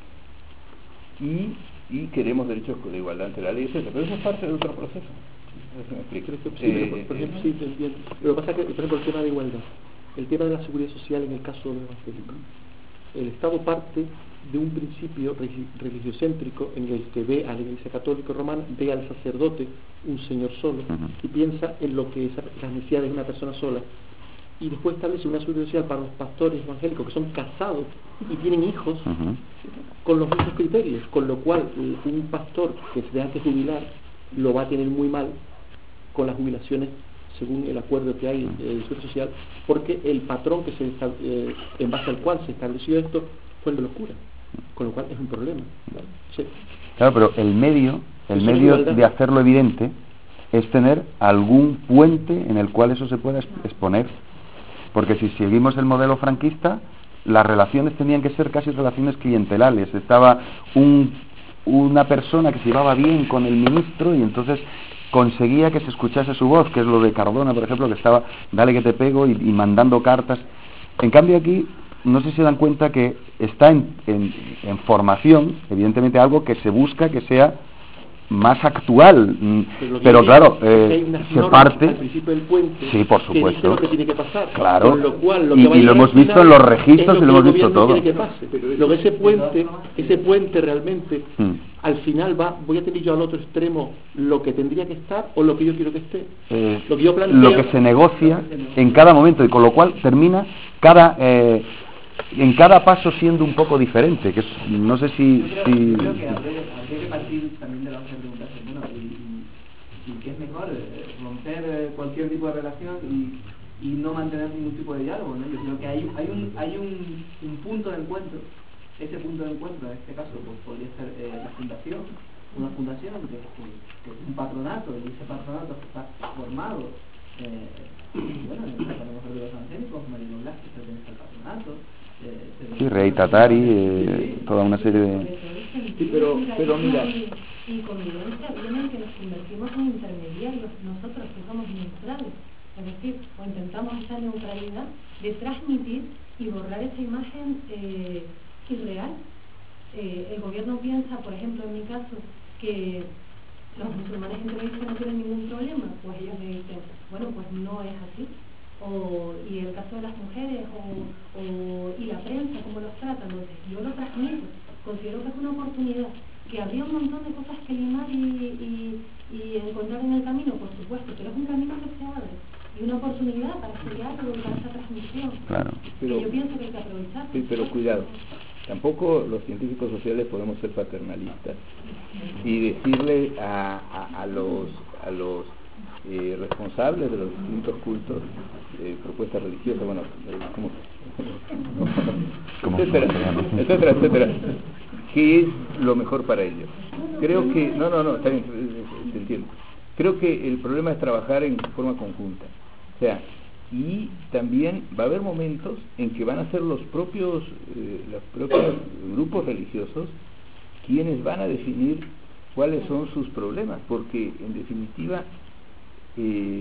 S8: queremos derechos de igualdad ante la ley, etc. Pero eso es parte de otro proceso.
S9: Por ejemplo, sí, te entiendo. Lo que pasa es que, por ejemplo, el tema de igualdad, el tema de la seguridad social en el caso de los evangélicos, el Estado parte de un principio religiocéntrico en el que ve a la Iglesia Católica Romana, ve al sacerdote un señor solo y piensa en lo que es las necesidades de una persona sola, y después establece una seguridad social para los pastores evangélicos que son casados y tienen hijos con los mismos criterios, con lo cual un pastor que se tenga que jubilar lo va a tener muy mal con las jubilaciones según el acuerdo que hay de seguridad social, porque el patrón que en base al cual se estableció esto fue el de los curas, con lo cual es un problema. Sí.
S4: Claro, pero el medio de hacerlo evidente es tener algún puente en el cual eso se pueda exponer, porque si seguimos el modelo franquista, las relaciones tenían que ser casi relaciones clientelares. Estaba una persona que se llevaba bien con el ministro y entonces conseguía que se escuchase su voz, que es lo de Cardona, por ejemplo, que estaba dale que te pego y mandando cartas. En cambio aquí, no sé si se dan cuenta que está en formación, evidentemente algo que se busca que sea más actual, pero claro, se parte
S9: al principio del puente,
S4: sí, por supuesto,
S9: que lo que tiene que pasar,
S4: claro,
S9: con lo cual,
S4: y lo hemos visto en los registros y lo hemos visto todo.
S9: Que pase. Luego ese puente realmente al final voy a tener yo al otro extremo lo que tendría que estar o lo que yo quiero que esté, lo que yo planteo,
S4: lo que se negocia en cada momento, y con lo cual termina en cada paso siendo un poco diferente, que no sé si...
S1: Creo que habría que partir también de la otra pregunta, bueno, y que es mejor romper cualquier tipo de relación y no mantener ningún tipo de diálogo, ¿no? Yo creo que hay un punto de encuentro. Ese punto de encuentro, en este caso, pues podría ser la fundación, una fundación que es un patronato, y ese patronato está formado, bueno, en el caso de los evangélicos, Marino Blas, que pertenece al patronato,
S4: sí, Rey Tatari, toda una serie de...
S8: Sí, pero mira...
S3: Y convivencia viene en que nos convertimos en intermediarios, nosotros que somos neutrales, es decir, o intentamos esa neutralidad de transmitir y borrar esa imagen irreal. El gobierno piensa, por ejemplo, en mi caso, que los musulmanes entre ellos no tienen ningún problema, pues ellos me dicen, bueno, pues no es así. Y el caso de las mujeres y la prensa, cómo los tratan, entonces yo lo transmito, considero que es una oportunidad, que habría un montón de cosas que limar y encontrar en el camino, por supuesto, pero es un camino que se abre y una oportunidad para estudiar y para esa transmisión.
S4: Claro.
S3: Pero, yo pienso que hay que aprovechar.
S8: Sí, pero cuidado, tampoco los científicos sociales podemos ser paternalistas y decirle a los responsables de los distintos cultos, propuestas religiosas, bueno, etcétera, qué es lo mejor para ellos. Creo que, no, está bien, te entiendo. Creo que el problema es trabajar en forma conjunta. O sea, y también va a haber momentos en que van a ser los propios grupos religiosos quienes van a definir cuáles son sus problemas, porque en definitiva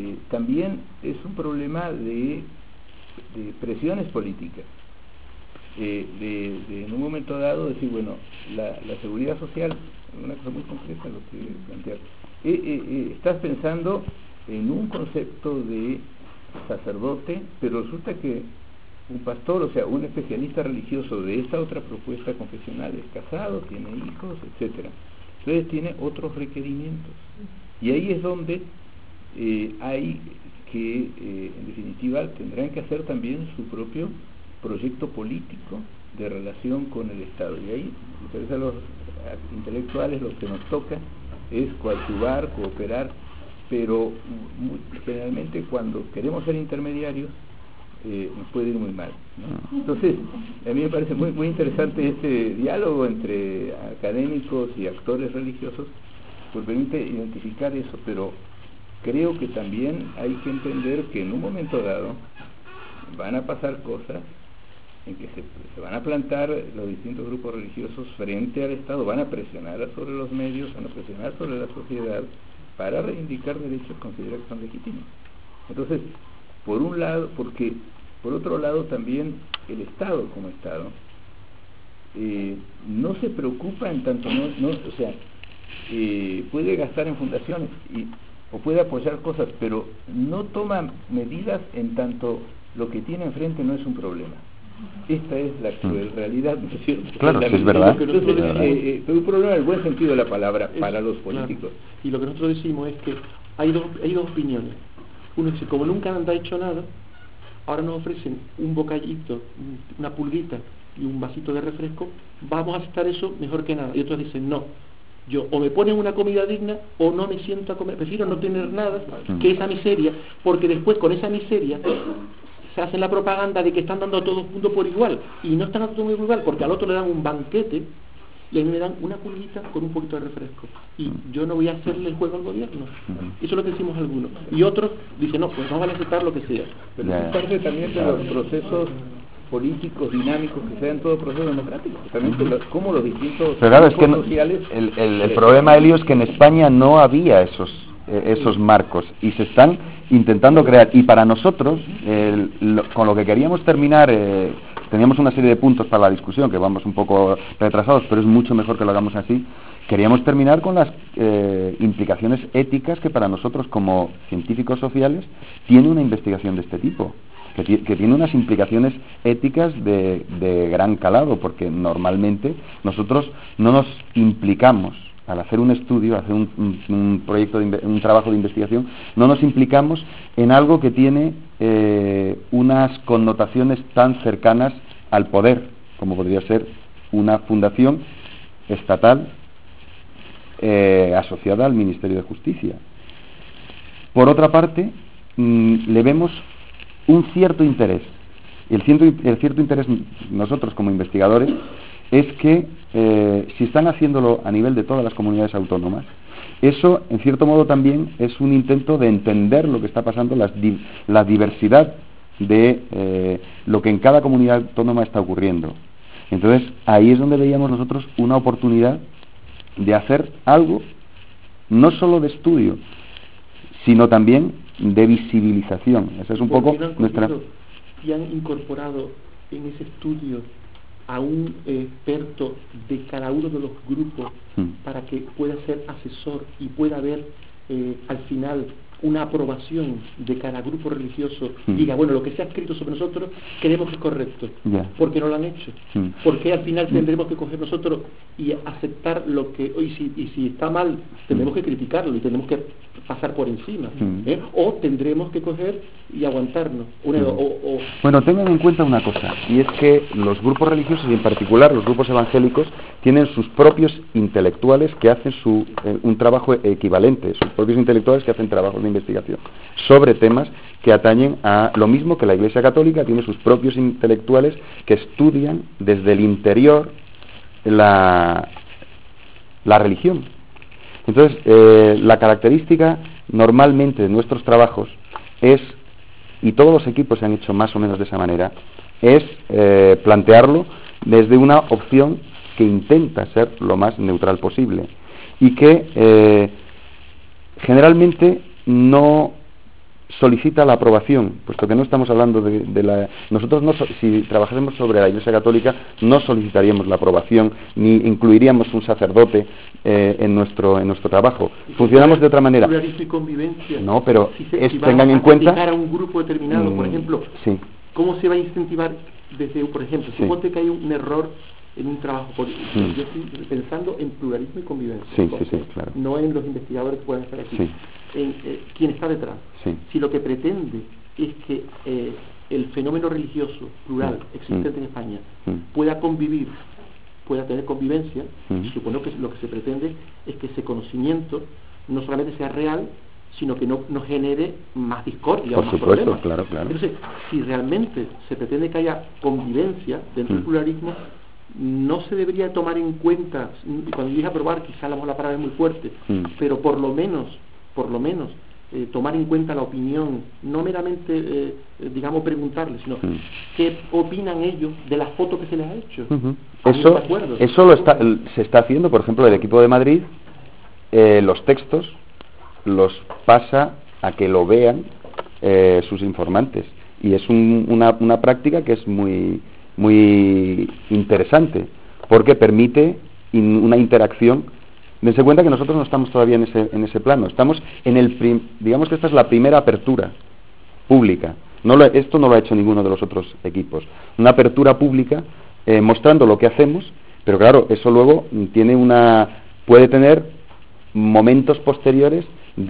S8: también es un problema de presiones políticas. en un momento dado decir, bueno, la seguridad social, una cosa muy concreta lo que plantear, estás pensando en un concepto de sacerdote, pero resulta que un pastor, o sea, un especialista religioso de esta otra propuesta confesional es casado, tiene hijos, etcétera. Entonces tiene otros requerimientos. Y ahí es donde hay que, en definitiva, tendrán que hacer también su propio proyecto político de relación con el Estado. Y ahí, a los intelectuales, lo que nos toca es coadyuvar, cooperar, pero generalmente cuando queremos ser intermediarios, nos puede ir muy mal, ¿no? Entonces, a mí me parece muy, muy interesante este diálogo entre académicos y actores religiosos, pues permite identificar eso, pero creo que también hay que entender que en un momento dado van a pasar cosas en que se van a plantar los distintos grupos religiosos frente al Estado, van a presionar sobre los medios, van a presionar sobre la sociedad para reivindicar derechos que consideran que son legítimos. Entonces, por un lado, porque por otro lado también el Estado como Estado no se preocupa en tanto, o sea, puede gastar en fundaciones o puede apoyar cosas, pero no toma medidas en tanto lo que tiene enfrente no es un problema. Esta es la cruel realidad, ¿no es cierto?
S4: Claro, es verdad.
S8: Entonces, un problema en el buen sentido de la palabra para los políticos.
S9: Claro. Y lo que nosotros decimos es que hay dos opiniones. Uno dice, como nunca han hecho nada, ahora nos ofrecen un bocadito, una pulguita y un vasito de refresco, vamos a aceptar eso mejor que nada. Y otros dicen, no, yo o me ponen una comida digna o no me siento a comer, prefiero no tener nada que esa miseria, porque después con esa miseria se hace la propaganda de que están dando a todo el mundo por igual, y no están dando a todo el mundo por igual, porque al otro le dan un banquete y a mí me dan una pulguita con un poquito de refresco, y yo no voy a hacerle el juego al gobierno. Eso es lo que decimos algunos, y otros dicen, no, pues no van a aceptar lo que sea.
S8: Pero es parte también de los procesos políticos dinámicos que se dan en todo proceso democrático, también como los distintos grupos sociales.
S4: El problema, Elio, es que en España no había esos marcos y se están intentando crear, y para nosotros con lo que queríamos terminar, teníamos una serie de puntos para la discusión que vamos un poco retrasados, pero es mucho mejor que lo hagamos así. Queríamos terminar con las implicaciones éticas que para nosotros como científicos sociales tiene una investigación de este tipo, que tiene unas implicaciones éticas de gran calado, porque normalmente nosotros no nos implicamos al hacer un estudio, hacer un proyecto, un trabajo de investigación, no nos implicamos en algo que tiene unas connotaciones tan cercanas al poder, como podría ser una fundación estatal asociada al Ministerio de Justicia. Por otra parte, le vemos un cierto interés. El cierto interés nosotros como investigadores es que si están haciéndolo a nivel de todas las comunidades autónomas, eso en cierto modo también es un intento de entender lo que está pasando, la diversidad de lo que en cada comunidad autónoma está ocurriendo. Entonces ahí es donde veíamos nosotros una oportunidad de hacer algo no solo de estudio, sino también de visibilización. Esa es un poco nuestra...
S9: Y han incorporado en ese estudio a un experto de cada uno de los grupos para que pueda ser asesor y pueda haber al final una aprobación de cada grupo religioso, diga, bueno, lo que se ha escrito sobre nosotros creemos que es correcto, porque no lo han hecho, porque al final tendremos que coger nosotros y aceptar lo que, y si está mal, tendremos que criticarlo y tenemos que pasar por encima, o tendremos que coger y aguantarnos.
S4: Bueno, tengan en cuenta una cosa, y es que los grupos religiosos, y en particular los grupos evangélicos, tienen sus propios intelectuales que hacen un trabajo equivalente, sus propios intelectuales que hacen trabajos de investigación sobre temas que atañen a lo mismo que la Iglesia Católica tiene sus propios intelectuales que estudian desde el interior la religión. Entonces, la característica normalmente de nuestros trabajos es, y todos los equipos se han hecho más o menos de esa manera, es plantearlo desde una opción que intenta ser lo más neutral posible y que generalmente no solicita la aprobación, puesto que no estamos hablando de la... Nosotros, si trabajásemos sobre la Iglesia Católica, no solicitaríamos la aprobación, ni incluiríamos un sacerdote en nuestro trabajo. Funcionamos de otra manera.
S9: Pluralismo y convivencia.
S4: No, pero
S9: si
S4: tengan en cuenta...
S9: a un grupo determinado, por ejemplo,
S4: sí.
S9: ¿Cómo se va a incentivar desde, por ejemplo,
S4: Sí.
S9: suponte que hay un error en un trabajo? Yo estoy pensando en pluralismo y convivencia.
S4: Sí, claro.
S9: No en los investigadores que puedan estar aquí.
S4: Sí.
S9: En quién está detrás.
S4: Sí.
S9: Si lo que pretende es que el fenómeno religioso plural existente en España pueda convivir, pueda tener convivencia, supongo que lo que se pretende es que ese conocimiento no solamente sea real, sino que no genere más discordia
S4: Por
S9: o más
S4: supuesto,
S9: problemas.
S4: claro.
S9: Entonces, si realmente se pretende que haya convivencia dentro del pluralismo, no se debería tomar en cuenta, y cuando dije aprobar, quizá la palabra es muy fuerte, pero por lo menos tomar en cuenta la opinión, no meramente, digamos, preguntarles, sino qué opinan ellos de la foto que se les ha hecho.
S4: Eso se está haciendo, por ejemplo, el equipo de Madrid, los textos los pasa a que lo vean sus informantes, y es una práctica que es muy interesante, porque permite una interacción. Dense cuenta que nosotros no estamos todavía en ese plano, estamos digamos que esta es la primera apertura pública. Esto no lo ha hecho ninguno de los otros equipos, una apertura pública mostrando lo que hacemos, pero claro, eso luego puede tener momentos posteriores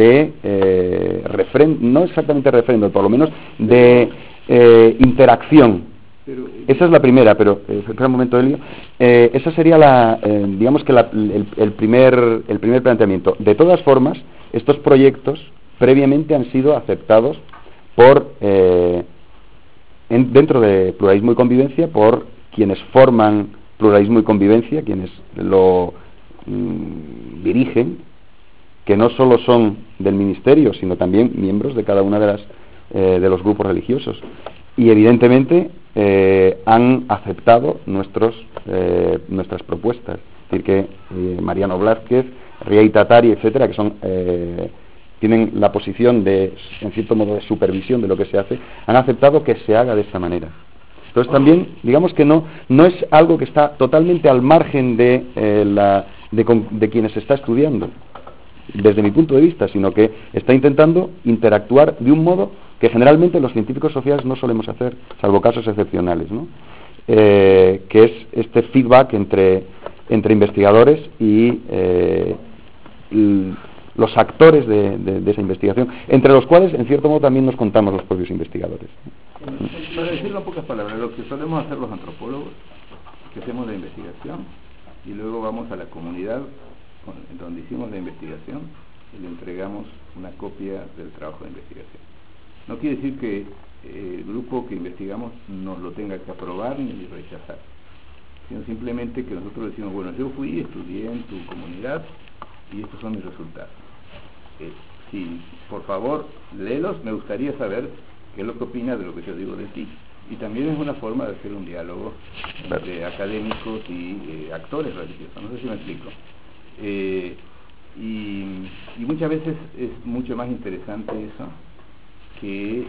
S4: de no exactamente referéndum, por lo menos de interacción. Esa es la primera, pero espera un momento, Elio. Esa sería digamos que el primer planteamiento. De todas formas, estos proyectos previamente han sido aceptados dentro de Pluralismo y Convivencia por quienes forman Pluralismo y Convivencia, quienes lo dirigen, que no solo son del ministerio, sino también miembros de cada una de los grupos religiosos. Y evidentemente han aceptado nuestras propuestas. Es decir, que Mariano Blázquez, Riey Tatari, etcétera, que tienen la posición en cierto modo, de supervisión de lo que se hace, han aceptado que se haga de esta manera. Entonces también, digamos que no es algo que está totalmente al margen de quienes se está estudiando, desde mi punto de vista, sino que está intentando interactuar de un modo que generalmente los científicos sociales no solemos hacer, salvo casos excepcionales, ¿no? Que es este feedback entre investigadores y los actores de esa investigación, entre los cuales, en cierto modo, también nos contamos los propios investigadores.
S8: Para decirlo en pocas palabras, lo que solemos hacer los antropólogos, que hacemos la investigación, y luego vamos a la comunidad donde hicimos la investigación y le entregamos una copia del trabajo de investigación. No quiere decir que el grupo que investigamos nos lo tenga que aprobar ni rechazar, sino simplemente que nosotros decimos, bueno, yo fui, estudié en tu comunidad y estos son mis resultados. Si por favor léelos, me gustaría saber qué es lo que opinas de lo que yo digo de ti. Y también es una forma de hacer un diálogo entre académicos y actores religiosos, no sé si me explico. Y muchas veces es mucho más interesante eso que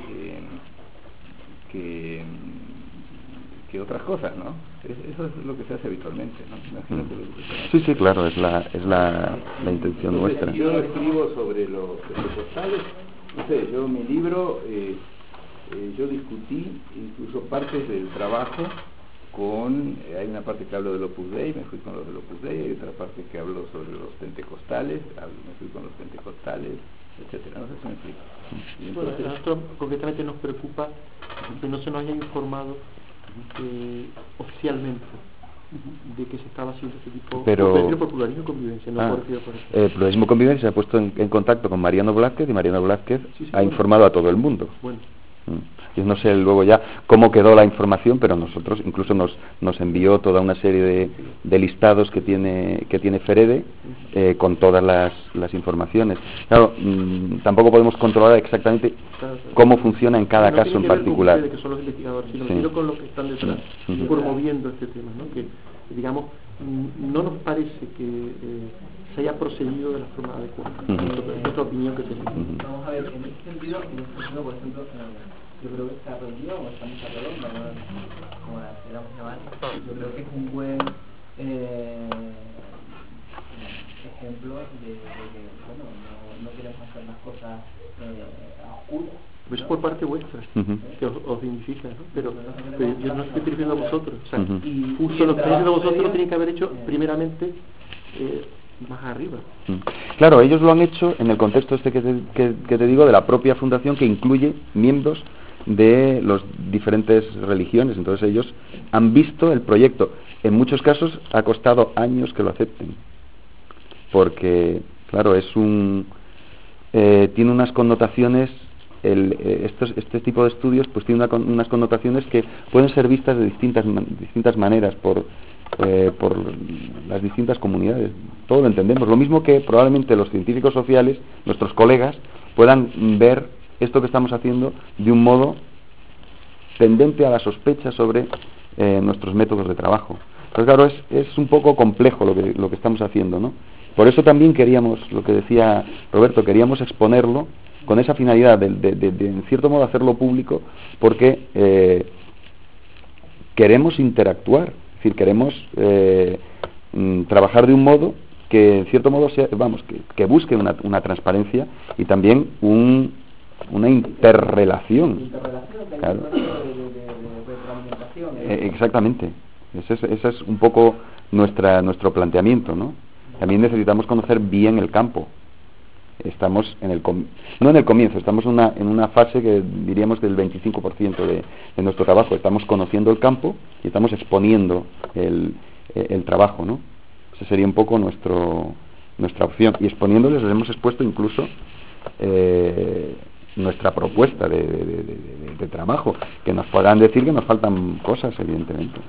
S8: otras cosas, ¿no? Eso es lo que se hace habitualmente, ¿no? Imagínate lo que se hace.
S4: Sí, claro, es la intención nuestra.
S8: Yo escribo sobre los pentecostales, no sé, mi libro, yo discutí incluso partes del trabajo hay una parte que hablo del Opus Dei, me fui con los del Opus Dei, hay otra parte que hablo sobre los pentecostales, me fui con los pentecostales, etcétera. No sé si me explico.
S9: Bueno, a nosotros concretamente nos preocupa que no se nos haya informado oficialmente de que se estaba haciendo este tipo por pluralismo y convivencia, no por
S4: pluralismo y convivencia se ha puesto en contacto con Mariano Blázquez, y Mariano Blázquez ha informado a todo el mundo.
S9: Bueno.
S4: Yo no sé luego ya cómo quedó la información, pero nosotros incluso nos envió toda una serie de listados que tiene Ferede con todas las informaciones. Claro, tampoco podemos controlar exactamente cómo funciona en cada caso en particular.
S9: No tiene que ver con ustedes, que son los investigadores, sino con los que están detrás promoviendo este tema, ¿no? Que digamos no nos parece que se haya procedido de la forma adecuada. Es nuestra opinión que tenemos.
S1: Vamos a ver, en ese sentido, por ejemplo, yo creo que esta reunión o esta mesa redonda, como la queramos llamar, yo creo que es un buen ejemplo de que, bueno, no queremos hacer las cosas a oscuras.
S9: Pues por parte vuestra, que os dignifica, ¿no? Pero yo no estoy dirigiendo a vosotros. O sea, justo lo que estáis haciendo vosotros lo tenéis que haber hecho primeramente más arriba.
S4: Claro, ellos lo han hecho en el contexto este que te digo, de la propia fundación, que incluye miembros de las diferentes religiones. Entonces ellos han visto el proyecto. En muchos casos ha costado años que lo acepten, porque claro, tiene unas connotaciones. Este tipo de estudios pues tiene unas connotaciones que pueden ser vistas de distintas maneras por las distintas comunidades. Todo lo entendemos. Lo mismo que probablemente los científicos sociales, nuestros colegas, puedan ver esto que estamos haciendo de un modo tendente a la sospecha sobre nuestros métodos de trabajo. Entonces, claro, es un poco complejo lo que estamos haciendo, ¿no? Por eso también queríamos, lo que decía Roberto, queríamos exponerlo con esa finalidad de en cierto modo hacerlo público, porque queremos interactuar, es decir, queremos trabajar de un modo que en cierto modo sea, que busque una transparencia y también una interrelación. Claro. Exactamente. Ese es un poco nuestro planteamiento, ¿no? También necesitamos conocer bien el campo. Estamos no en el comienzo, estamos en una fase que diríamos del 25% de nuestro trabajo. Estamos conociendo el campo y estamos exponiendo el trabajo, ¿no? Esa sería un poco nuestra opción. Y exponiéndoles les hemos expuesto incluso nuestra propuesta de trabajo, que nos podrán decir que nos faltan cosas, evidentemente.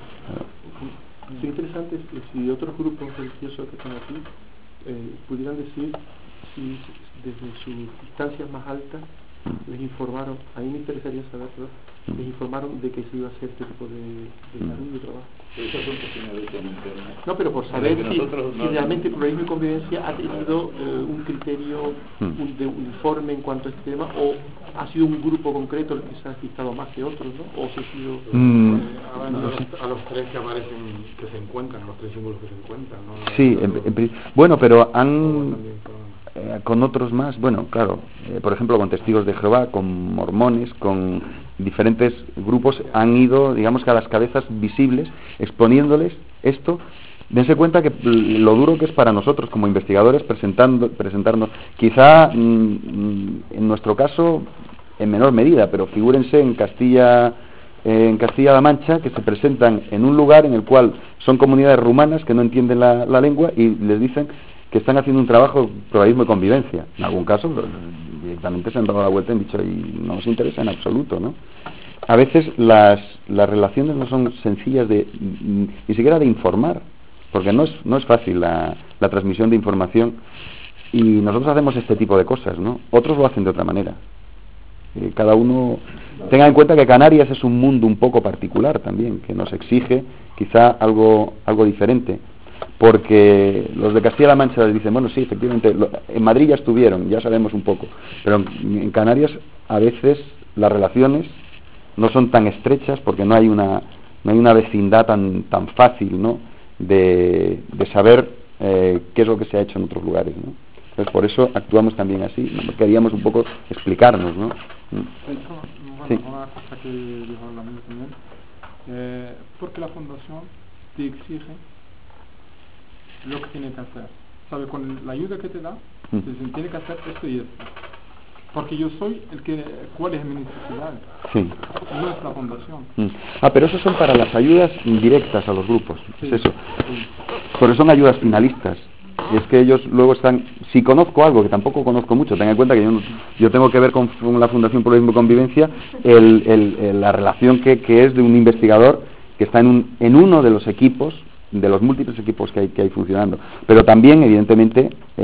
S9: Lo interesante es que si otros grupos religiosos que están aquí pudieran decir si desde sus instancias más altas les informaron, a mí me interesaría saberlo, les informaron de que se iba a hacer este tipo de salud y de trabajo.
S8: Esas son cuestiones de internet.
S9: No, pero por saber si realmente el pluralismo y convivencia ha tenido un criterio de uniforme en cuanto a este tema, o ha sido un grupo concreto el que se ha citado más que otros, ¿no? O si ha sido
S6: a los tres que aparecen, que se encuentran, a los tres símbolos que se encuentran, ¿no?
S4: Sí, bueno, pero con otros más, bueno, claro, por ejemplo con testigos de Jehová, con mormones, con diferentes grupos, han ido, digamos que a las cabezas visibles, exponiéndoles esto. Dense cuenta que lo duro que es para nosotros como investigadores presentarnos, quizá en nuestro caso en menor medida, pero figúrense en Castilla-La Mancha, que se presentan en un lugar en el cual son comunidades rumanas que no entienden la lengua y les dicen que están haciendo un trabajo de pluralismo y convivencia. En algún caso directamente se han dado la vuelta y han dicho, y no nos interesa en absoluto, ¿no? A veces las relaciones no son sencillas ni siquiera de informar, porque no es fácil la transmisión de información, y nosotros hacemos este tipo de cosas, ¿no? Otros lo hacen de otra manera. Cada uno tenga en cuenta que Canarias es un mundo un poco particular también, que nos exige quizá algo diferente. Porque los de Castilla-La Mancha dicen, bueno, sí, efectivamente, en Madrid ya estuvieron, ya sabemos un poco, pero en Canarias a veces las relaciones no son tan estrechas porque no hay una vecindad tan fácil, ¿no?, de saber qué es lo que se ha hecho en otros lugares, ¿no? Entonces por eso actuamos también así, ¿no? Queríamos un poco explicarnos, ¿no?
S6: Sí. Una cosa que dijo la mía también, porque la fundación te exige lo que tiene que hacer, ¿sabes? Con la ayuda que te da, te dicen, tiene que hacer esto y esto, porque yo soy ¿cuál es mi necesidad?
S4: Sí.
S6: No es la fundación.
S4: Pero eso son para las ayudas directas a los grupos,
S6: sí.
S4: Es eso. Pero son ayudas finalistas. Y es que ellos luego están, si conozco algo, que tampoco conozco mucho, tengan en cuenta que yo tengo que ver con la Fundación Pluralismo y Convivencia, la relación que es de un investigador que está en uno de los equipos, de los múltiples equipos que hay funcionando. Pero también, evidentemente,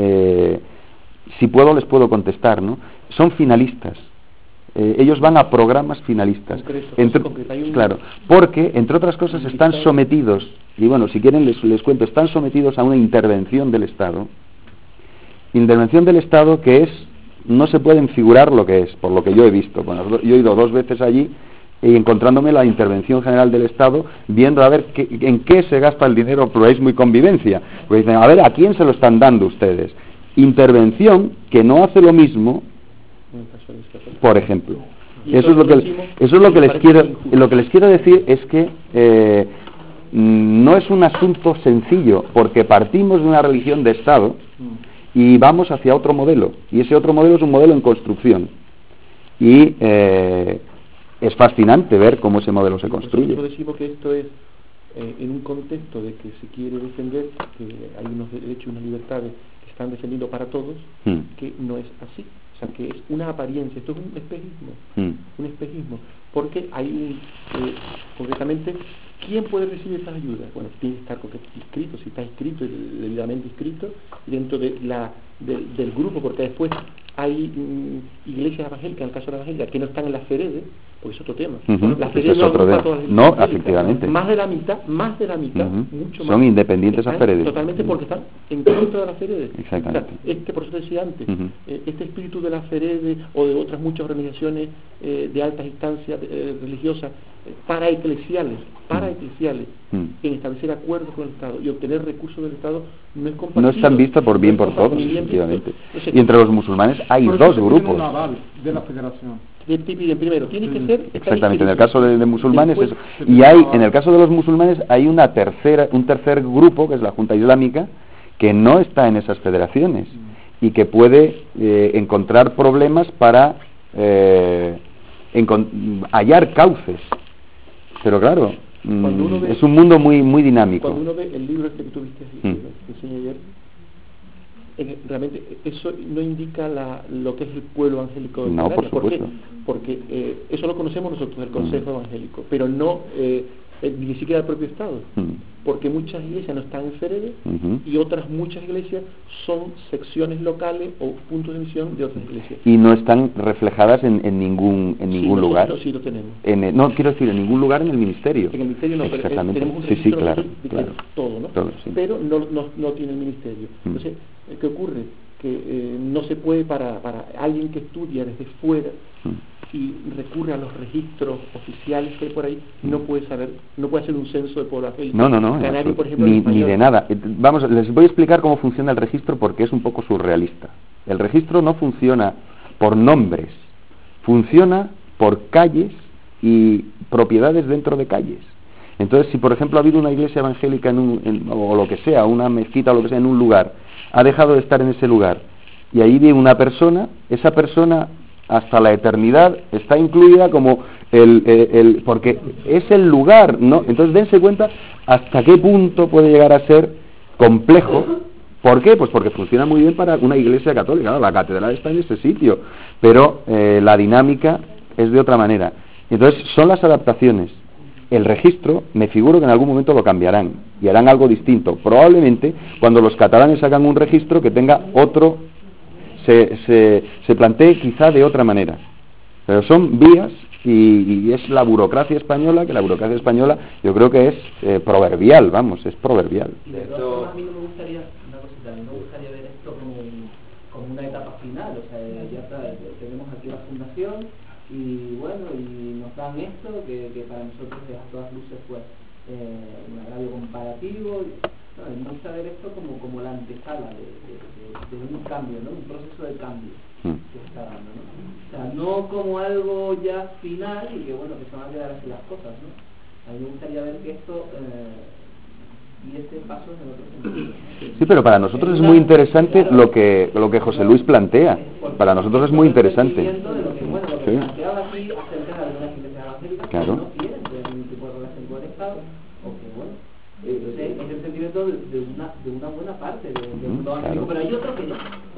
S4: si puedo, les puedo contestar, ¿no? Son finalistas. Ellos van a programas finalistas. Claro, porque, entre otras cosas, están sometidos y bueno, si quieren les cuento, están sometidos a una intervención del Estado que no se pueden figurar lo que es, por lo que yo he visto. Bueno, yo he ido 2 veces allí y encontrándome la intervención general del Estado, viendo a ver en qué se gasta el dinero pluralismo y convivencia. Pues dicen, a ver, ¿a quién se lo están dando ustedes? Intervención que no hace lo mismo, por ejemplo. Eso es lo que les quiero decir, es que no es un asunto sencillo, porque partimos de una religión de Estado y vamos hacia otro modelo, y ese otro modelo es un modelo en construcción, y es fascinante ver cómo ese modelo se construye.
S9: Nosotros decimos que esto es en un contexto de que se quiere defender que hay unos derechos y unas libertades que están defendiendo para todos, que no es así. O sea, que es una apariencia, esto es un espejismo, porque hay concretamente, ¿quién puede recibir esas ayudas? Bueno, tiene que estar inscrito, si está inscrito, debidamente inscrito, dentro del grupo, porque después hay iglesias evangélicas, en el caso de la evangélica, que no están en las FEREDE, porque es otro tema. Las FEREDE
S4: es otro tema. No, efectivamente.
S9: Más de la mitad, mucho más.
S4: Son independientes a FEREDE.
S9: Totalmente, porque están en contra de la FEREDE.
S4: Exactamente.
S9: O sea, por eso te decía antes, este espíritu de la FEREDE o de otras muchas organizaciones de altas instancias religiosas, paraeclesiales, en establecer acuerdos con el Estado y obtener recursos del Estado no es compartido.
S4: No están vistas por bien por todos, efectivamente. Y entre los musulmanes hay 2 grupos.
S6: Un aval de la federación.
S9: Primero, tiene que ser...
S4: Exactamente, en el caso de musulmanes eso. Y en el caso de los musulmanes hay un tercer grupo, que es la Junta Islámica, que no está en esas federaciones y que puede encontrar problemas para hallar cauces. Pero claro, es un mundo muy dinámico.
S9: Cuando uno ve el libro que tuviste que enseñé ayer, realmente eso no indica lo que es el pueblo evangélico.
S4: No, por supuesto.
S9: Porque eso lo conocemos nosotros, el Consejo Evangélico, pero no ni siquiera el propio Estado. Porque muchas iglesias no están en FEREDE y otras muchas iglesias son secciones locales o puntos de misión de otras iglesias.
S4: Y no están reflejadas en ningún lugar.
S9: Sí, lo tenemos.
S4: No, quiero decir, en ningún lugar en el ministerio.
S9: En el ministerio no,
S4: exactamente.
S9: Tenemos un
S4: sí, claro.
S9: Todo, ¿no?
S4: Todo, sí.
S9: Pero no tiene el ministerio. Entonces, ¿qué ocurre? Que no se puede para alguien que estudia desde fuera y recurre a los registros oficiales que hay por ahí, no puede hacer un censo de pueblo evangélico.
S4: No,
S9: Canario, por ejemplo,
S4: ni de nada. Vamos, les voy a explicar cómo funciona el registro porque es un poco surrealista. El registro no funciona por nombres, funciona por calles y propiedades dentro de calles. Entonces, si por ejemplo ha habido una iglesia evangélica o lo que sea, una mezquita o lo que sea en un lugar, ha dejado de estar en ese lugar y ahí vive una persona, esa persona hasta la eternidad está incluida como porque es el lugar, ¿no? Entonces dense cuenta hasta qué punto puede llegar a ser complejo. ¿Por qué? Pues porque funciona muy bien para una iglesia católica, ¿no? La catedral está en ese sitio, pero la dinámica es de otra manera. Entonces son las adaptaciones. El registro, me figuro que en algún momento lo cambiarán y harán algo distinto. Probablemente cuando los catalanes hagan un registro que tenga otro, se plantee quizá de otra manera. Pero son vías y es la burocracia española, que la burocracia española yo creo que es proverbial, es proverbial.
S1: De todas formas, a mí no me gustaría, una cosita, no me gustaría ver esto como una etapa final, o sea, ya está, tenemos aquí la fundación y bueno, y nos dan esto que para nosotros es a todas luces pues un agravio comparativo. No, me gusta ver esto como la antesala de un cambio, ¿no? Un proceso de cambio que se está dando, ¿no? O sea, no como algo ya final y que bueno, que se van a quedar así las cosas, ¿no? A mí me gustaría ver que esto diese pasos en otro sentido.
S4: Sí, pero para nosotros es muy interesante lo que José Luis plantea. Para nosotros es muy interesante.
S1: Lo que planteaba aquí acerca de algunas iglesias evangélicas que no tienen ningún tipo de relación con el Estado, o que bueno, es el sentimiento de una buena parte del mundo evangélico, pero hay otro que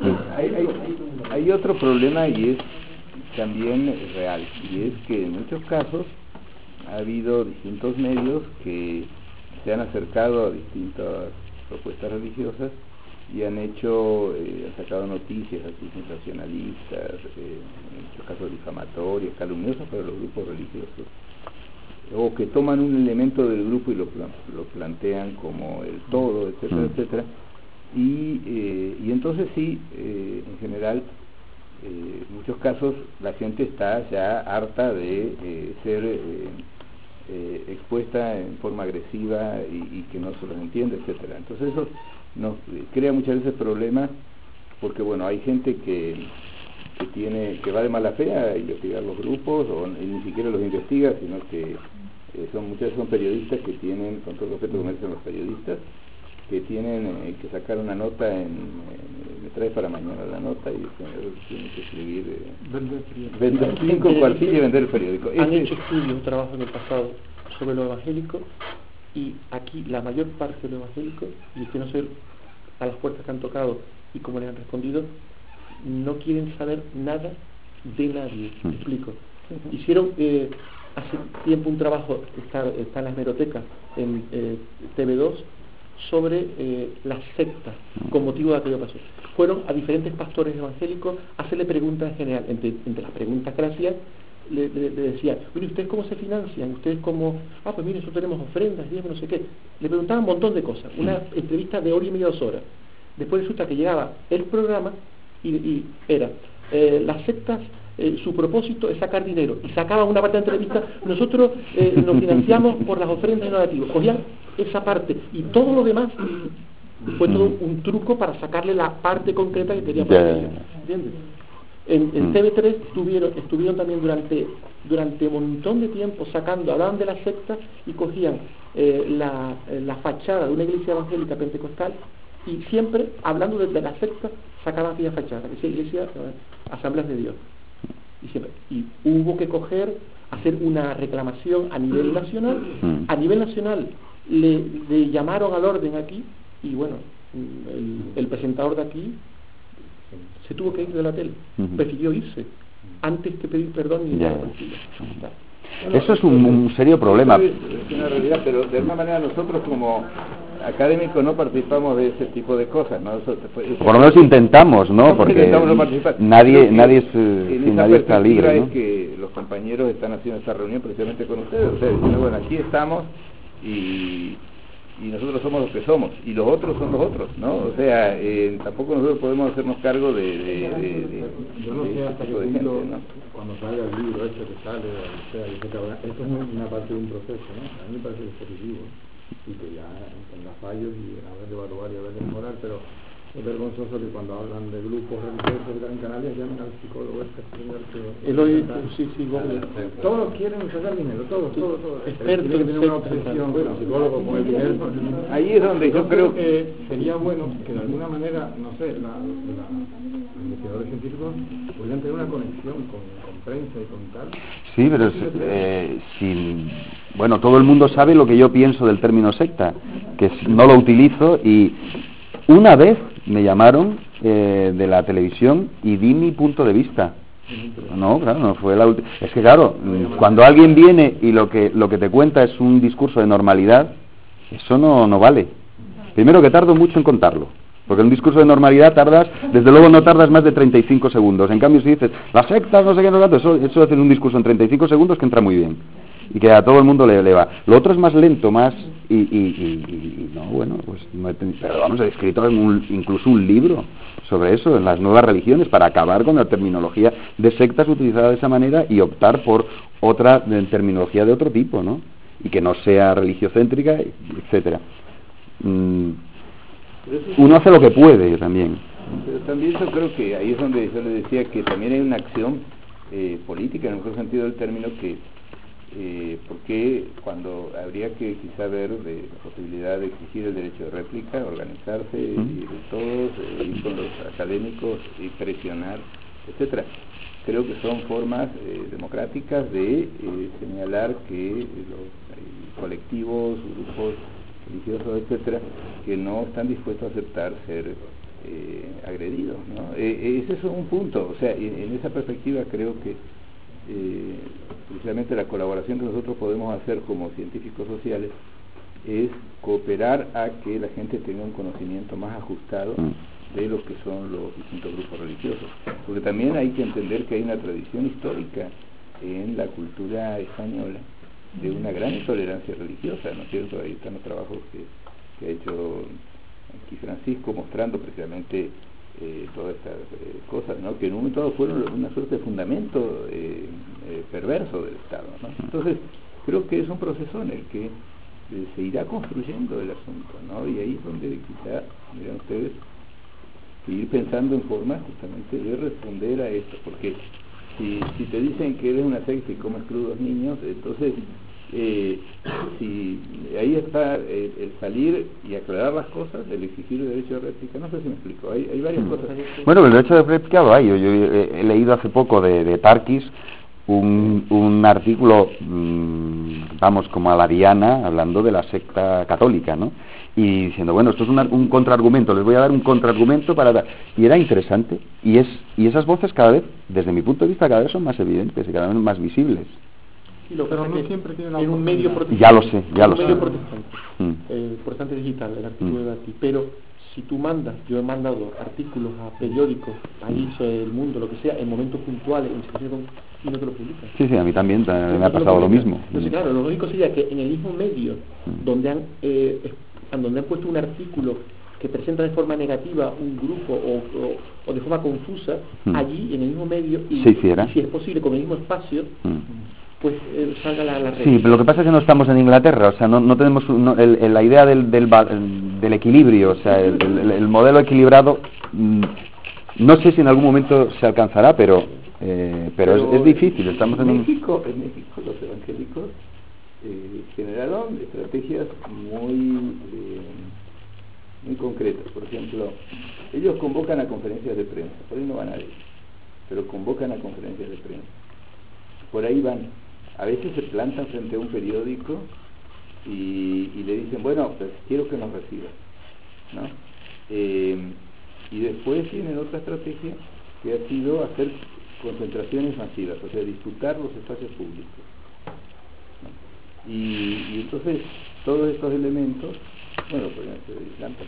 S1: no.
S8: Hay otro problema y es también real, y es que en muchos casos ha habido distintos medios que se han acercado a distintas propuestas religiosas y han sacado noticias así sensacionalistas, en muchos casos difamatorias, calumniosas para los grupos religiosos. o que toman un elemento del grupo y lo plantean como el todo, etcétera, etcétera. Y entonces sí, en general, en muchos casos la gente está ya harta de ser expuesta en forma agresiva y que no se los entiende, etcétera. Entonces eso nos crea muchas veces problemas, porque bueno, hay gente que va de mala fe a investigar los grupos, o ni siquiera los investiga, sino que muchas veces son periodistas que tienen, con todo el respeto que merecen los periodistas, que tienen que sacar una nota me traes para mañana la nota, y el señor tiene que escribir, vender 5 cuartillas y vender el periódico.
S9: Han hecho estudios, un trabajo en el pasado sobre lo evangélico, y aquí la mayor parte de lo evangélico, y que no sé a las puertas que han tocado y cómo les han respondido, no quieren saber nada de nadie. Me explico. Hicieron hace tiempo un trabajo que está en las hemerotecas en TV2 sobre las sectas con motivo de aquello que pasó. Fueron a diferentes pastores evangélicos a hacerle preguntas en general. Entre las preguntas que le hacían, le decían: mire, ¿ustedes cómo se financian? ¿Ustedes cómo? Pues mire, nosotros tenemos ofrendas, no sé qué. Le preguntaban un montón de cosas. Una entrevista de hora y media, 2 horas. Después resulta que llegaba el programa y era las sectas, su propósito es sacar dinero, y sacaban una parte de la entrevista: nosotros nos financiamos por las ofrendas y donativos. Cogían esa parte, y todo lo demás fue todo un truco para sacarle la parte concreta que querían para ellos. ¿Entiendes? En TV3 estuvieron también durante un montón de tiempo hablaban de la secta, y cogían la fachada de una iglesia evangélica pentecostal, y siempre hablando de la secta sacaban aquella fachada, que decía iglesia, asambleas de Dios, y hubo que hacer una reclamación a nivel nacional. A nivel nacional le llamaron al orden aquí, y bueno, el presentador de aquí se tuvo que ir de la tele, prefirió irse antes que pedir perdón y
S4: Eso es un serio problema.
S8: Es una realidad, pero de alguna manera nosotros como académicos no participamos de ese tipo de cosas, ¿no?
S4: Por lo menos intentamos, ¿no? Porque
S8: intentamos no participar.
S4: nadie
S8: perspectiva
S4: está libre, ¿no?
S8: Es que los compañeros están haciendo esta reunión precisamente con ustedes, o sea, diciendo: bueno, aquí estamos y nosotros somos los que somos, y los otros son los otros, ¿no? O sea, tampoco nosotros podemos hacernos cargo de
S6: yo no sé hasta qué
S8: tipo de gente,
S6: punto,
S8: ¿no?
S6: cuando salga el libro que sale, o sea, esto es una parte de un proceso, ¿no? A mí me parece que es positivo, y que ya tenga fallos y haber de evaluar y haber de mejorar, pero es vergonzoso que cuando hablan de grupos religiosos de Gran Canaria llamen al psicólogo señor que todos quieren sacar dinero, todos expertos, tiene que tener una obsesión con el psicólogo, con el dinero.
S8: Ahí es donde yo creo
S6: que sería bueno que de alguna manera, no sé, los investigadores científicos pudieran tener una conexión con prensa y con tal.
S4: Sí, pero bueno, todo el mundo sabe lo que yo pienso del término secta, que no lo utilizo, y una vez me llamaron de la televisión y di mi punto de vista. No, claro, no fue la última. Es que claro, cuando alguien viene y lo que te cuenta es un discurso de normalidad, eso no vale. Primero, que tardo mucho en contarlo, porque en un discurso de normalidad desde luego no tardas más de 35 segundos. En cambio, si dices las sectas, no sé qué, eso hace un discurso en 35 segundos que entra muy bien y que a todo el mundo le va. Lo otro es más lento, más y no, bueno, pues pero vamos, he escrito incluso un libro sobre eso, en las nuevas religiones, para acabar con la terminología de sectas utilizada de esa manera y optar por otra terminología de otro tipo, ¿no? Y que no sea religiocéntrica, etcétera. Uno hace lo que puede también.
S8: Pero también yo creo que ahí es donde yo le decía que también hay una acción política, en el mejor sentido del término, que porque cuando habría que quizá ver de la posibilidad de exigir el derecho de réplica, organizarse y de todos, ir con los académicos y presionar, etcétera. Creo que son formas democráticas de señalar que los colectivos, grupos religiosos, etcétera, que no están dispuestos a aceptar ser agredidos, ¿no? Ese es un punto. O sea, en esa perspectiva creo que precisamente la colaboración que nosotros podemos hacer como científicos sociales es cooperar a que la gente tenga un conocimiento más ajustado de lo que son los distintos grupos religiosos, porque también hay que entender que hay una tradición histórica en la cultura española de una gran intolerancia religiosa, ¿no es cierto? Ahí están los trabajos que ha hecho aquí Francisco, mostrando precisamente todas estas cosas, ¿no? Que en un momento dado fueron una suerte de fundamento perverso del Estado, ¿no? Entonces, creo que es un proceso en el que se irá construyendo el asunto, ¿no? Y ahí es donde quizá, miren ustedes, seguir pensando en formas justamente de responder a esto, porque si te dicen que eres una secta y comes crudos niños, entonces si ahí está el salir y aclarar las cosas, el exigir el derecho de réplica. No sé si me explico, hay varias cosas.
S4: Bueno, el derecho de réplica lo hay. Yo he leído hace poco de Tarquis un artículo, vamos, como a la diana, hablando de la secta católica, ¿no? Y diciendo, bueno, esto es un contraargumento, les voy a dar un contraargumento para dar. Y era interesante, y esas voces cada vez, desde mi punto de vista, cada vez son más evidentes y cada vez más visibles.
S9: Sí, pero no siempre tiene la un medio protestante.
S4: Ya lo sé, ya lo sé.
S9: Medio protestante, protestante digital, el artículo de Darty. Pero si tú mandas, yo he mandado artículos a periódicos, países, El Mundo, lo que sea, en momentos puntuales, en situaciones y no te lo publican.
S4: Sí, a mí también me ha pasado lo mismo.
S9: Entonces, claro, lo lógico sería que en el mismo medio donde han puesto un artículo que presenta de forma negativa un grupo o de forma confusa, allí en el mismo medio y si es posible con el mismo espacio, pues salga la regla.
S4: Sí, pero lo que pasa es que no estamos en Inglaterra, o sea, no tenemos la idea del equilibrio, o sea, el modelo equilibrado, no sé si en algún momento se alcanzará, pero es difícil. Estamos en
S8: México los evangélicos generaron estrategias muy concretas. Por ejemplo, ellos convocan a conferencias de prensa, por ahí no van a ir, pero convocan a conferencias de prensa, por ahí van. A veces se plantan frente a un periódico y le dicen, bueno, pues quiero que nos reciban, ¿no? Y después tienen otra estrategia que ha sido hacer concentraciones masivas, o sea, disputar los espacios públicos, ¿no? Y entonces todos estos elementos, bueno, podrían ser de Islam,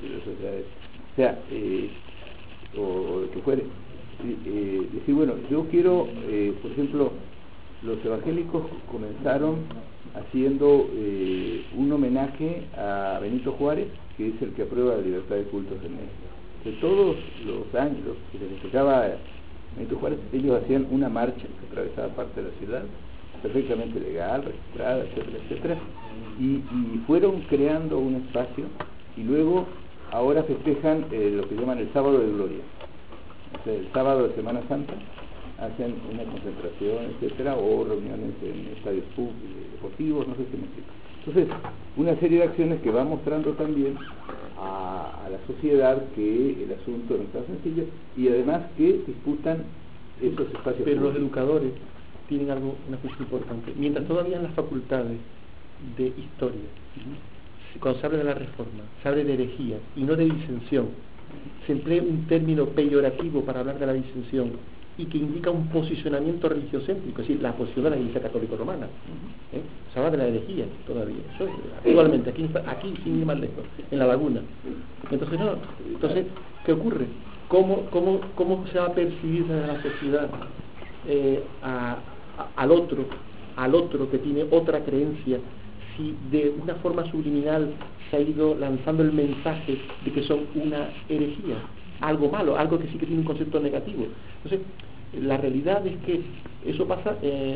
S8: o lo que fuere, decir, bueno, yo quiero, por ejemplo, los evangélicos comenzaron haciendo un homenaje a Benito Juárez, que es el que aprueba la libertad de cultos en México. De todos los años que se festejaba Benito Juárez, ellos hacían una marcha que atravesaba parte de la ciudad, perfectamente legal, registrada, etcétera, etcétera, y fueron creando un espacio, y luego ahora festejan lo que llaman el Sábado de Gloria, o sea, el sábado de Semana Santa hacen una concentración, etcétera, o reuniones en estadios deportivos, no sé si me explico. Entonces, una serie de acciones que va mostrando también a la sociedad que el asunto no está sencillo, y además que disputan esos espacios.
S9: Pero los educadores tienen una cuestión importante. Mientras todavía en las facultades de historia, cuando se habla de la reforma, se habla de herejía y no de disensión, se emplea un término peyorativo para hablar de la disensión y que indica un posicionamiento religiocéntrico, es decir, la posición de la Iglesia Católica Romana. Se habla de la herejía todavía, eso es, actualmente, aquí sin ir más lejos, en la laguna. Entonces, ¿qué ocurre? ¿Cómo se va a percibir desde la sociedad al otro que tiene otra creencia, si de una forma subliminal se ha ido lanzando el mensaje de que son una herejía, algo malo, algo que sí que tiene un concepto negativo? Entonces, la realidad es que eso pasa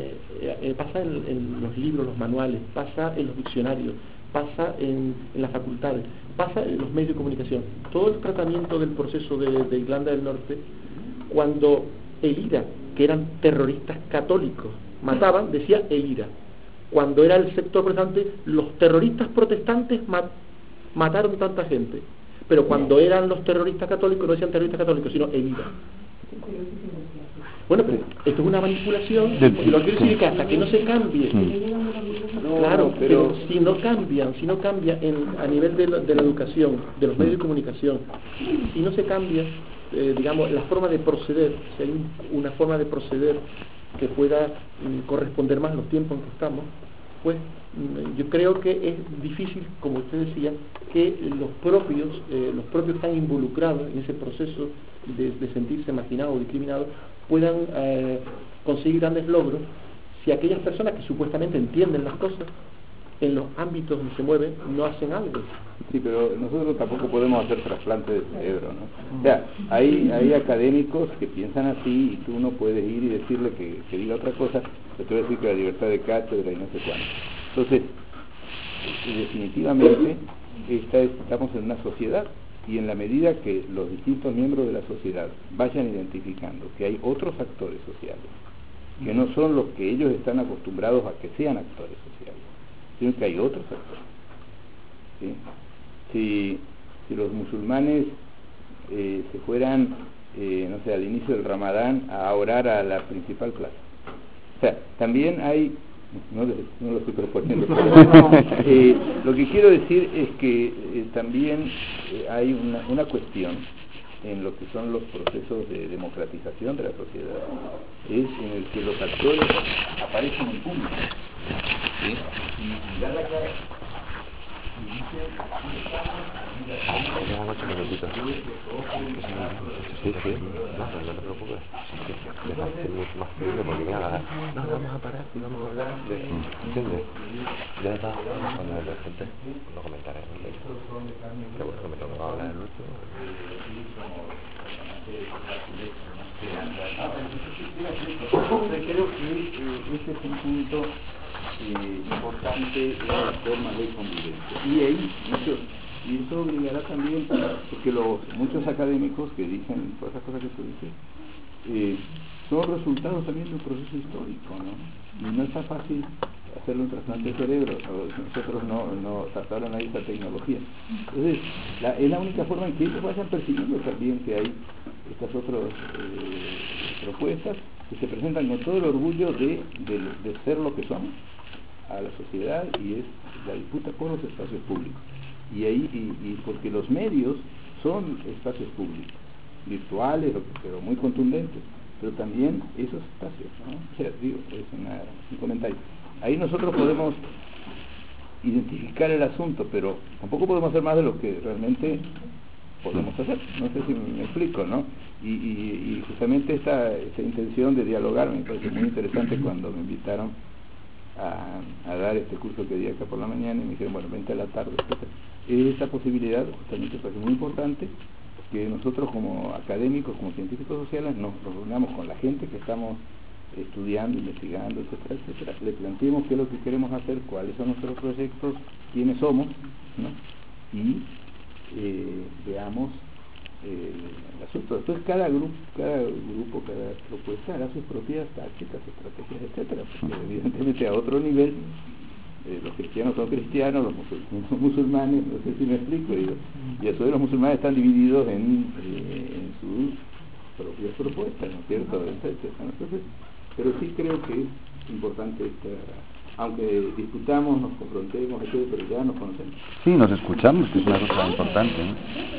S9: en los libros, los manuales, pasa en los diccionarios, pasa en las facultades, pasa en los medios de comunicación. Todo el tratamiento del proceso de Irlanda del Norte, cuando el IRA, que eran terroristas católicos, mataban, decía el IRA. Cuando era el sector protestante, los terroristas protestantes mataron tanta gente. Pero cuando eran los terroristas católicos, no decían terroristas católicos, sino el IRA. Bueno, pero esto es una manipulación, y lo que quiero decir es que hasta que no se cambie, claro, pero si no cambia a nivel de la educación, de los medios de comunicación, si no se cambia, digamos, la forma de proceder, si hay una forma de proceder que pueda corresponder más a los tiempos en que estamos, pues yo creo que es difícil, como usted decía, que los propios que están involucrados en ese proceso de sentirse marginados o discriminados puedan conseguir grandes logros si aquellas personas que supuestamente entienden las cosas en los ámbitos donde se mueven no hacen algo?
S8: Sí, pero nosotros tampoco podemos hacer trasplante de cerebro, ¿no? O sea, hay académicos que piensan así y tú no puedes ir y decirle que diga otra cosa, pero te voy a decir que la libertad de cátedra y no sé cuánto. Entonces, definitivamente estamos en una sociedad, y en la medida que los distintos miembros de la sociedad vayan identificando que hay otros actores sociales, que no son los que ellos están acostumbrados a que sean actores sociales, sino que hay otros actores, ¿sí? Si los musulmanes se fueran, no sé, al inicio del Ramadán a orar a la principal plaza, o sea, también hay, no lo estoy proponiendo, lo que quiero decir es que también hay una cuestión en lo que son los procesos de democratización de la sociedad, es en el que los actores aparecen en público, ¿sí? Y dan la cara y dicen,
S9: Sí, no te preocupes, es mucho más fácil porque mira, no, vamos a parar y vamos a hablar de, ¿entiendes? Ya está, cuando la gente lo comentaré, pero bueno, me tengo que hablar el último.
S8: Creo que ese es un punto importante en la forma de convivencia, y ahí y eso obligará también, porque muchos académicos que dicen todas esas cosas que tú dices son resultados también de un proceso histórico, ¿no? Y no es tan fácil hacerle un trasplante de cerebro, nosotros no trataron ahí esa tecnología. Entonces, es la única forma en que ellos vayan percibiendo también que hay estas otras propuestas que se presentan con todo el orgullo de ser lo que somos a la sociedad, y es la disputa por los espacios públicos. Y ahí, y porque los medios son espacios públicos, virtuales, pero muy contundentes, pero también esos espacios, ¿no? O sea, digo, es un comentario. Ahí nosotros podemos identificar el asunto, pero tampoco podemos hacer más de lo que realmente podemos hacer. No sé si me explico, ¿no? Y justamente esta intención de dialogar me parece muy interesante cuando me invitaron a dar este curso que di acá por la mañana, y me dijeron, bueno, vente a la tarde, etc. Esa posibilidad justamente parece muy importante, que nosotros como académicos, como científicos sociales, nos reunamos con la gente que estamos estudiando, investigando, etcétera, etcétera, le planteemos qué es lo que queremos hacer, cuáles son nuestros proyectos, quiénes somos, ¿no? Y veamos el asunto. Después cada grupo, cada propuesta hará sus propias tácticas, estrategias, etcétera, porque evidentemente a otro nivel los cristianos son cristianos, los musulmanes, no sé si me explico, y a su vez los musulmanes están divididos en sus propias propuestas, ¿no es cierto? Etcétera. Entonces, pero sí creo que es importante aunque discutamos, nos confrontemos, etcétera, pero ya nos conocemos.
S4: Sí, nos escuchamos, que es una cosa importante, ¿no?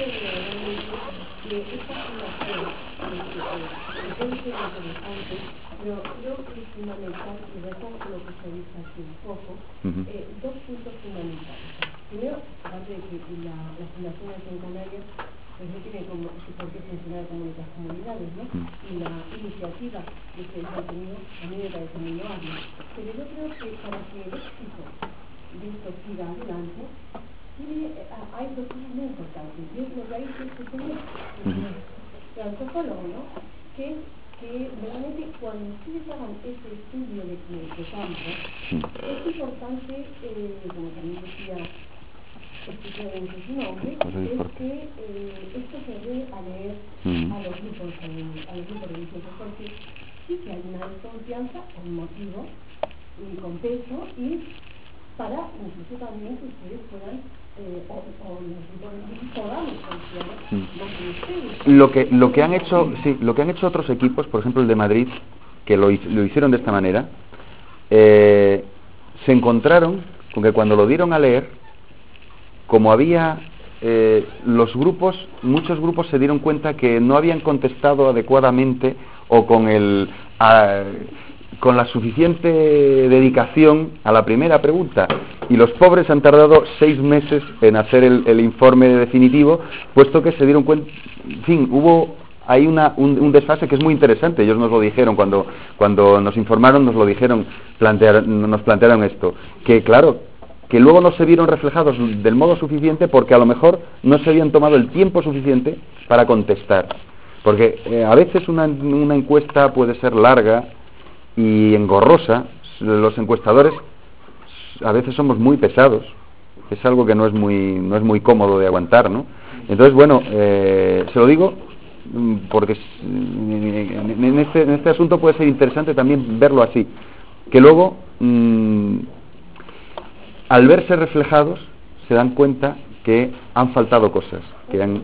S3: Pero creo que es fundamental, y recojo lo que se dice hace un poco, dos puntos fundamentales. Primero, aparte de que la Fundación aquí en Canarias pues no tiene por qué funcionar como otras comunidades, ¿no? Y la iniciativa que ustedes han tenido a mí me parece muy loable. Pero yo creo que para que el éxito de esto siga adelante, hay dos cosas muy importantes. Y es lo que ha dicho este señor, el antropólogo, ¿no? Que realmente cuando ustedes hagan ese estudio de campo, es importante, como también decía especialmente su nombre, es que esto se dé a leer a los grupos religiosos, porque sí que hay una desconfianza, un motivo, con peso, y para incluso también que ustedes puedan
S4: lo que han hecho otros equipos, por ejemplo el de Madrid, que lo hicieron de esta manera, se encontraron con que cuando lo dieron a leer, como había muchos grupos se dieron cuenta que no habían contestado adecuadamente o con la suficiente dedicación a la primera pregunta, y los pobres han tardado 6 meses en hacer el informe definitivo, puesto que se dieron cuenta, en fin, hubo hay un desfase que es muy interesante. Ellos nos lo dijeron cuando nos informaron, nos lo dijeron, nos plantearon esto, que claro, que luego no se vieron reflejados del modo suficiente porque a lo mejor no se habían tomado el tiempo suficiente para contestar. Porque a veces una encuesta puede ser larga y engorrosa. Los encuestadores a veces somos muy pesados, es algo que no es muy cómodo de aguantar, ¿no? Entonces, bueno, se lo digo porque en este asunto puede ser interesante también verlo así, que luego al verse reflejados se dan cuenta que han faltado cosas, que han...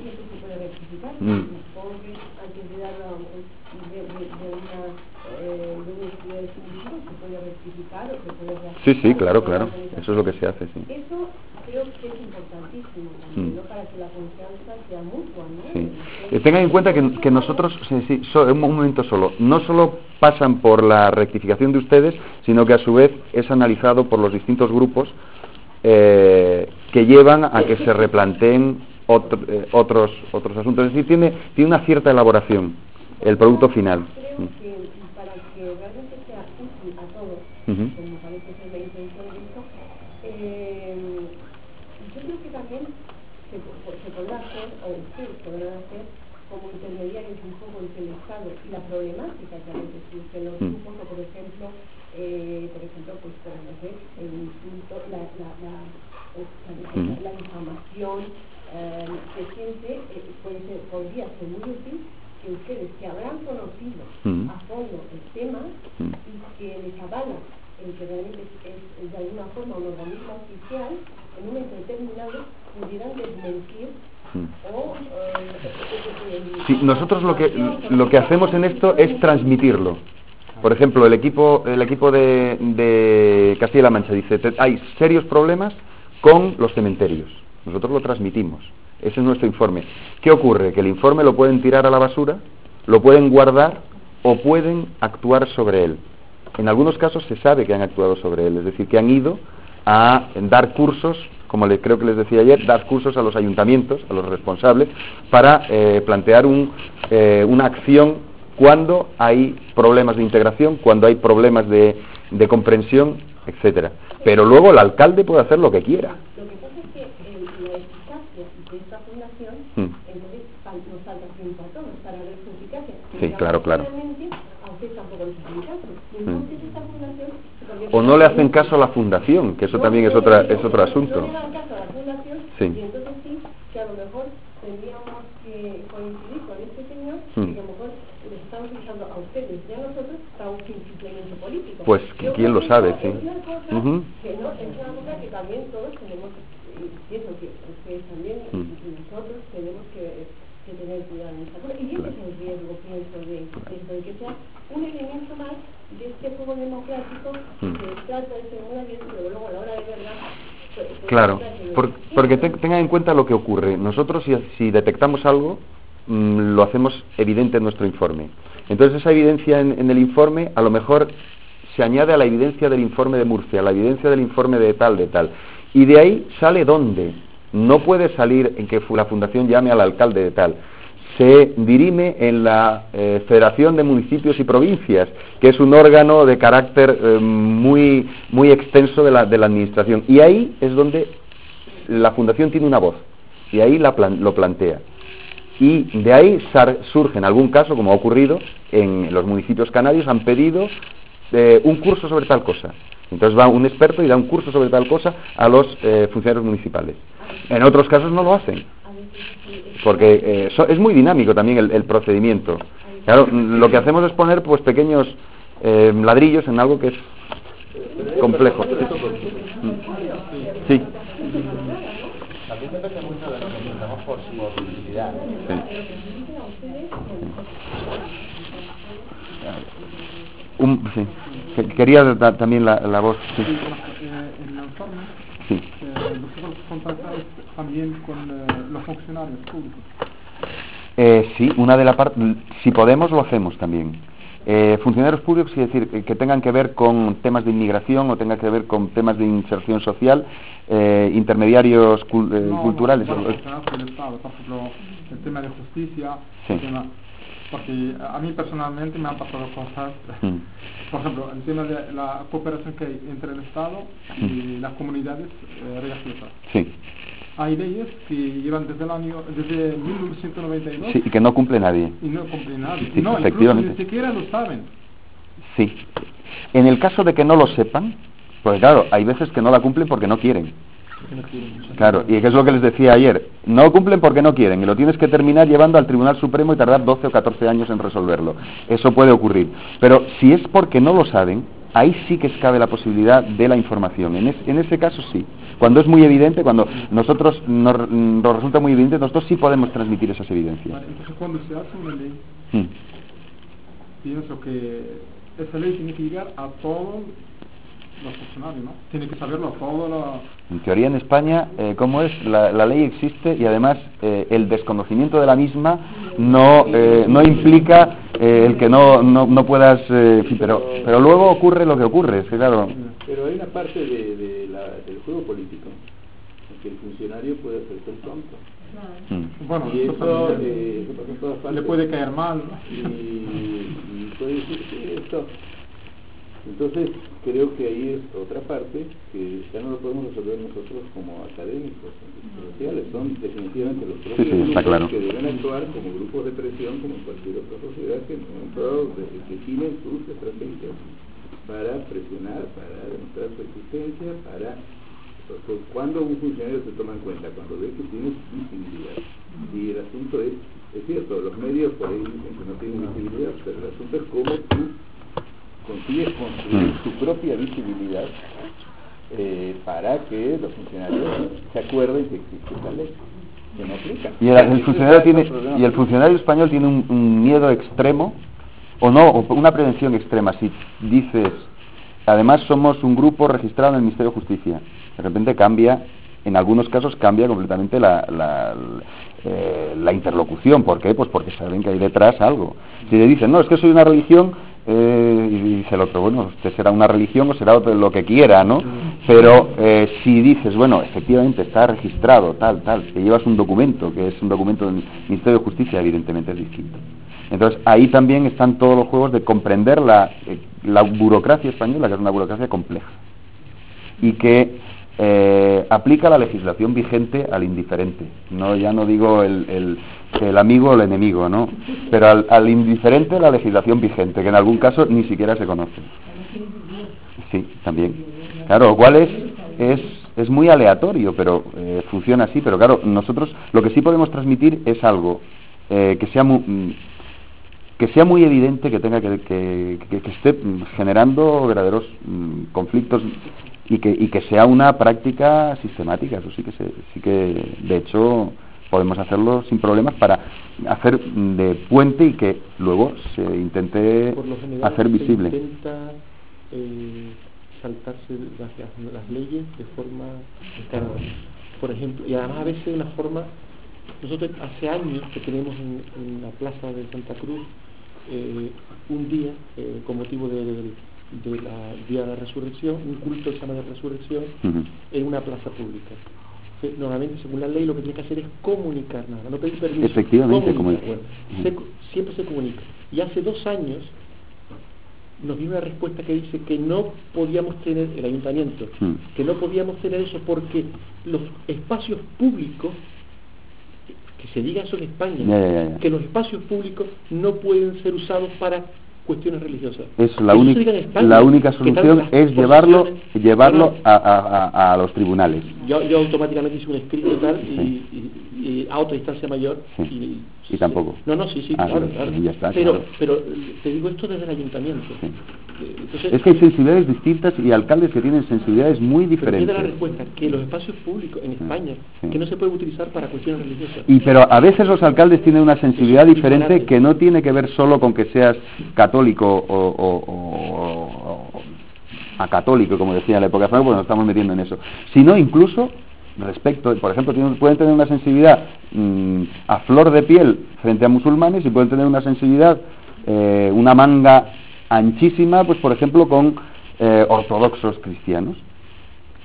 S4: Sí, claro, eso es lo que se hace, sí.
S3: Eso creo que es importantísimo también, ¿no? Para que la confianza sea mutua, ¿no?
S4: Sí. Tengan en cuenta que nosotros, un momento solo, no solo pasan por la rectificación de ustedes, sino que a su vez es analizado por los distintos grupos que llevan a que se replanteen otros asuntos. Es decir, tiene una cierta elaboración el producto final.
S3: Creo que para que realmente sea útil a todos, como parece ser la intención de esto, yo creo que también se podrá hacer, o ustedes podrán hacer, como intermediarios un poco entre el Estado y la problemática que a veces surge en los grupos, o por ejemplo, pues no sé, el insulto, la información que siempre podría ser muy útil que ustedes que habrán conocido a fondo el tema y que les avala el que realmente es de alguna forma un organismo oficial, en un momento determinado pudieran desmentir o...
S4: Sí, nosotros lo que hacemos en esto es transmitirlo. Por ejemplo, el equipo de Castilla-La Mancha dice, hay serios problemas con los cementerios. Nosotros lo transmitimos. Ese es nuestro informe. ¿Qué ocurre? Que el informe lo pueden tirar a la basura, lo pueden guardar o pueden actuar sobre él. En algunos casos se sabe que han actuado sobre él, es decir, que han ido a dar cursos, como creo que les decía ayer, dar cursos a los ayuntamientos, a los responsables, para plantear una acción cuando hay problemas de integración, cuando hay problemas de comprensión, etcétera. Pero luego el alcalde puede hacer lo que quiera.
S3: Lo que pasa es que la eficacia de esta fundación, entonces nos falta tiempo a todos para ver su eficacia.
S4: Sí, claro.
S3: A ustedes tampoco les hacen caso. Entonces esta fundación...
S4: O no le hacen caso a la fundación, que eso también es otro asunto.
S3: No le dan caso a la fundación,
S4: sí.
S3: Y entonces sí, que a lo mejor tendríamos que coincidir con este señor, que a lo mejor les estamos utilizando a ustedes y a nosotros para un fin simplemente político.
S4: Pues quién lo sabe, sí.
S3: Es una cosa que también todos tenemos, pienso que ustedes también y nosotros tenemos que tener cuidado en esta cosa. Y ese es el riesgo, pienso, de que sea un elemento más de este juego democrático que trata de ser muy abierto, pero luego a la hora de verdad...
S4: Claro, porque tengan en cuenta lo que ocurre. Nosotros si detectamos algo, lo hacemos evidente en nuestro informe. Entonces esa evidencia en el informe a lo mejor se añade a la evidencia del informe de Murcia, a la evidencia del informe de tal. Y de ahí sale dónde. No puede salir en que la fundación llame al alcalde de tal. Se dirime en la Federación de Municipios y Provincias, que es un órgano de carácter muy extenso de la administración. Y ahí es donde la fundación tiene una voz. Y ahí lo plantea. Y de ahí surge en algún caso, como ha ocurrido en los municipios canarios, han pedido un curso sobre tal cosa. Entonces va un experto y da un curso sobre tal cosa a los funcionarios municipales. En otros casos no lo hacen, porque es muy dinámico también el procedimiento. Claro, lo que hacemos es poner pues pequeños ladrillos en algo que es complejo. Sí.
S10: También depende mucho de lo que necesitamos por posibilidad.
S4: Sí. Quería dar también la voz. Sí.
S5: En el informe, vosotros contactáis también con los funcionarios públicos.
S4: Sí, si podemos lo hacemos también. Funcionarios públicos, es decir, que tengan que ver con temas de inmigración o tengan que ver con temas de inserción social, intermediarios culturales.
S5: Bueno, del Estado, por ejemplo, el tema de justicia,
S4: sí.
S5: el tema
S11: porque a mí personalmente me han pasado cosas, por ejemplo, el tema de la cooperación que hay entre el Estado y las comunidades religiosas.
S4: Sí.
S11: Hay leyes que llevan desde 1992
S4: sí, y que no cumple nadie.
S11: y no cumple nadie.
S4: Sí,
S11: No,
S4: efectivamente.
S11: incluso ni siquiera lo saben.
S4: Sí. En el caso de que no lo sepan, pues claro, hay veces que no la cumplen porque no quieren. Claro, y que es lo que les decía ayer, no cumplen porque no quieren, y lo tienes que terminar llevando al Tribunal Supremo y tardar 12 o 14 años en resolverlo. Eso puede ocurrir. Pero si es porque no lo saben, ahí sí que cabe la posibilidad de la información. En ese caso sí. Cuando es muy evidente, cuando nosotros nos resulta muy evidente, nosotros sí podemos transmitir esas evidencias.
S11: Vale, entonces cuando se hace una ley, pienso que esa ley tiene que llegar a todos los funcionarios, ¿no? Tiene que saberlo a todos los...
S4: En teoría en España, ¿cómo es? La ley existe y además el desconocimiento de la misma no implica el que no puedas... sí, pero luego ocurre lo que ocurre, es que claro...
S8: Pero hay una parte del juego político en que el funcionario puede hacerse el tonto.
S11: Bueno,
S8: y eso pasa en todas partes.
S11: le puede caer mal.
S8: Y puede decir, sí, esto... Entonces, creo que ahí es otra parte que ya no lo podemos resolver nosotros como académicos sociales, son definitivamente los propios grupos que deben actuar como grupos de presión, como en cualquier otra sociedad, que en un momento definen sus estrategias para presionar, para demostrar su existencia, para... Pues, cuando un funcionario se toma en cuenta, cuando ve que tienes visibilidad, y el asunto es cierto, los medios por ahí dicen que no tienen visibilidad, pero el asunto es cómo tú consigues construir tu propia visibilidad para que los funcionarios se acuerden que existe esta ley, que no aplica.
S4: Y el funcionario español tiene un miedo extremo, o una prevención extrema. Si dices, además somos un grupo registrado en el Ministerio de Justicia, de repente cambia, en algunos casos cambia completamente la interlocución. ¿Por qué? Pues porque saben que hay detrás algo. Si le dicen, no, es que soy una religión, y dice el otro, bueno, usted será una religión o será lo que quiera, ¿no? Pero si dices, bueno, efectivamente está registrado, tal, que llevas un documento, que es un documento del Ministerio de Justicia, evidentemente es distinto. Entonces ahí también están todos los juegos de comprender la burocracia española, que es una burocracia compleja y que aplica la legislación vigente al indiferente. Ya no digo el amigo o el enemigo, ¿no? Pero al indiferente la legislación vigente, que en algún caso ni siquiera se conoce. Sí, también. Claro, lo cual es muy aleatorio, pero funciona así. Pero claro, nosotros lo que sí podemos transmitir es algo que sea muy evidente, que tenga que esté generando verdaderos conflictos y que sea una práctica sistemática. Eso sí que de hecho podemos hacerlo sin problemas para hacer de puente y que luego se intente hacer visible.
S9: Se intenta saltarse las leyes de forma descarada. Por ejemplo, y además a veces de una forma... Nosotros hace años que tenemos en la plaza de Santa Cruz un día, con motivo del Día de la Resurrección, un culto que se llama de Resurrección, en una plaza pública. Normalmente, según la ley, lo que tiene que hacer es comunicar nada, no pedir permiso.
S4: Efectivamente,
S9: comunicar. Siempre se comunica. Y hace 2 años nos dio una respuesta que dice que no podíamos tener, el ayuntamiento, que no podíamos tener eso porque los espacios públicos, que se diga eso en España, que los espacios públicos no pueden ser usados para cuestiones religiosas.
S4: La única solución es llevarlo a los tribunales.
S9: Yo automáticamente hice un escrito y tal, y a otra instancia mayor.
S4: Y tampoco.
S9: Sí, claro.
S4: Ya está,
S9: pero te digo esto desde el ayuntamiento. Entonces,
S4: es que hay sensibilidades distintas y alcaldes que tienen sensibilidades muy diferentes.
S9: Pero la respuesta, que los espacios públicos en España, que no se pueden utilizar para cuestiones religiosas.
S4: Pero a veces los alcaldes tienen una sensibilidad diferente que no tiene que ver solo con que seas católico o acatólico, como decía en la época de Franco, porque nos estamos metiendo en eso, sino incluso respecto, por ejemplo, pueden tener una sensibilidad a flor de piel frente a musulmanes y pueden tener una sensibilidad, una manga anchísima, pues por ejemplo con ortodoxos cristianos.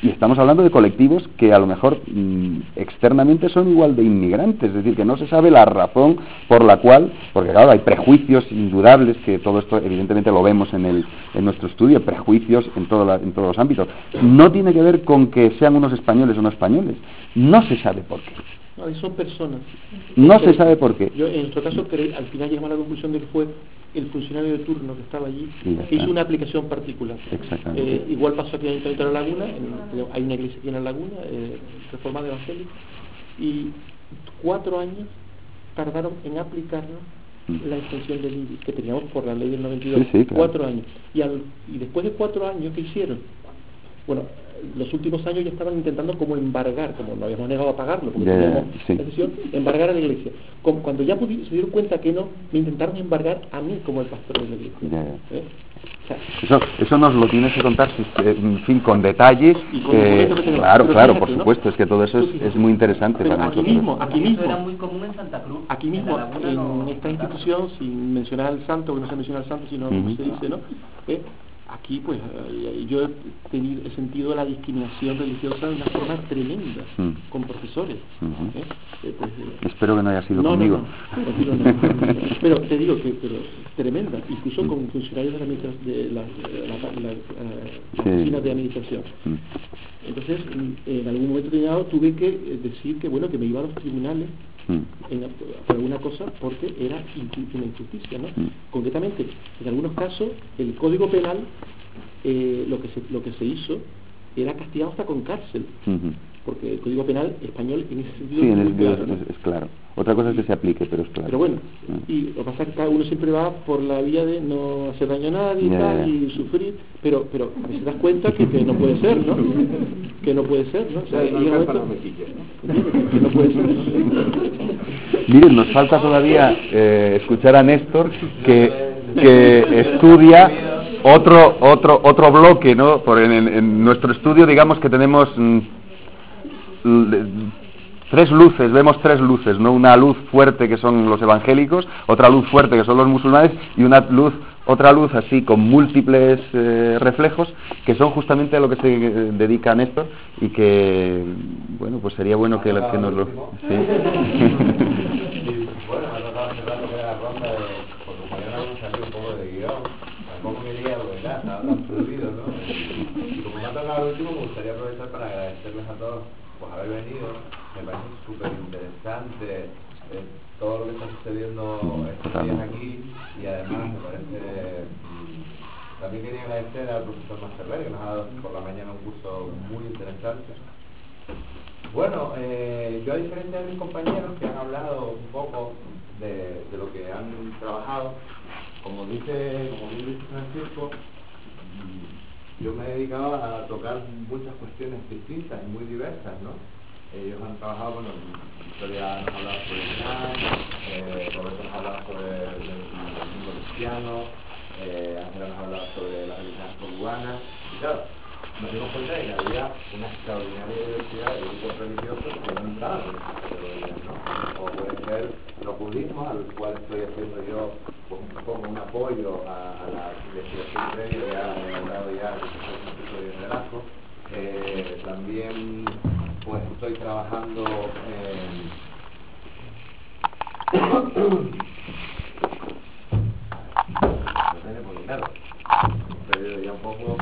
S4: Y estamos hablando de colectivos que a lo mejor externamente son igual de inmigrantes, es decir, que no se sabe la razón por la cual, porque claro, hay prejuicios indudables, que todo esto evidentemente lo vemos en nuestro estudio, prejuicios en todos los ámbitos. No tiene que ver con que sean unos españoles o no españoles, no se sabe por qué.
S9: No, son personas.
S4: No se sabe por qué.
S9: Yo, en nuestro caso, al final llegamos a la conclusión de que fue el funcionario de turno que estaba allí, hizo una aplicación particular.
S4: Exactamente.
S9: Igual pasó aquí en el Ayuntamiento de La Laguna, hay una iglesia aquí en La Laguna, reformada evangélica, y 4 años tardaron en aplicarnos la extensión del IBI que teníamos por la ley del 92.
S4: Sí, claro.
S9: 4 años. Y después de 4 años, ¿qué hicieron? Bueno, los últimos años ya estaban intentando como embargar, como no habíamos negado a pagarlo, porque teníamos la decisión, embargar a la iglesia. Cuando ya se dieron cuenta que no, me intentaron embargar a mí como el pastor de la iglesia. O sea,
S4: eso nos lo tienes que contar, en fin, con detalles. Claro, por supuesto, es que todo eso es muy interesante para nosotros.
S9: Aquí mismo,
S1: eso era muy común en Santa Cruz.
S9: Aquí mismo, en esta institución, sin mencionar al santo, que no se menciona al santo, sino como se dice, ¿no? Aquí pues yo he sentido la discriminación religiosa de una forma tremenda con profesores.
S4: Espero que no haya sido conmigo.
S9: No. Pero te digo que tremenda, incluso con funcionarios de la oficina de administración. Entonces, en algún momento determinado tuve que decir que bueno, que me iba a los tribunales por alguna cosa porque era una injusticia, ¿no? Concretamente, en algunos casos el Código Penal lo que se hizo era castigado hasta con cárcel, porque el Código Penal español en ese sentido
S4: es claro. Otra cosa es que se aplique, pero es claro.
S9: Pero bueno, y lo que pasa es que cada uno siempre va por la vía de no hacer daño a nadie y sufrir, pero a veces das cuenta que no puede ser, ¿no? Que no puede ser, ¿no? O sea, que no puede ser, ¿no?
S4: Miren, nos falta todavía escuchar a Néstor que estudia otro bloque, ¿no? En nuestro estudio, digamos que tenemos 3 luces, vemos 3 luces, ¿no? Una luz fuerte que son los evangélicos, otra luz fuerte que son los musulmanes y otra luz así con múltiples reflejos que son justamente a lo que se dedica Néstor y que, bueno, pues sería bueno que nos lo... Sí.
S10: Bueno, ha tratado hace rato que era la ronda porque como yo no salió un poco de guión, tampoco quería, porque ya estaba tan fluido, ¿no? Y como me ha tocado el último, me gustaría aprovechar para agradecerles a todos por haber venido. Me parece súper interesante todo lo que está sucediendo estos días aquí y además me parece... También quería agradecer al profesor Masterberg que nos ha dado por la mañana un curso muy interesante. Bueno, yo a diferencia de mis compañeros que han hablado un poco de lo que han trabajado, como bien dice Francisco, yo me he dedicado a tocar muchas cuestiones distintas y muy diversas, ¿no? Ellos han trabajado, bueno, Victoria nos ha hablado sobre el Islam, Roberto nos ha hablado sobre el mundo cristiano, Ángela nos ha hablado sobre las religiones cubanas, y claro, nos dimos cuenta de que había una extraordinaria diversidad de grupos religiosos que no entraban en estas categorías, ¿no? O puede ser el ocultismo, al cual estoy haciendo yo pues, un poco un apoyo a la investigación previa que ha elaborado ya el profesor de Velasco. También pues estoy trabajando porque claro, he perdido ya un poco.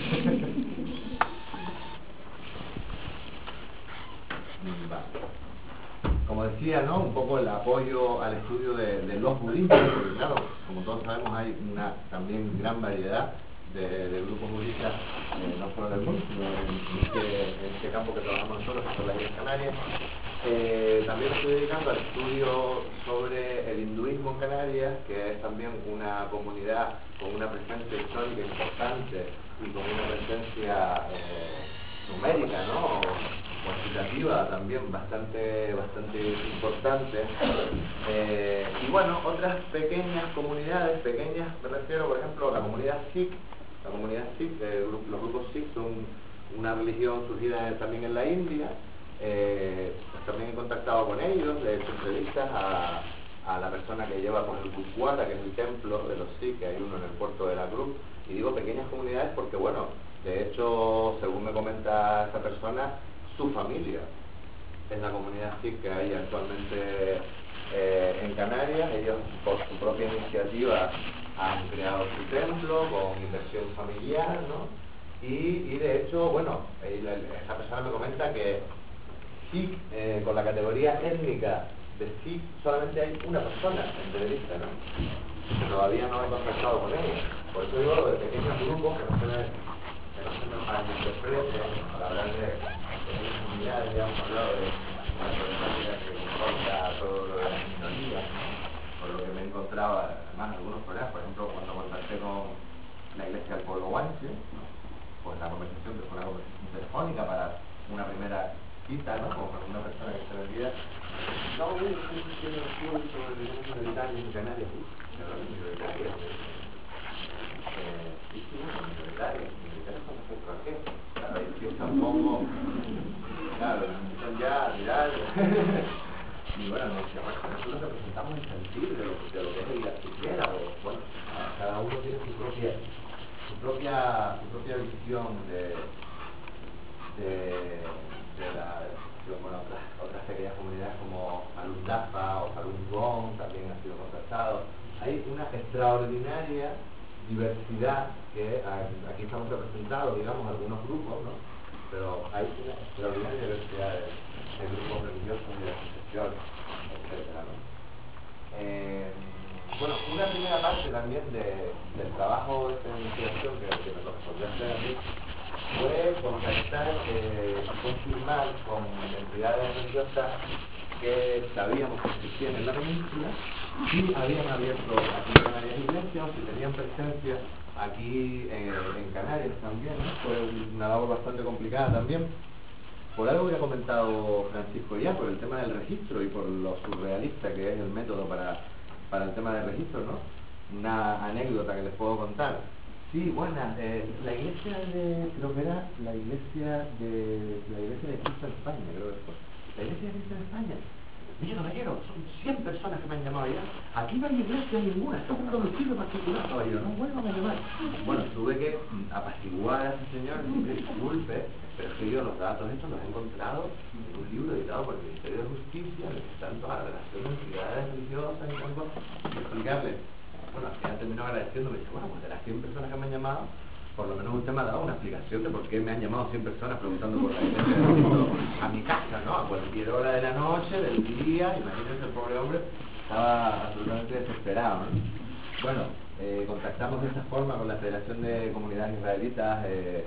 S10: Como decía, ¿no? Un poco el apoyo al estudio de los budistas, porque claro, como todos sabemos hay una también gran variedad de grupos budistas, no solo en el mundo, sino en este campo que trabajamos nosotros, que son las Islas Canarias. También me estoy dedicando al estudio sobre el hinduismo en Canarias, que es también una comunidad con una presencia histórica importante y con una presencia numérica, ¿no? Cuantitativa también bastante importante. Y bueno, otras pequeñas comunidades, me refiero por ejemplo a la comunidad Sikh. La comunidad Sikh, los grupos Sikh son una religión surgida también en la India. Pues también he contactado con ellos, le he hecho entrevistas a la persona que lleva con el Gurdwara, que es el templo de los Sikh, que hay uno en el puerto de la Cruz. Y digo pequeñas comunidades porque bueno, De hecho, según me comenta esta persona, su familia es la comunidad Sikh que hay actualmente en Canarias. Ellos, por su propia iniciativa, han creado su templo con inversión familiar, ¿no? Y de hecho, bueno, esta persona me comenta que Sikh, con la categoría étnica de Sikh, solamente hay una persona en Tenerife, ¿no? Todavía no he contactado con ella. Por eso digo lo de pequeños grupos que no se nos malinterprete al hablar de comunidades. Ya hemos hablado de la problemática que comporta todo lo de las minorías, ¿no? Por lo que me encontraba además algunos problemas. Por ejemplo, cuando contacté con la iglesia del pueblo guanche, ¿no? Pues la conversación que fue una conversación telefónica para una primera cita, ¿no? Como con una persona que se vendía. No, yo estoy diciendo sobre el idioma minoritario en Canarias. Minoritarias. Sí, minoritarias son los extranjeros. Claro, ahí sí está un poco. Claro, son ya, mirar. Y bueno, nosotros representamos el sentido de lo que es la siquiera, o bueno, cada uno tiene su propia visión de la, bueno, otras pequeñas comunidades como Falun Dafa o Falun Gong también han sido contactados. Hay una extraordinaria diversidad que aquí estamos representados, digamos, algunos grupos, ¿no? Pero hay una extraordinaria diversidad de grupos religiosos y de asociaciones, etcétera, ¿no? Bueno, una primera parte también del trabajo de esta investigación que me correspondió hacer a mí fue contactar y confirmar con entidades religiosas que sabíamos que existían en la península, si habían abierto aquí en Canarias iglesias o si tenían presencia aquí en Canarias también, ¿no? Fue una labor bastante complicada también, por algo que ha comentado Francisco ya, por el tema del registro y por lo surrealista que es el método para el tema del registro, ¿no? Una anécdota que les puedo contar. Sí, buena, la iglesia creo que era la iglesia de Cristo en España, creo que fue. La iglesia de Cristo en España. Mire, caballero, son 100 personas que me han llamado ya. Aquí no hay iglesia ninguna, esto es un domicilio particular, caballero, no vuelvan a llamar. Bueno, tuve que apaciguar a ese señor y decirle, disculpe, pero es que yo los datos estos los he encontrado en un libro editado por el Ministerio de Justicia, en el que están todas las relaciones de entidades religiosas y algo, y explicarle. Bueno, al final terminó agradeciéndome y dice, bueno, pues de las 100 personas que me han llamado, por lo menos usted me ha dado una explicación de por qué me han llamado 100 personas preguntando por la iglesia de Cristo a mi casa, ¿no? A cualquier hora de la noche, del día. Imagínense, el pobre hombre estaba absolutamente desesperado, ¿no? Bueno, contactamos de esta forma con la Federación de Comunidades Israelitas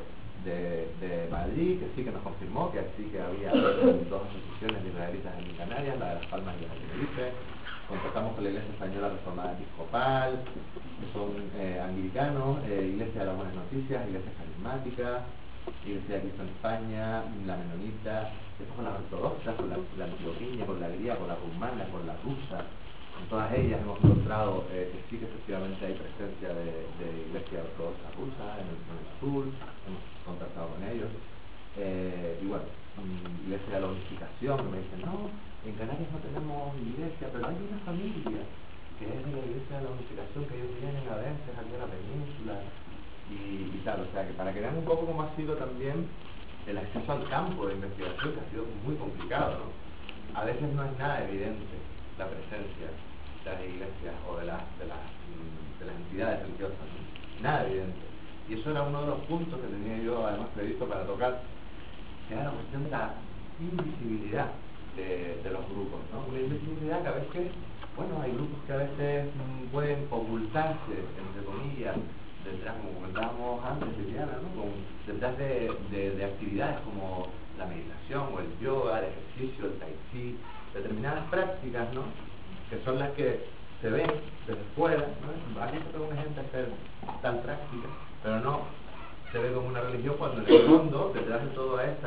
S10: de Madrid, que sí que nos confirmó que sí que había dos asociaciones de israelitas en Canarias, la de Las Palmas y la de Tenerife. Contactamos con la Iglesia Española Reformada Episcopal, que son anglicanos, Iglesia de las Buenas Noticias, Iglesia Carismática, Iglesia de Cristo en España, la Menonita, después con las ortodoxas, con la antioqueña, con la griega, con la rumana, con la rusa. En todas ellas hemos encontrado que sí que efectivamente hay presencia de Iglesia Ortodoxa rusa en el sur, hemos contactado con ellos. Y bueno, Iglesia de la Unificación, que me dicen, no, en Canarias no tenemos iglesia, pero hay una familia que es de la Iglesia de la Unificación, que ellos vienen a veces aquí en la península y tal, o sea que para que vean un poco cómo ha sido también el acceso al campo de investigación, que ha sido muy complicado, ¿no? A veces no es nada evidente la presencia de las iglesias o de las entidades religiosas, ¿no? Nada evidente, y eso era uno de los puntos que tenía yo además previsto para tocar, que era la cuestión de la invisibilidad de los grupos, ¿no? Una invisibilidad que a veces, bueno, hay grupos que a veces pueden ocultarse, entre comillas, detrás, como comentábamos antes, Liliana, ¿no? Detrás de actividades como la meditación o el yoga, el ejercicio, el tai chi, determinadas prácticas, ¿no? Que son las que se ven desde fuera, ¿no? Aquí se pone una gente a hacer tal práctica, pero no se ve como una religión, cuando en el fondo, detrás de todo ese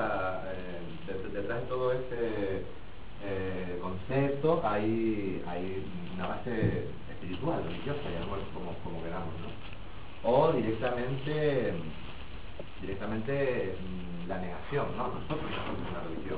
S10: concepto hay una base espiritual, religiosa, llamémoslo como queramos, ¿no? O directamente la negación, ¿no? Nosotros no somos una religión,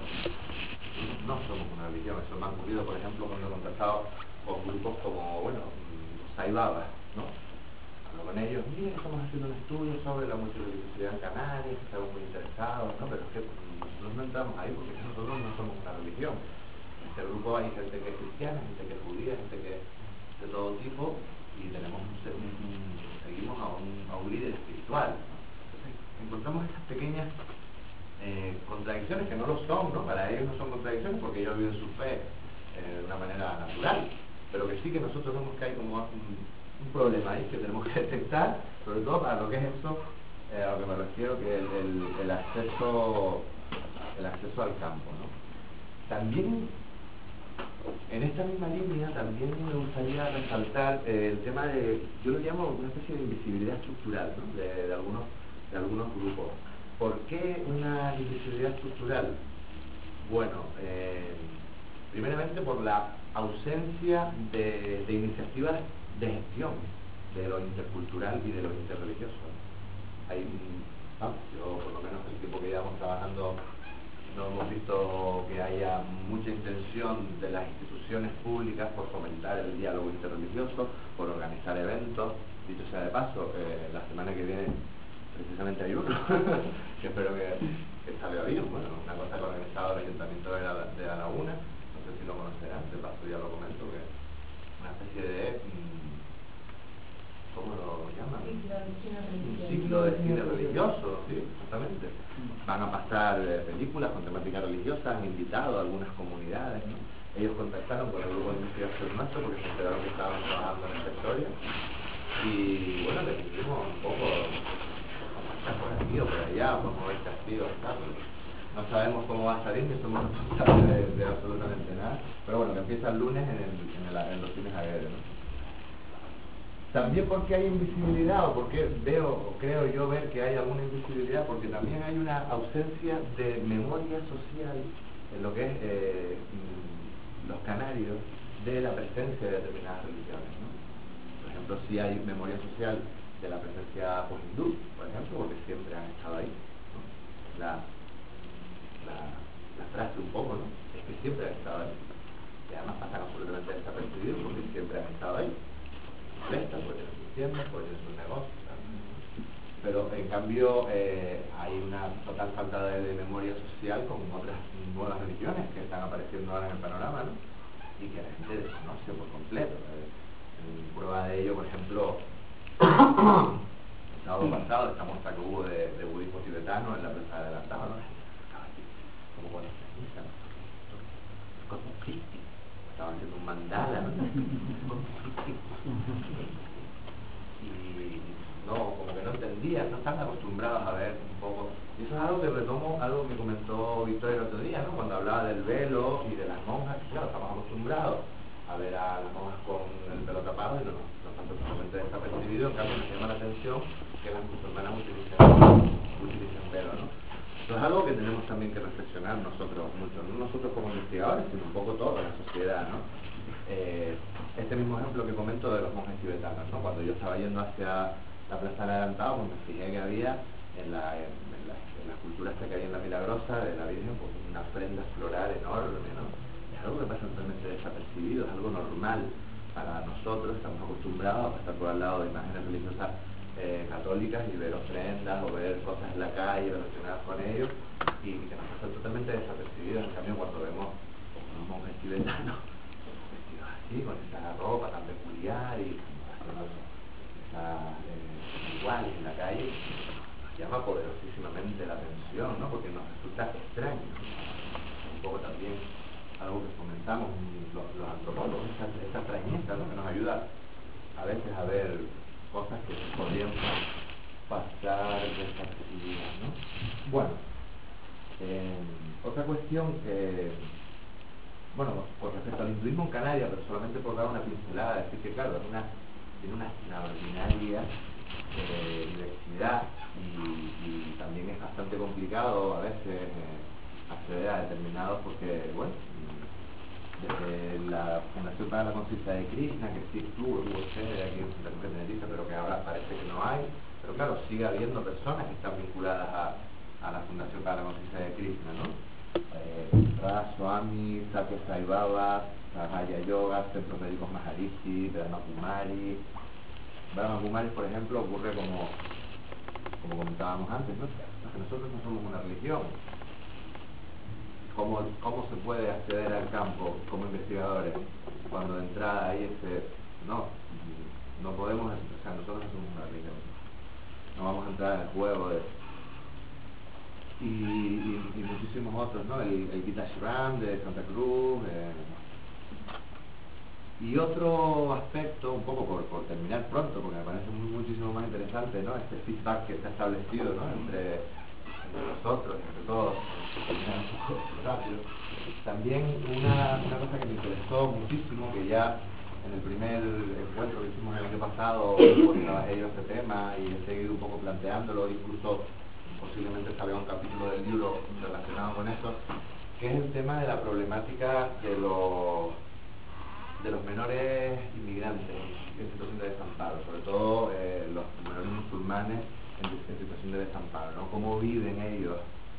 S10: eso me ha ocurrido, por ejemplo, cuando he contactado con grupos como, bueno, Sai Baba, ¿no? A lo con ellos, mira, estamos haciendo un estudio sobre la multirreligiosidad en Canarias, estamos muy interesados, ¿no? Pero es que nosotros no entramos ahí porque nosotros no somos una religión. En este grupo hay gente que es cristiana, gente que es judía, gente que es de todo tipo, y seguimos a un líder espiritual, ¿no? Entonces encontramos estas pequeñas contradicciones que no lo son, ¿no? Para ellos no son contradicciones porque ellos viven su fe de una manera natural, pero que sí que nosotros vemos que hay como un problema ahí que tenemos que detectar, sobre todo para lo que es eso, a lo que me refiero, que es el acceso al campo, ¿no? También en esta misma línea también me gustaría resaltar el tema de, yo lo llamo una especie de invisibilidad estructural, ¿no? de algunos grupos. ¿Por qué una invisibilidad estructural? Bueno, primeramente por la ausencia de iniciativas de gestión de lo intercultural y de lo interreligioso. Yo por lo menos el tiempo que llevamos trabajando no hemos visto que haya mucha intención de las instituciones públicas por fomentar el diálogo interreligioso, por organizar eventos. Dicho sea de paso, la semana que viene precisamente hay uno que espero que salga bien. Bueno, una cosa que ha organizado el Ayuntamiento de La Laguna, no sé si lo conocerán, de paso ya lo comento, que es una especie de ¿cómo lo llaman? Un ciclo de cine religioso, sí, exactamente. Van a pasar películas con temática religiosa, han invitado a algunas comunidades, ¿no? Ellos contactaron con el grupo de investigación nuestro porque se enteraron que estábamos trabajando en esta historia y bueno, les dijimos un poco por aquí o por allá, por mover castigos, tal. No sabemos cómo va a salir, ni somos responsables de absolutamente nada, pero bueno, que empieza el lunes en los cines aéreos, ¿no? También porque hay invisibilidad, o porque creo yo ver que hay alguna invisibilidad, porque también hay una ausencia de memoria social en lo que es los canarios de la presencia de determinadas religiones, ¿no? Por ejemplo, sí hay memoria social de la presencia hindú, por ejemplo, porque siempre han estado ahí, ¿no? La frase un poco, ¿no? Es que siempre han estado ahí, y además pasan absolutamente desapercibidos porque siempre han estado ahí. Puede tener sus tiendas, puede tener sus negocios, pero en cambio hay una total falta de memoria social con otras nuevas religiones que están apareciendo ahora en el panorama, ¿no? Y que la gente desconoce por completo. Prueba de ello, por ejemplo, el sábado pasado esta muestra que hubo de budismo tibetano en la Plaza de Adelantado, ¿no? Como cuando se misa, ¿no? Como Cristi, estaban haciendo un mandala, ¿no? Y no, como que no entendían, no están acostumbrados a ver un poco. Y eso es algo que retomo, algo que comentó Victoria el otro día, ¿no? Cuando hablaba del velo y de las monjas, claro, estamos acostumbrados a ver a las monjas con el pelo tapado y no están totalmente desapercibidos. En cambio nos llama la atención que las musulmanas utilicen velo, ¿no? Eso es algo que tenemos también que reflexionar nosotros mucho, no nosotros como investigadores, sino un poco toda la sociedad, ¿no? Este mismo ejemplo que comento de los monjes tibetanos, ¿no? Cuando yo estaba yendo hacia la Plaza de Adelantado, pues me fijé que había en la escultura esta que hay en la Milagrosa de la Virgen, pues una ofrenda floral enorme, ¿no? Es algo que pasa totalmente desapercibido, es algo normal para nosotros, estamos acostumbrados a pasar por al lado de imágenes religiosas católicas y ver ofrendas o ver cosas en la calle relacionadas con ellos y que nos pasan totalmente desapercibidos. En cambio, cuando vemos unos monjes tibetanos vestidos así, con esa ropa tan peculiar y haciendo iguales en la calle, nos llama poderosísimamente la atención, ¿no? Porque nos resulta extraño, ¿no? Un poco también algo que comentamos los antropólogos, esa extrañeza, ¿no? Que nos ayuda a veces a ver cosas que podrían pasar desapercibidas, ¿no? Bueno, otra cuestión que, bueno, con respecto al hinduismo en Canarias, pero solamente por dar una pincelada, decir que claro, tiene una extraordinaria diversidad y también es bastante complicado a veces acceder a determinados porque, bueno, desde la Fundación para la Conciencia de Krishna, que sí hubo sede aquí en Santa Cruz de Tenerife, pero que ahora parece que no hay, pero claro, sigue habiendo personas que están vinculadas a la Fundación para la Conciencia de Krishna, ¿no? Ra, Swami, Satya Sai Baba, Raja Yoga, Centros Médicos Maharishi, Brahma Kumari, Brahma Kumaris, por ejemplo, ocurre como comentábamos antes, ¿no? Que nosotros no somos una religión. ¿Cómo se puede acceder al campo como investigadores cuando de entrada hay no podemos, o sea, nosotros no somos una religión, no vamos a entrar en el juego de y muchísimos otros, ¿no? El Gita Shram de Santa Cruz, y otro aspecto, un poco por terminar pronto, porque me parece muchísimo más interesante, ¿no? Este feedback que está establecido, ¿no? entre nosotros, entre todos, rápido. También una cosa que me interesó muchísimo, que ya en el primer encuentro que hicimos el año pasado, trabajé yo este tema y he seguido un poco planteándolo, incluso posiblemente salga un capítulo del libro relacionado con eso, que es el tema de la problemática de los menores inmigrantes en situación de desamparo, sobre todo los menores musulmanes en situación de desamparo, ¿no? Cómo viven ellos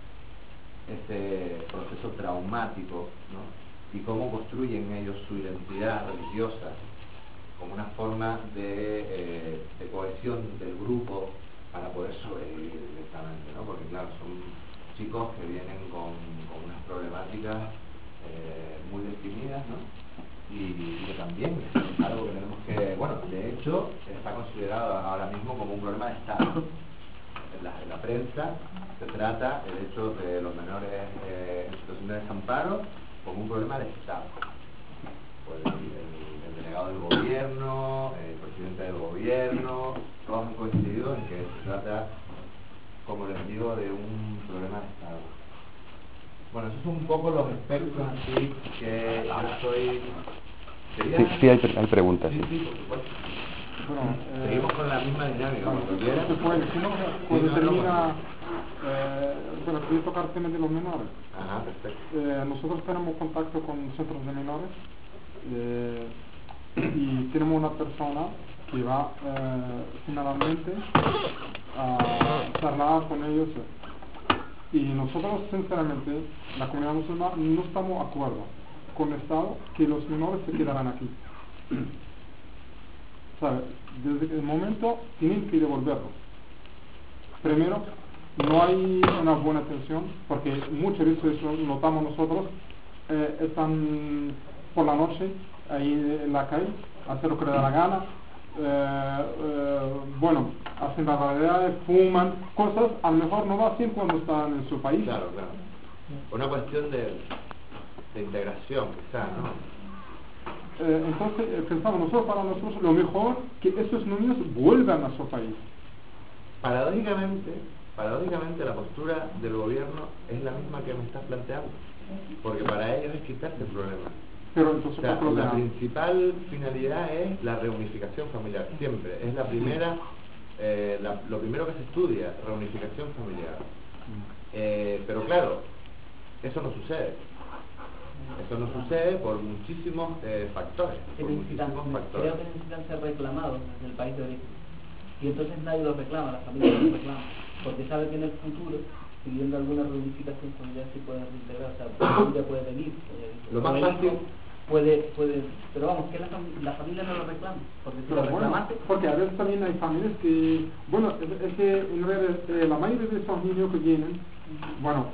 S10: este proceso traumático, ¿no? Y cómo construyen ellos su identidad religiosa como una forma de cohesión del grupo para poder sobrevivir directamente, ¿no? Porque claro, son chicos que vienen con unas problemáticas muy definidas, ¿no? Y que también es algo que tenemos que, bueno, de hecho está considerado ahora mismo como un problema de Estado. En la prensa se trata el hecho de los menores en situación de desamparo como un problema de Estado. Pues el delegado del gobierno, el presidente del gobierno, todos han coincidido en que se trata, como les digo, de un problema de Estado. Bueno, esos son un poco los aspectos así que yo estoy...
S4: Sí, hay preguntas.
S10: Sí, por supuesto.
S11: Bueno,
S10: seguimos con la misma dinámica, cuando quieras.
S11: Cuando termina, bueno, quería tocar el tema de los menores.
S10: Ajá, perfecto.
S11: Nosotros tenemos contacto con centros de menores y tenemos una persona que va semanalmente a charlar con ellos. Y nosotros, sinceramente, la comunidad musulmana no estamos de acuerdo con el Estado que los menores se quedarán aquí. ¿Sabe? Desde el momento tienen que devolverlos. Primero, no hay una buena atención, porque muchas veces eso notamos nosotros, están por la noche ahí en la calle, hacen lo que les da la gana, bueno, hacen barbaridades, fuman, cosas, a lo mejor no va así cuando están en su país.
S10: Claro. Una cuestión de integración, quizás, ¿no?
S11: Entonces pensamos para nosotros lo mejor que esos niños vuelvan a su país.
S10: Paradójicamente la postura del gobierno es la misma que me estás planteando, porque para ellos es quitarse el problema.
S11: Pero entonces,
S10: o sea, la principal finalidad es la reunificación familiar, siempre es la primera, lo primero que se estudia, reunificación familiar. Pero claro, eso no sucede. Eso no sucede por muchísimos factores.
S1: Creo que necesitan ser reclamados en el país de origen. Y entonces nadie los reclama, la familia no los reclama. Porque sabe que en el futuro, pidiendo alguna reunificación familiar, sí pueden reintegrar. O sea, la familia puede venir.
S10: Lo más fácil...
S1: Puede, pero vamos, que la familia no lo reclama. Porque si lo reclamase...
S11: Porque a veces también hay familias que... Bueno, es que la mayoría de esos niños que vienen, bueno...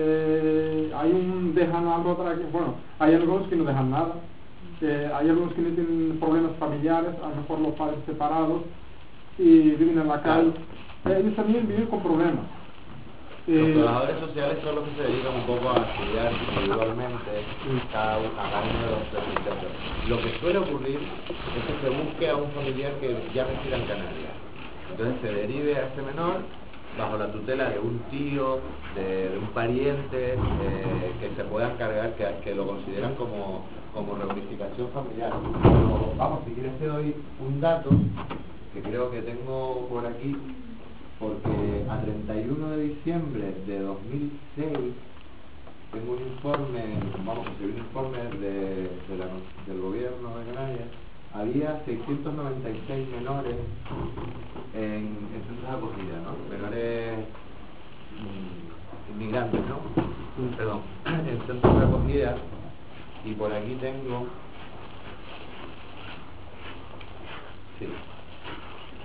S11: dejan algo para que, bueno, hay algunos que no dejan nada, hay algunos que no tienen problemas familiares, a lo mejor los padres separados y viven en la calle, ellos también viven con problemas.
S10: Los trabajadores sociales son los que se dedican un poco a estudiar individualmente cada uno de los proyectos. Lo que suele ocurrir es que se busque a un familiar que ya resida en Canarias, entonces se derive a este menor bajo la tutela de un tío, de un pariente, que se puedan cargar, que lo consideran como reunificación familiar. Pero, vamos, si quieres te doy un dato que creo que tengo por aquí, porque a 31 de diciembre de 2006 tengo un informe, recibí un informe del gobierno de Canarias. Había 696 menores en centros de acogida, ¿no? Menores inmigrantes, ¿no? Perdón, en centros de acogida. Y por aquí tengo... Sí.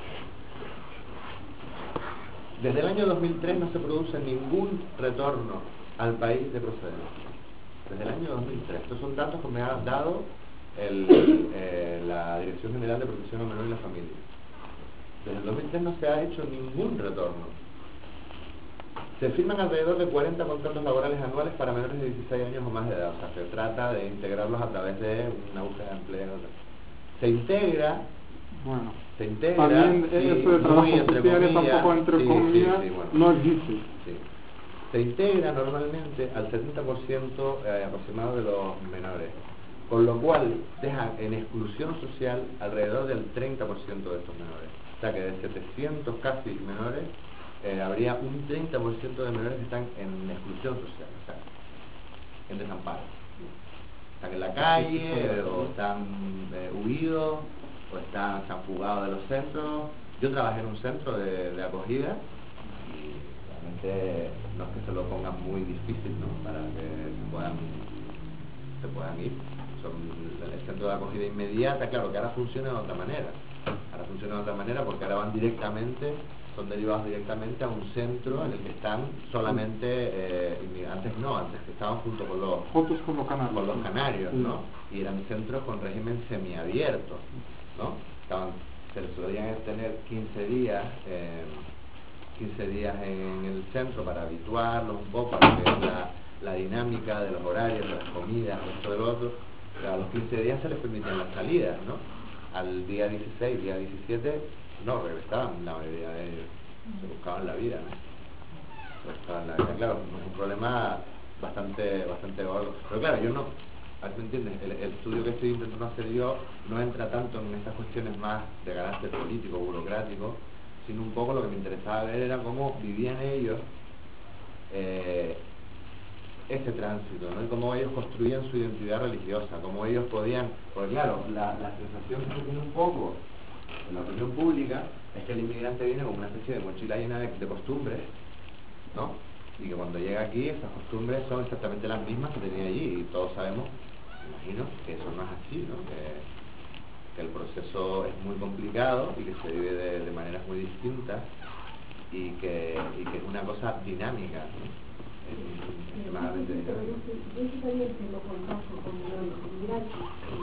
S10: Desde el año 2003 no se produce ningún retorno al país de procedencia. Desde el año 2003. Estos son datos que me ha dado la Dirección General de Protección al Menor y la Familia. Desde el 2003 no se ha hecho ningún retorno. Se firman alrededor de 40 contratos laborales anuales para menores de 16 años o más de edad. O sea, se trata de integrarlos a través de una búsqueda de empleo. Se integra,
S11: también
S10: sí,
S11: eso de trabajo social tampoco entre
S10: sí,
S11: comillas
S10: bueno,
S11: no existe.
S10: Sí. Se integra normalmente al 70% aproximado de los menores, con lo cual dejan en exclusión social alrededor del 30% de estos menores. O sea que de 700 casi menores, habría un 30% de menores que están en exclusión social, o sea, en desamparo. Están en la calle, o están huidos, o se han fugado de los centros. Yo trabajé en un centro de acogida y realmente no es que se lo pongan muy difícil, ¿no?, para que se puedan ir. El centro de acogida inmediata, claro que ahora funciona de otra manera. Ahora funciona de otra manera porque ahora van directamente, son derivados directamente a un centro en el que están solamente inmigrantes, antes que estaban junto con los canarios, ¿no? Y eran centros con régimen semiabierto, ¿no? Se les solían tener 15 días en el centro para habituarlos un poco a lo que es la dinámica de los horarios, de las comidas, esto de lo otro. Pero a los 15 días se les permitían las salidas, ¿no? Al día 16, día 17, no regresaban la mayoría de ellos, se buscaban la vida, ¿no? Se buscaban la vida, claro, es un problema bastante gordo. Pero claro, yo no, a ver si me entiendes, el estudio que estoy intentando hacer yo no entra tanto en estas cuestiones más de carácter político, burocrático, sino un poco lo que me interesaba ver era cómo vivían ellos ese tránsito, ¿no? Y cómo ellos construían su identidad religiosa, cómo ellos podían, porque claro, la sensación que se tiene un poco en la opinión pública es que el inmigrante viene con una especie de mochila llena de costumbres, ¿no? Y que cuando llega aquí esas costumbres son exactamente las mismas que tenía allí, y todos sabemos, me imagino, que eso no es así, ¿no? Que el proceso es muy complicado y que se vive de maneras muy distintas y que es una cosa dinámica, ¿no? Extremadamente dinámica.
S3: Yo también tengo contacto con los inmigrantes,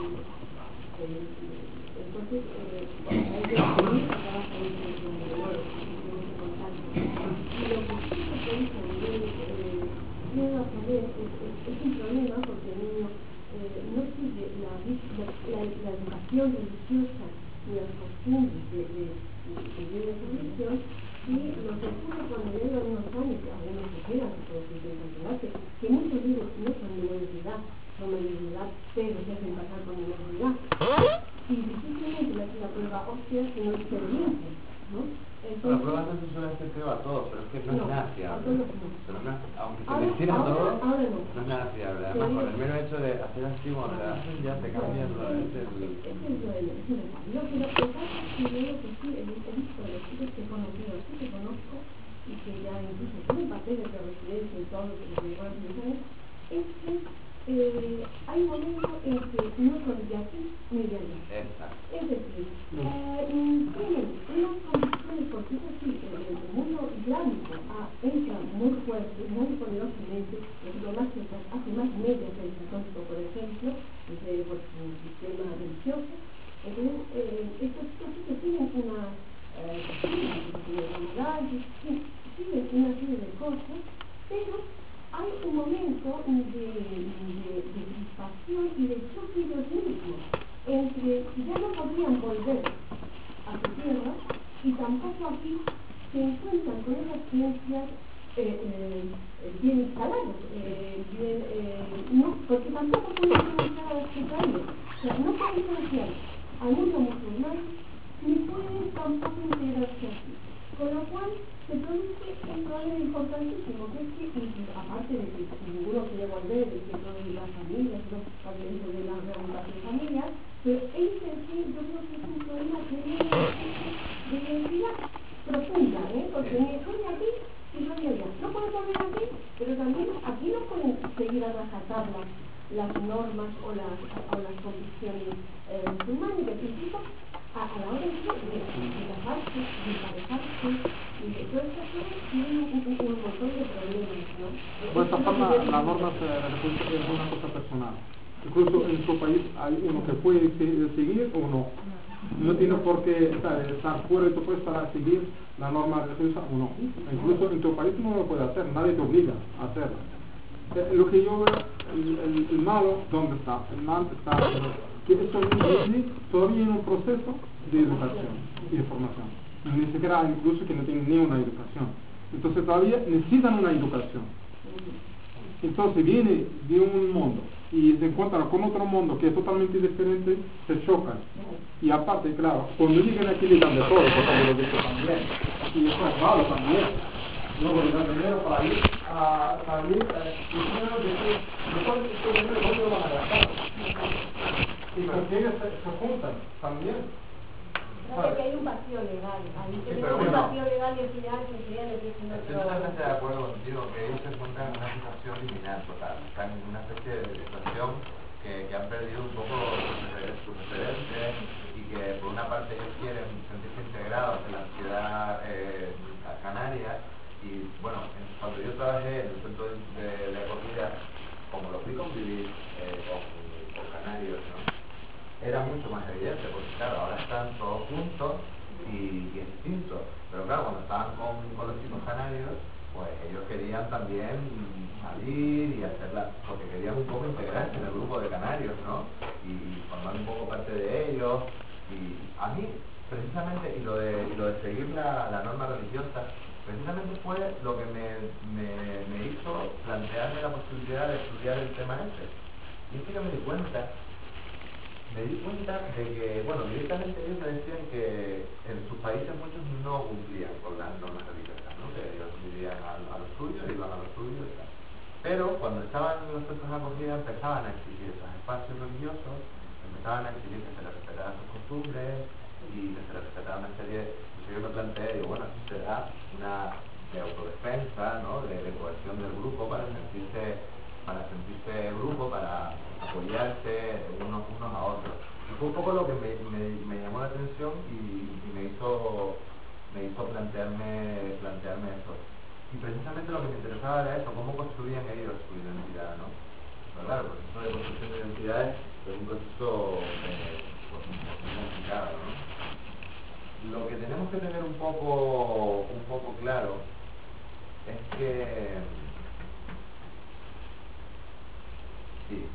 S3: entonces cuando hay que trabajar en el menores, tenemos contacto. Y lo que sí se puede también lleva a saber es un problema porque el niño no sigue la educación religiosa ni las costumbres de la religión, y lo que ocurre cuando llegan unos años, algunos se quedan, otros intentan quedarse, que muchos niños no son menores de edad, son menores de edad, pero se hacen pasar por menores de edad. Y difícilmente le hacen la prueba ósea si no es experiencia, ¿no? Entonces,
S10: la prueba no se suele hacer creo a todos, pero es que no es nada fiable. Pero no, aunque se
S3: ahora,
S10: les tira a todos,
S3: no
S10: es nada fiable. Además, por el mero hecho de hacer así, cuando le hacen ya te cambian lo de
S3: Yo quiero tocar y veo que sí, he visto a los chicos que he conocido, sí que conozco, y que ya incluso tienen papeles de residencia y todo lo que les llevan 10 años, es que hay un momento en que no son de aquí ni de allá. Es decir, tienen unas condiciones, porque eso sí, el mundo islámico entra muy fuerte, muy poderosamente, lo más que hace más medias el católico, por ejemplo, por su sistema religioso. Entonces, estos chicos tienen una siguen una serie de cosas, pero hay un momento de crispación y de choque ellos mismos, entre ya no podrían volver a su tierra y tampoco aquí se encuentran con esas ciencias bien instaladas, no, porque tampoco pueden financiar a los ucranianos, o sea, no pueden financiar al mundo musulmán ni pueden tampoco integrarse aquí. Con lo cual se produce un problema importantísimo, que es que, aparte de que ninguno quiere volver, de que todas las familias, no también de la reagrupación familiar, pero ellos en sí, yo creo que es un problema que viene de identidad profunda, porque ni soy de aquí ni soy de allá. No pueden volver aquí, pero también aquí no pueden seguir a rajatabla las normas o las condiciones musulmanas, de principio a la
S11: por esta forma la norma es una cosa personal. Incluso en su país hay uno que puede seguir o no. No tiene por qué estar fuera de tu país para seguir la norma religiosa o no. Incluso en tu país no lo puede hacer, nadie te obliga a hacerlo. Lo que yo veo, el malo, ¿dónde está? El mal está que estos niños todavía en un proceso de educación y de formación. Ni siquiera incluso que no tienen ni una educación. Entonces todavía necesitan una educación. Entonces viene de un mundo y se encuentran con otro mundo que es totalmente diferente, se chocan. Y aparte, claro, cuando llegan aquí le dan de todo, porque lo dicho también. Y eso es malo también. Luego le dan dinero para ir a salir, y primero decir, mejor este dinero no lo van a gastar. Y con quienes se juntan también.
S3: Claro que hay un vacío legal, ahí
S10: Sí,
S3: tenemos
S10: pero
S3: un
S10: bueno,
S3: vacío legal y al final se sería de que es
S10: estoy totalmente de acuerdo contigo que ellos se encuentran en una situación liminal total, están en una especie de situación que han perdido un poco sus referentes y que por una parte ellos quieren sentirse integrados en la sociedad canaria y bueno, cuando yo trabajé en el centro de acogida, como lo fui convivir con canarios, ¿no? Era mucho más evidente, porque claro, ahora están todos juntos y distintos, pero claro, cuando estaban con los chicos canarios, pues ellos querían también salir y hacerla, porque querían un poco integrarse en el grupo de canarios, ¿no? Y formar un poco parte de ellos, y a mí, precisamente, y lo de seguir la norma religiosa, precisamente fue lo que me hizo plantearme la posibilidad de estudiar el tema este. Y es que yo me di cuenta de que, bueno, directamente ellos me decían que en sus países muchos no cumplían con las normas religiosas, ¿no? Que ellos vivían a lo suyo, iban a lo suyo y tal. Pero cuando estaban en los centros de acogida empezaban a exigir esos espacios religiosos, empezaban a exigir que se les respetaran sus costumbres y que se les respetara una serie. Entonces yo me planteé, digo, bueno, eso será una de autodefensa, ¿no? De cohesión del grupo para sentirse grupo, para apoyarse unos a otros. Y fue un poco lo que me llamó la atención y me hizo plantearme eso. Y precisamente lo que me interesaba era eso, cómo construían ellos su identidad, ¿no? Pero claro, el proceso de construcción de identidades es un proceso muy complicado, ¿no? Lo que tenemos que tener un poco claro es que sí,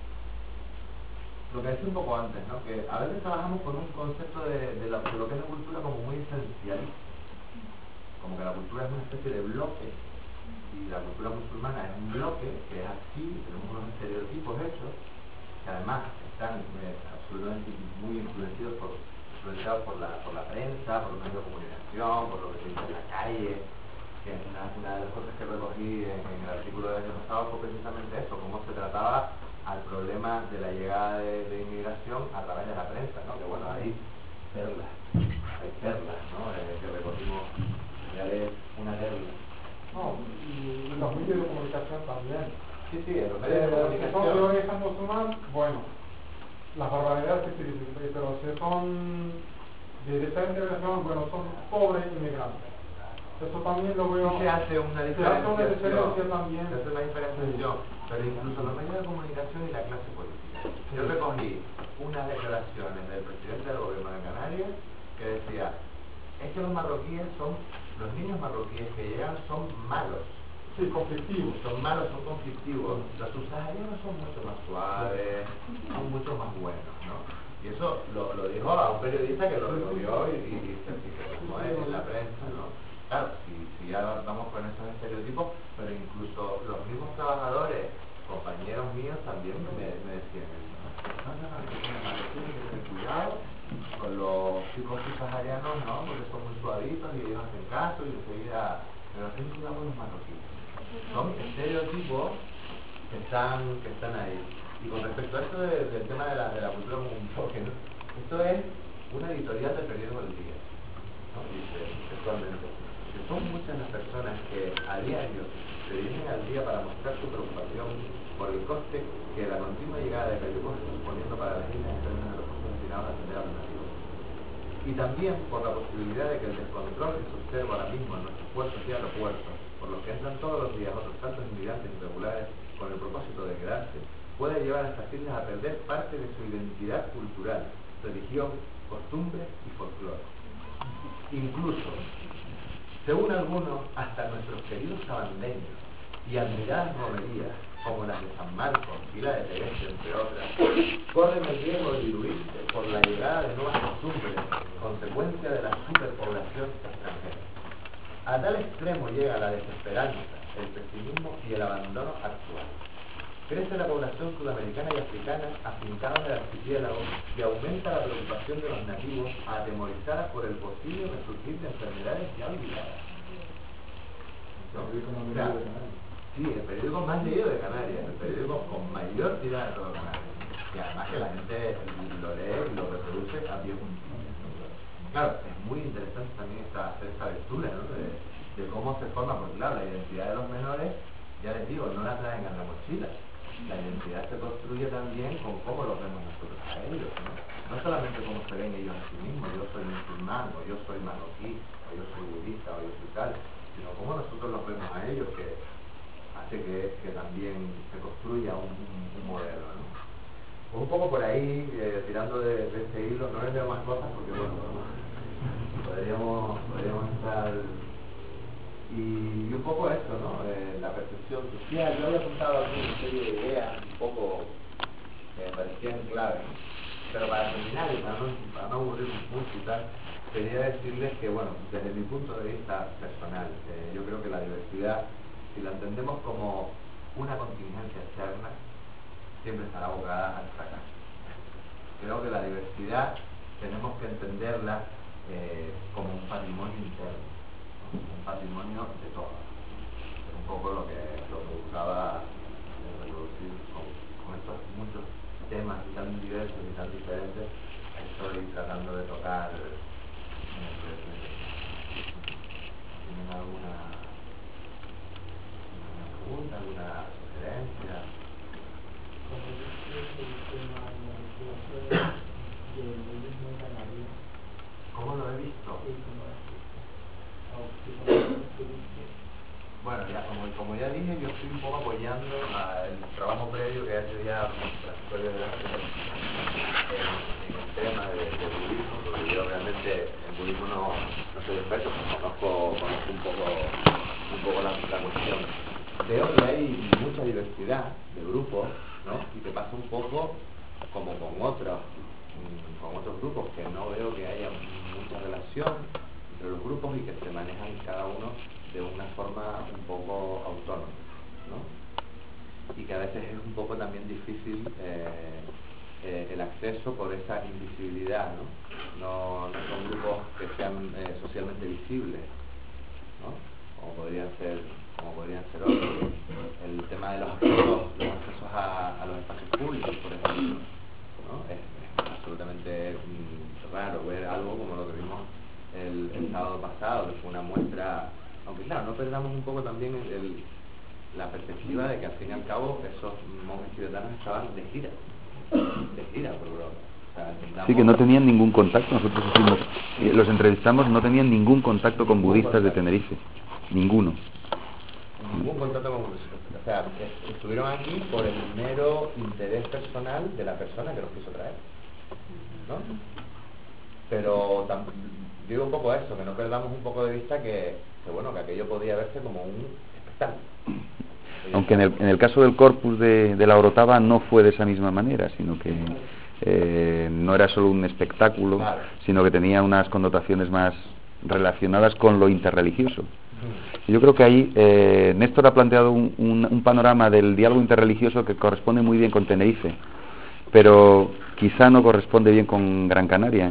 S10: lo que decía un poco antes, ¿no? Que a veces trabajamos con un concepto de lo que es la cultura como muy esencialista, como que la cultura es una especie de bloque y la cultura musulmana es un bloque que es así, tenemos unos estereotipos hechos que además están absolutamente muy influenciados por la prensa, por los medios de comunicación, por lo que se dice en la calle, que una de las cosas que recogí en el artículo del año pasado fue precisamente eso, cómo se trataba al problema de la llegada de inmigración a través de la prensa, ¿no? Que bueno, hay perlas, ¿no? Que recogimos, ya es una perla.
S11: No, y los medios de comunicación también.
S10: Sí, en los medios de comunicación.
S11: Si son de origen musulmán, bueno, las barbaridades que se dicen, pero si son de diferente religión, bueno, son pobres inmigrantes. Eso también lo veo.
S10: Se hace una diferenciación
S11: también.
S10: Se hace una diferenciación, pero incluso los medios de comunicación y la clase política. Yo recogí unas declaraciones del presidente del gobierno de Canarias que decía, es que los niños marroquíes que llegan son malos.
S11: Sí, conflictivos.
S10: Son malos, son conflictivos. Los subsaharianos son mucho más suaves, son mucho más buenos, ¿no? Y eso lo dijo a un periodista que lo recogió y se tomó en la prensa, ¿no? Claro, si ya vamos con esos estereotipos, pero incluso los mismos trabajadores, compañeros míos, también me decían eso. Ten cuidado con los chicos subsaharianos, ¿no? Porque son muy suavitos y ellos hacen caso y enseguida, pero ten cuidado con los marroquíes. Son estereotipos que están ahí. Y con respecto a esto del tema de la cultura como un choque, ¿no? Esto es una editorial del periódico del Día, ¿no? Dice textualmente que son muchas las personas que a diario se vienen al día para mostrar su preocupación por el coste que la continua llegada de cayucos está suponiendo para las islas en términos de recursos destinados a atender a los nativos. y también por la posibilidad de que el descontrol que se observa ahora mismo en nuestros puertos y aeropuertos, por los que entran todos los días otros tantos inmigrantes irregulares con el propósito de quedarse, puede llevar a estas islas a perder parte de su identidad cultural, religión, costumbre y folclore. Incluso, según algunos, hasta nuestros queridos sabandeños y admiradas romerías, como las de San Marcos y la de Tegueste, entre otras, corren el riesgo de diluirse por la llegada de nuevas costumbres, consecuencia de la superpoblación extranjera. A tal extremo llega la desesperanza, el pesimismo y el abandono actual. Crece la población sudamericana y africana afincada en el archipiélago y aumenta la preocupación de los nativos atemorizadas por el posible resurgir de enfermedades ya olvidadas. ¿No? Sí, el periódico más leído de Canarias, el periódico con mayor tirada de todo Canarias. Y además que la gente lo lee y lo reproduce a pie juntillas. Claro, es muy interesante también hacer esta lectura, ¿no? de cómo se forma, porque claro, la identidad de los menores, ya les digo, no la traen en la mochila. La identidad se construye también con cómo los vemos nosotros a ellos, ¿no? No solamente cómo se ven ellos a sí mismos, yo soy musulmán, o yo soy marroquí, o yo soy budista, o yo soy tal, sino cómo nosotros los vemos a ellos, que hace que también se construya un modelo, ¿no? Pues un poco por ahí, tirando de este hilo, no les veo más cosas porque, bueno, podríamos estar... Y un poco esto, ¿no? La percepción social. Yo había apuntado aquí una serie de ideas un poco que me parecían clave, ¿no? Pero para terminar y para no aburrirnos mucho y tal, quería decirles que, bueno, desde mi punto de vista personal, yo creo que la diversidad, si la entendemos como una contingencia externa, siempre estará abocada al fracaso. Creo que la diversidad tenemos que entenderla como un patrimonio interno, ¿no? Un patrimonio de todos. Es un poco lo que buscaba reproducir con estos muchos temas tan diversos y tan diferentes que estoy tratando de tocar en el presente. ¿Tienen alguna pregunta, alguna sugerencia?
S5: Como dice el tema de la investigación del budismo en Canarias.
S10: ¿Cómo lo he visto? Bueno, ya, como ya dije, yo estoy un poco apoyando el trabajo previo que ha hecho ya la historia de la en el tema del budismo, porque yo realmente el budismo no soy experto, conozco un poco la cuestión. Veo que hay mucha diversidad de grupos, ¿no? Y que pasa un poco como con otros grupos, que no veo que haya mucha relación entre los grupos y que se manejan cada uno de una forma un poco autónoma, ¿no? Y que a veces es un poco también difícil el acceso por esa invisibilidad, ¿no? No son grupos que sean socialmente visibles, ¿no? Como podrían ser otros. El tema de los accesos a los espacios públicos, por ejemplo, ¿no? Es absolutamente raro ver algo como lo que vimos el sábado pasado, que fue una muestra, aunque claro, no perdamos un poco también la perspectiva de que al fin y al cabo esos monjes tibetanos estaban de gira por Europa. O sea,
S4: sí, que no tenían ningún contacto. Nosotros los entrevistamos, no tenían ningún contacto con budistas de Tenerife, ninguno
S10: contacto con budistas. O sea, estuvieron aquí por el mero interés personal de la persona que los quiso traer, ¿no? Pero digo un poco eso, que no perdamos un poco de vista que aquello podía verse como un espectáculo.
S4: Aunque en el caso del corpus de la Orotava no fue de esa misma manera, sino que no era solo un espectáculo, claro, sino que tenía unas connotaciones más relacionadas con lo interreligioso. Yo creo que ahí Néstor ha planteado un panorama del diálogo interreligioso que corresponde muy bien con Tenerife, pero quizá no corresponde bien con Gran Canaria.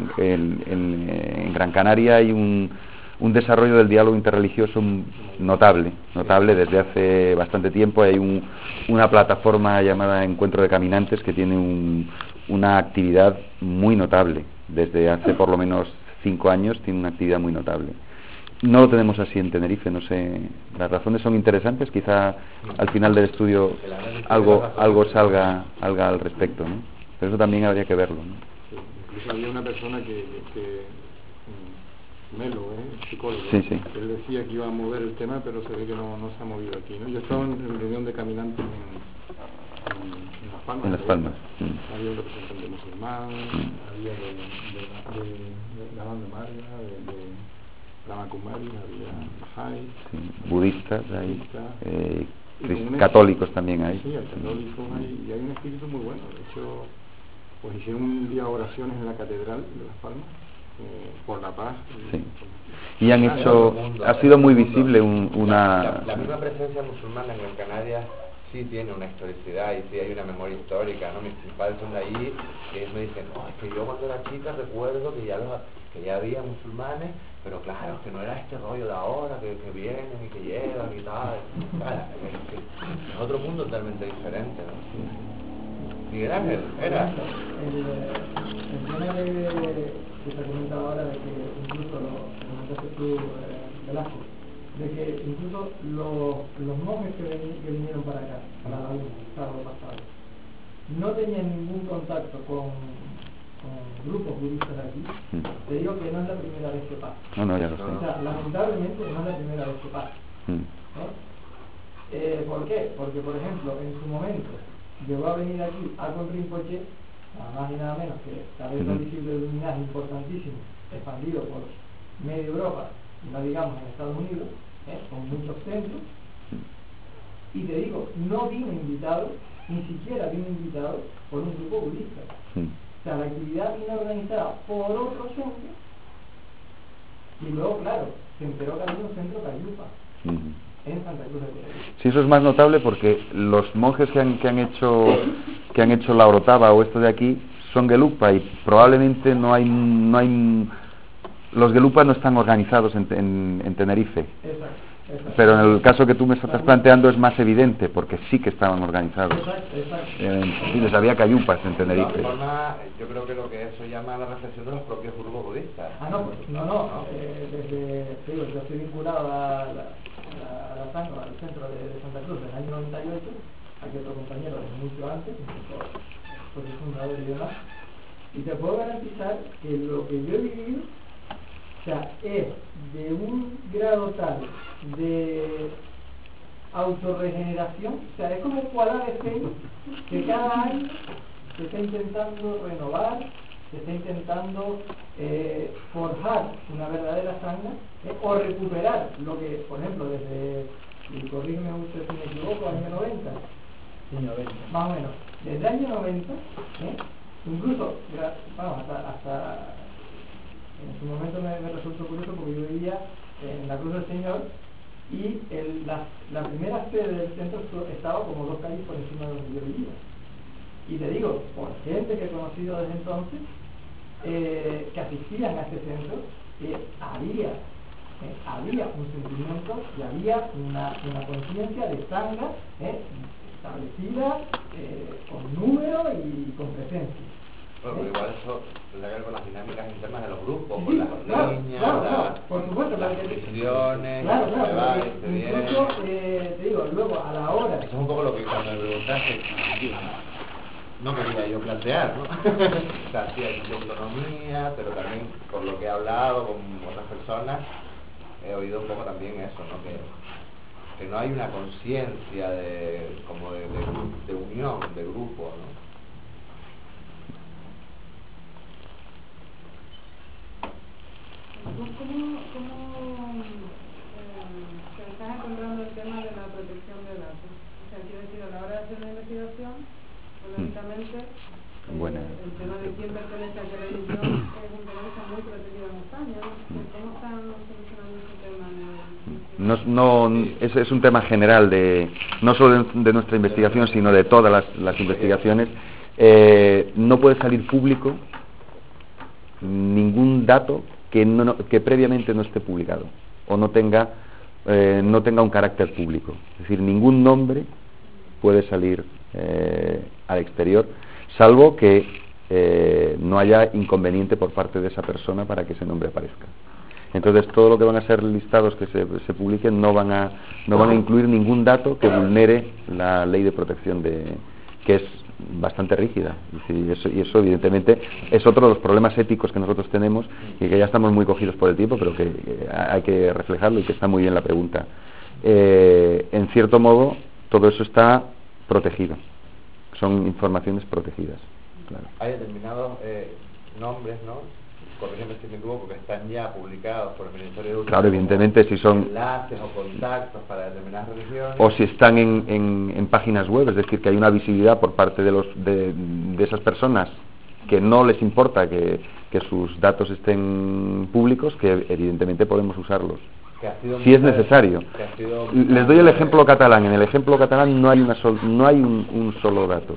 S4: En Gran Canaria hay un desarrollo del diálogo interreligioso notable desde hace bastante tiempo. Hay una plataforma llamada Encuentro de Caminantes que tiene una actividad muy notable. Desde hace por lo menos 5 años tiene una actividad muy notable. No lo tenemos así en Tenerife, no sé, las razones son interesantes, quizá al final del estudio algo salga al respecto, ¿no? Pero eso también habría que verlo, ¿no?
S11: Sí, incluso había una persona que Melo, el psicólogo,
S4: Sí, sí.
S11: él decía que iba a mover el tema, pero se ve que no se ha movido aquí, ¿no? Yo estaba en reunión de caminantes en Las Palmas.
S4: En Las Palmas.
S11: Había un representante musulmán, había de la banda Maria, de Lama Kumari, había Bahai,
S4: budistas hay,
S11: budistas,
S4: católicos también hay.
S11: Sí, hay católicos hay, y hay un espíritu muy bueno. De hecho, pues hicieron un día oraciones en la catedral de Las Palmas por la paz.
S4: Sí. Y han hecho, ha sido muy visible una...
S10: La misma presencia musulmana en Gran Canaria sí tiene una historicidad y sí hay una memoria histórica, ¿no? Mis padres son de allí y ellos me dicen, no, es que yo cuando era chica recuerdo que ya había musulmanes, pero claro, que no era este rollo de ahora, que vienen y que llegan y tal. Claro, es otro mundo totalmente diferente, ¿no? Miguel Ángel, era.
S5: El tema que te comentaba ahora, de que incluso lo comentaste tú, Velasco, de que incluso los monjes que vinieron para acá, para la laguna, el sábado pasado, no tenían ningún contacto con grupos budistas de aquí. Te digo que no es la primera vez que pasa.
S4: No, ya lo sé.
S5: O sea, lamentablemente no es la primera vez que pasa. ¿Por qué? Porque, por ejemplo, en su momento llegó a venir aquí Akon Rinpoche, nada más y nada menos que cabeza visible de un linaje importantísimo, expandido por media Europa, no digamos en Estados Unidos, con muchos centros, y te digo, no vino invitado, ni siquiera vino invitado por un grupo budista. O sea, la actividad vino organizada por otro centro, y luego, claro, se enteró que había un centro Cayupa en Santa Cruz de Tenerife.
S4: Sí, eso es más notable porque los monjes que han hecho la Orotava o esto de aquí son Gelupa y probablemente no hay los Gelupas no están organizados en Tenerife.
S5: Exacto.
S4: Pero en el caso que tú me estás planteando es más evidente porque sí que estaban organizados. Sí, les había cayupas en Tenerife.
S10: De todas formas, yo creo que lo que eso llama a la reflexión de los propios grupos budistas.
S5: Yo estoy vinculado a la SANCO, al centro de Santa Cruz del año 98, aquí otro compañero desde mucho antes, pues es fundador y demás, y te puedo garantizar que lo que yo he vivido, o sea, es de un grado tal de autorregeneración, o sea, es como un cuadrado de fénix que cada año se está intentando renovar, se está intentando forjar una verdadera sangha, o recuperar lo que, por ejemplo, desde, y corrígeme usted si me equivoco, año 90, más o menos, desde el año 90, incluso, vamos, hasta en su momento me resultó curioso porque yo vivía en la Cruz del Señor y la primera sede del centro estaba como 2 calles por encima de donde yo vivía. Y te digo, por gente que he conocido desde entonces, que asistían a este centro, había un sentimiento y había una conciencia de sangha establecida, con número y con presencia.
S10: Bueno, pero igual eso tendrá que ver con las dinámicas internas de los grupos,
S5: Sí,
S10: con las niñas,
S5: por supuesto,
S10: las decisiones,
S5: claro, incluso, te digo, luego a la hora...
S10: Eso es un poco lo que cuando me preguntaste, no quería yo plantear, ¿no? O sea, sí hay mucha autonomía, pero también por lo que he hablado con otras personas, he oído un poco también eso, ¿no? Que no hay una conciencia de unión, de grupo, ¿no?
S2: ¿Cómo se está encontrando el tema de la protección de datos? O sea, quiero decir, a la hora de hacer una investigación, lógicamente, el tema de quién pertenece a qué religión es un tema que está muy protegido en España, ¿no? ¿Cómo están solucionando ese tema?
S4: Es un tema general no solo de nuestra investigación, sino de todas las investigaciones. No puede salir público ningún dato que previamente no esté publicado o no tenga un carácter público. Es decir, ningún nombre puede salir al exterior, salvo que no haya inconveniente por parte de esa persona para que ese nombre aparezca. Entonces, todo lo que van a ser listados que se publiquen no van a incluir ningún dato que vulnere la ley de protección que es bastante rígida. Y eso evidentemente es otro de los problemas éticos que nosotros tenemos y que ya estamos muy cogidos por el tiempo, pero que hay que reflejarlo y que está muy bien la pregunta. En cierto modo, todo eso está protegido. Son informaciones protegidas. Claro.
S10: Hay determinados nombres, ¿no? Corrígeme si me equivoco, que están ya publicados por el Ministerio de Educación.
S4: Claro, evidentemente, si son
S10: enlaces o contactos para determinadas religiones.
S4: O si están en páginas web, es decir, que hay una visibilidad por parte de esas personas que no les importa que sus datos estén públicos, que evidentemente podemos usarlos. Si es necesario. Les doy el ejemplo catalán. En el ejemplo catalán no hay un solo dato.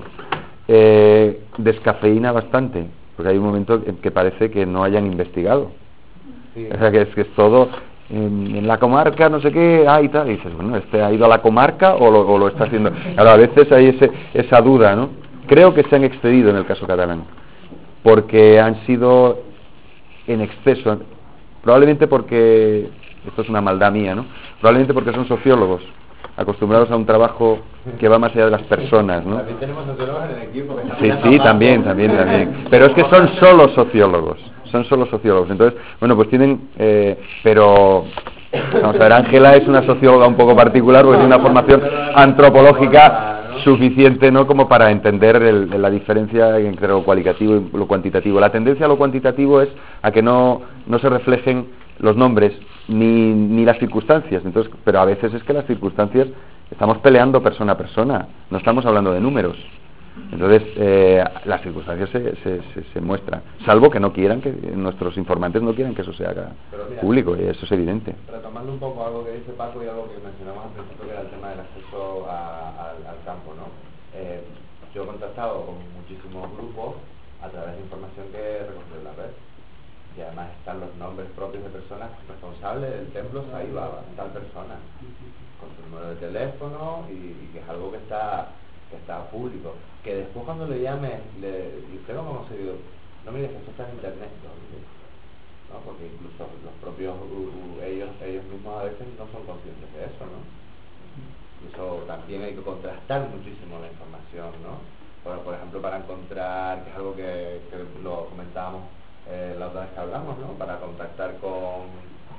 S4: Descafeína bastante, porque hay un momento en que parece que no hayan investigado. Sí. O sea, que es todo en la comarca, no sé qué, y tal. Y dices, bueno, ¿ha ido a la comarca o lo está haciendo? Ahora, a veces hay esa duda, ¿no? Creo que se han excedido en el caso catalán, porque han sido en exceso, probablemente porque, esto es una maldad mía, ¿no? Probablemente porque son sociólogos, acostumbrados a un trabajo que va más allá de las personas, ¿no?
S10: También tenemos sociólogos en el equipo.
S4: Sí, también. Pero es que son solo sociólogos. Entonces, bueno, pues tienen, pero vamos a ver, Ángela es una socióloga un poco particular porque tiene una formación antropológica suficiente, ¿no?, como para entender la diferencia entre lo cualitativo y lo cuantitativo. La tendencia a lo cuantitativo es a que no se reflejen los nombres ni las circunstancias. Entonces, pero a veces es que las circunstancias, estamos peleando persona a persona, no estamos hablando de números. Entonces, las circunstancias se muestran, salvo que no quieran, que nuestros informantes no quieran que eso se haga público, y eso es evidente.
S10: Retomando un poco algo que dice Paco y algo que mencionamos al principio, que era el tema del acceso al campo, ¿no? Yo he contactado con muchísimos grupos a través de información que he recogido en la red, y además están los nombres propios de personas responsables del templo Sai Baba, tal persona, con su número de teléfono, y que es algo que está público, que después cuando le llame y usted cómo ha conseguido, no mire que esto está en internet, ¿no? Porque incluso los propios ellos mismos a veces no son conscientes de eso, ¿no? Incluso también hay que contrastar muchísimo la información, ¿no? Por ejemplo, para encontrar, que es algo que lo comentábamos la otra vez que hablamos, ¿no? Para contactar con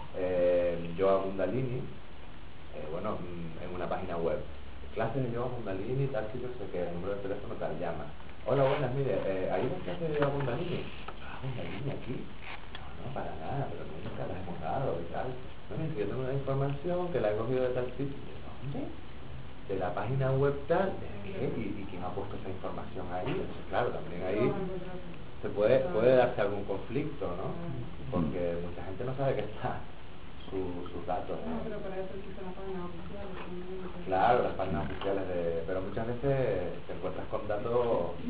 S10: Yoga Kundalini, en una página web, clases de Yoga Kundalini, tal sitio, sé que el número de teléfono tal, llama. Hola, buenas, mire, ¿hay una clase de Yoga Kundalini? ¿Kundalini aquí? No, para nada, pero nunca la hemos dado y tal. No, es que yo tengo una información que la he cogido de tal sitio. ¿De dónde? De la página web tal. ¿De qué? ¿Y quién ha puesto esa información ahí? Entonces, claro, también ahí se puede darse algún conflicto, ¿no? Porque mucha gente no sabe que está sus datos, ¿no?
S2: Pero para eso existen las páginas oficiales.
S10: Claro, las páginas oficiales pero muchas veces te encuentras con datos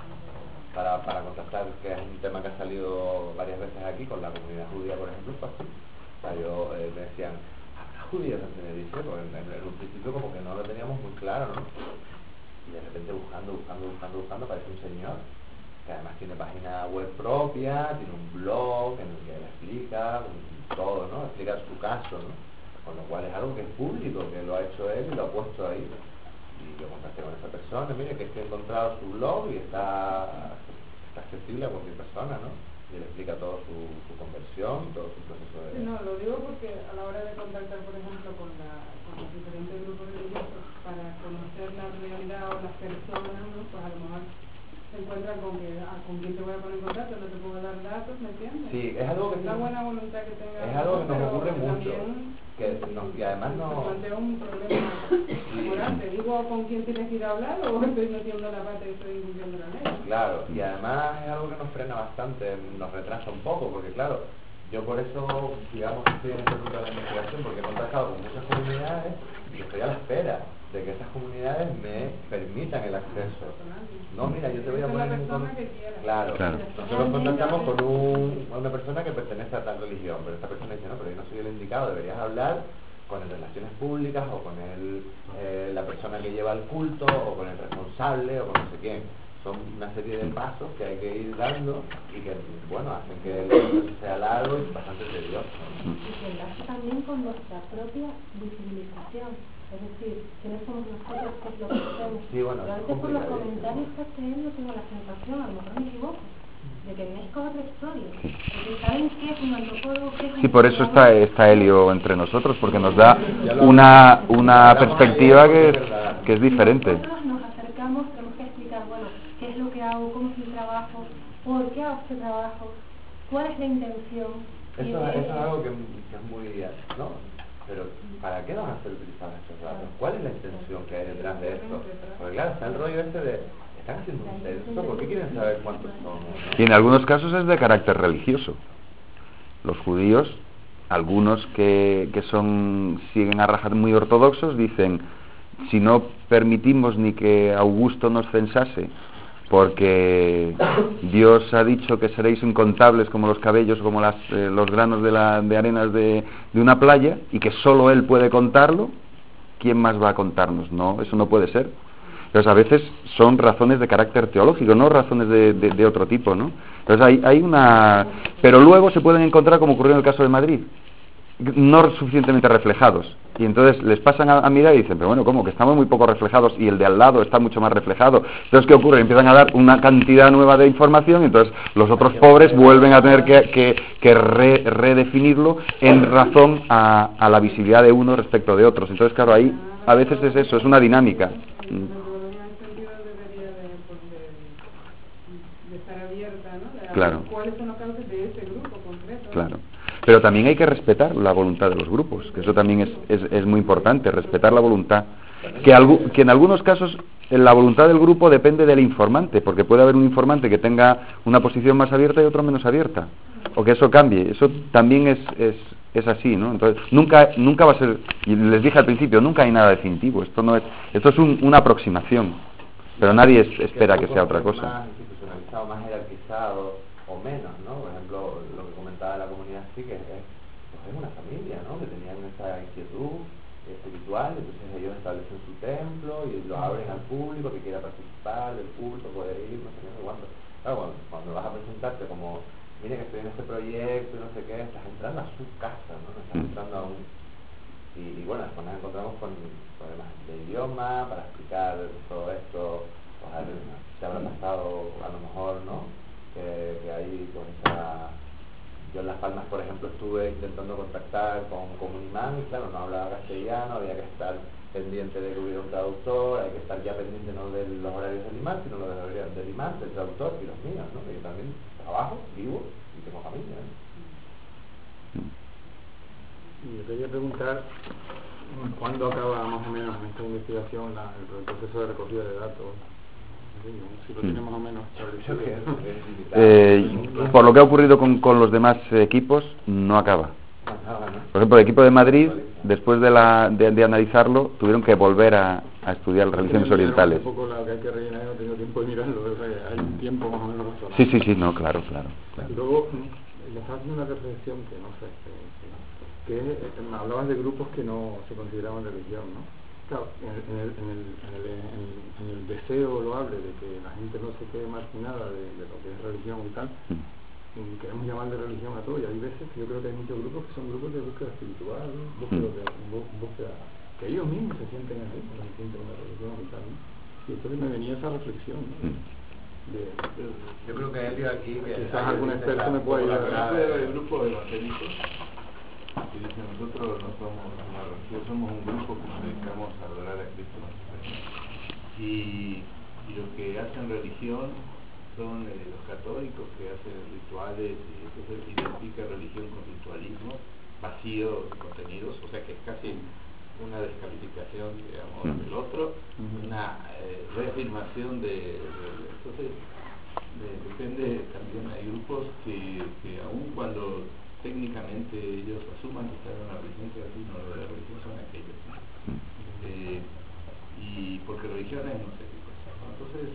S10: para contactar, que es un tema que ha salido varias veces aquí con la comunidad judía, por ejemplo, pues, o sea, me decían, ¿habrá judíos en Tenerife? Porque en un principio como que no lo teníamos muy claro, ¿no? Y de repente buscando, aparece un señor que además tiene página web propia, tiene un blog en el que le explica todo, ¿no? Explica su caso, ¿no? Con lo cual es algo que es público, que lo ha hecho él y lo ha puesto ahí. Y yo contacté con esa persona, mire que es que he encontrado su blog y está accesible a cualquier persona, ¿no? Y le explica todo su conversión, todo su proceso de...
S2: No, lo digo porque a la hora de contactar, por ejemplo, con los diferentes grupos religiosos para conocer la realidad o las personas, ¿no? Pues a lo mejor se encuentran con quién te voy a poner en contacto, no te puedo dar datos, ¿me entiendes?
S10: Sí, es algo que...
S2: Una buena voluntad que tenga...
S10: Es algo que nos ocurre mucho. Y además no...
S2: Se plantea un problema moral, ¿te digo con quién tienes que ir a hablar o estoy metiendo la pata y estoy incumpliendo la ley?
S10: Claro, y además es algo que nos frena bastante, nos retrasa un poco, porque claro, yo por eso, digamos, estoy en este punto de la investigación, porque he contactado con muchas comunidades y estoy a la espera de que esas comunidades me permitan el acceso. No, mira, yo te voy a poner en contacto. Claro. Nosotros contactamos con una persona que pertenece a tal religión, pero esta persona dice, no, pero yo no soy el indicado, deberías hablar con el de relaciones públicas o con la persona que lleva el culto o con el responsable o con no sé quién. Son una serie de pasos que hay que ir dando y que, bueno, hacen que el proceso sea largo y bastante tedioso.
S3: Y que el gasto también con nuestra propia visibilización. Es decir, quiénes somos nosotros, qué es lo que hacemos.
S10: Sí, bueno,
S3: pero antes por los comentarios que estoy teniendo tengo la sensación, a lo mejor me equivoco, de que en México es otra historia. Porque saben qué es un antropólogo, qué es un...
S4: Sí, por eso está Helio entre nosotros, porque nos da una perspectiva que es diferente.
S3: Nosotros nos acercamos, tenemos que explicar, bueno, qué es lo que hago, cómo es mi trabajo, por qué hago este trabajo, cuál es la intención.
S10: Eso es algo que es muy... ¿no? Pero, ¿para qué van a ser utilizados estos datos? ¿Cuál es la intención que hay detrás de esto? Porque claro, está el rollo este de... ¿Están haciendo un censo? ¿Por qué quieren saber cuántos son?
S4: Y en algunos casos es de carácter religioso. Los judíos, algunos que siguen a rajar muy ortodoxos, dicen, si no permitimos ni que Augusto nos censase, porque Dios ha dicho que seréis incontables como los cabellos, como los granos de arenas de una playa, y que solo Él puede contarlo, ¿quién más va a contarnos? No, eso no puede ser. Entonces a veces son razones de carácter teológico, no razones de otro tipo, ¿no? Entonces hay una... Pero luego se pueden encontrar, como ocurrió en el caso de Madrid, no suficientemente reflejados. Y entonces les pasan a mirar y dicen, pero bueno, ¿cómo? Que estamos muy poco reflejados y el de al lado está mucho más reflejado. Entonces, ¿qué ocurre? Empiezan a dar una cantidad nueva de información y entonces los otros pobres vuelven a tener que redefinirlo en razón a la visibilidad de uno respecto de otros. Entonces, claro, ahí a veces es eso, es una dinámica. Claro.
S2: ¿Cuáles son los casos de ese grupo concreto?
S4: Claro. Pero también hay que respetar la voluntad de los grupos, que eso también es muy importante, respetar la voluntad. Que en algunos casos la voluntad del grupo depende del informante, porque puede haber un informante que tenga una posición más abierta y otro menos abierta, o que eso cambie. Eso también es así, ¿no? Entonces nunca va a ser, y les dije al principio, nunca hay nada definitivo. Esto es una aproximación, pero nadie espera que sea otra cosa.
S10: Más jerarquizado o menos, ¿no? Por ejemplo, lo que comentaba la comunidad sí que es una familia, ¿no? Que tenían esa inquietud espiritual, entonces ellos establecen su templo y lo abren al público que quiera participar del culto, poder ir, no sé qué, cuánto. Claro, cuando vas a presentarte como, mire que estoy en este proyecto y no sé qué, estás entrando a su casa, ¿no? Estás entrando a un... Y bueno, después nos encontramos con problemas de idioma, para explicar todo esto, se habrá pasado a lo mejor, ¿no? Que ahí con esa... Yo en Las Palmas, por ejemplo, estuve intentando contactar con un imán y claro, no hablaba castellano, había que estar pendiente de que hubiera un traductor, hay que estar ya pendiente no de los horarios del imán, sino del imán, del traductor y los míos, ¿no? Que yo también trabajo, vivo y tengo familia, ¿no?
S6: Y yo quería preguntar, ¿cuándo acaba más o menos esta investigación el proceso de recogida de datos? Si lo tiene más o menos establecido.
S4: Por lo que ha ocurrido con los demás equipos, no acaba. Por ejemplo, el equipo de Madrid, después de analizarlo, tuvieron que volver a estudiar las religiones orientales.
S6: Un poco lo que hay que rellenar, no tengo tiempo de mirarlo, hay un tiempo más o menos razonable.
S4: Sí, no, claro.
S6: Y luego, le estaba haciendo una reflexión que no sé, que hablabas de grupos que no se consideraban religión, ¿no? Claro, en el deseo loable de que la gente no se quede marginada de lo que es religión y tal, queremos llamarle religión a todo, y hay veces que yo creo que hay muchos grupos que son grupos de búsqueda espiritual, ¿no? búsqueda, que ellos mismos se sienten así, se sienten una religión y tal, ¿no? Y entonces me venía esa reflexión, ¿no?
S10: Yo creo que Helio aquí...
S6: Quizás algún experto me puede ayudar.
S8: El grupo de evangélicos que dicen, nosotros no somos una religión, somos un grupo que nos dedicamos a adorar a Cristo. Y los que hacen religión son los católicos que hacen rituales, y entonces identifica religión con ritualismo vacío de contenidos, o sea que es casi una descalificación, digamos, del otro, una reafirmación entonces depende también, hay grupos que aun cuando técnicamente ellos asuman que están en la religión, pero así no, la religión son aquellos, ¿no? Y porque religión es no sé qué cosa, ¿no? Entonces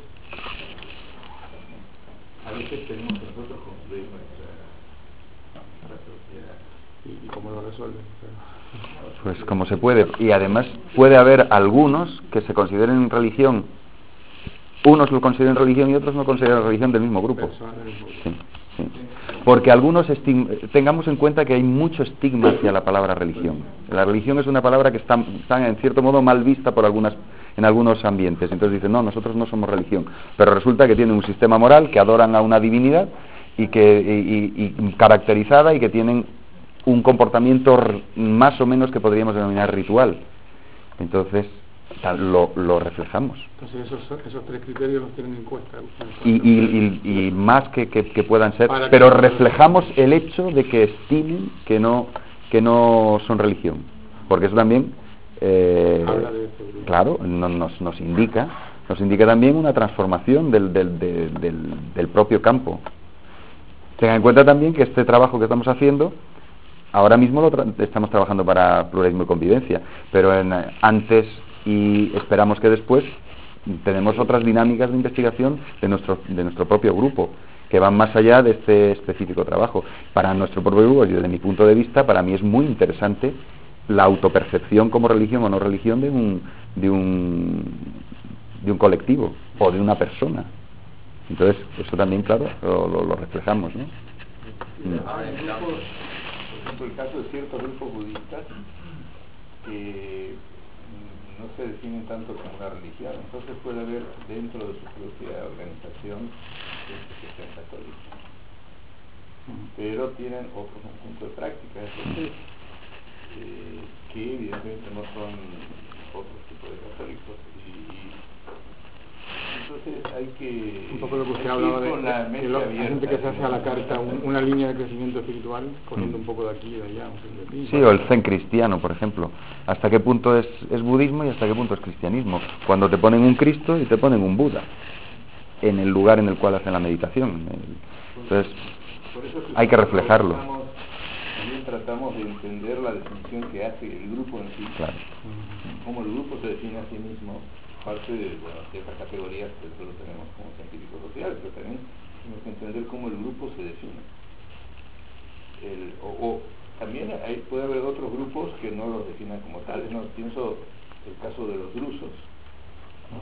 S8: a veces tenemos que nosotros construir nuestra sociedad.
S6: ¿Y cómo lo resuelven?
S4: Pues como se puede, y además puede haber algunos que se consideren religión, unos lo consideren religión y otros no consideran religión del mismo grupo. Sí. porque algunos tengamos en cuenta que hay mucho estigma hacia la palabra religión. La religión es una palabra que está en cierto modo mal vista por en algunos ambientes. Entonces dicen, no, nosotros no somos religión, pero resulta que tienen un sistema moral, que adoran a una divinidad y caracterizada, y que tienen un comportamiento más o menos que podríamos denominar ritual. Entonces lo reflejamos.
S11: Entonces esos tres criterios los tienen en cuenta.
S4: Y más que puedan ser, pero reflejamos el hecho de que estimen que no son religión, porque eso también claro, nos indica también una transformación del propio campo. Tengan en cuenta también que este trabajo que estamos haciendo ahora mismo estamos trabajando para Pluralismo y Convivencia, pero antes, y esperamos que después, tenemos otras dinámicas de investigación de nuestro propio grupo, que van más allá de este específico trabajo. Para nuestro propio grupo, y desde mi punto de vista, para mí es muy interesante la autopercepción como religión o no religión de un colectivo o de una persona. Entonces, eso también, claro, lo reflejamos, ¿no?
S8: Por ejemplo, el caso de ciertos grupos budistas que no se definen tanto como una religión, entonces puede haber dentro de su propia organización que sean católicos, pero tienen otro conjunto de prácticas, entonces, que evidentemente no son otros tipos de católicos, y entonces hay que...
S11: Un poco lo que usted hablaba de la gente que se hace a la carta una línea de crecimiento espiritual, cogiendo un poco de aquí y de allá.
S4: Sí, o el zen cristiano, por ejemplo. ¿Hasta qué punto es budismo y hasta qué punto es cristianismo? Cuando te ponen un Cristo y te ponen un Buda en el lugar en el cual hacen la meditación. Entonces, hay que reflejarlo.
S8: También tratamos de entender la definición que hace el grupo en sí.
S4: Claro.
S8: Cómo el grupo se define a sí mismo, parte de ciertas categorías que nosotros tenemos como científicos sociales, pero también tenemos que entender cómo el grupo se define. También puede haber otros grupos que no los definan como tales, ¿no? Pienso el caso de los drusos, ¿no?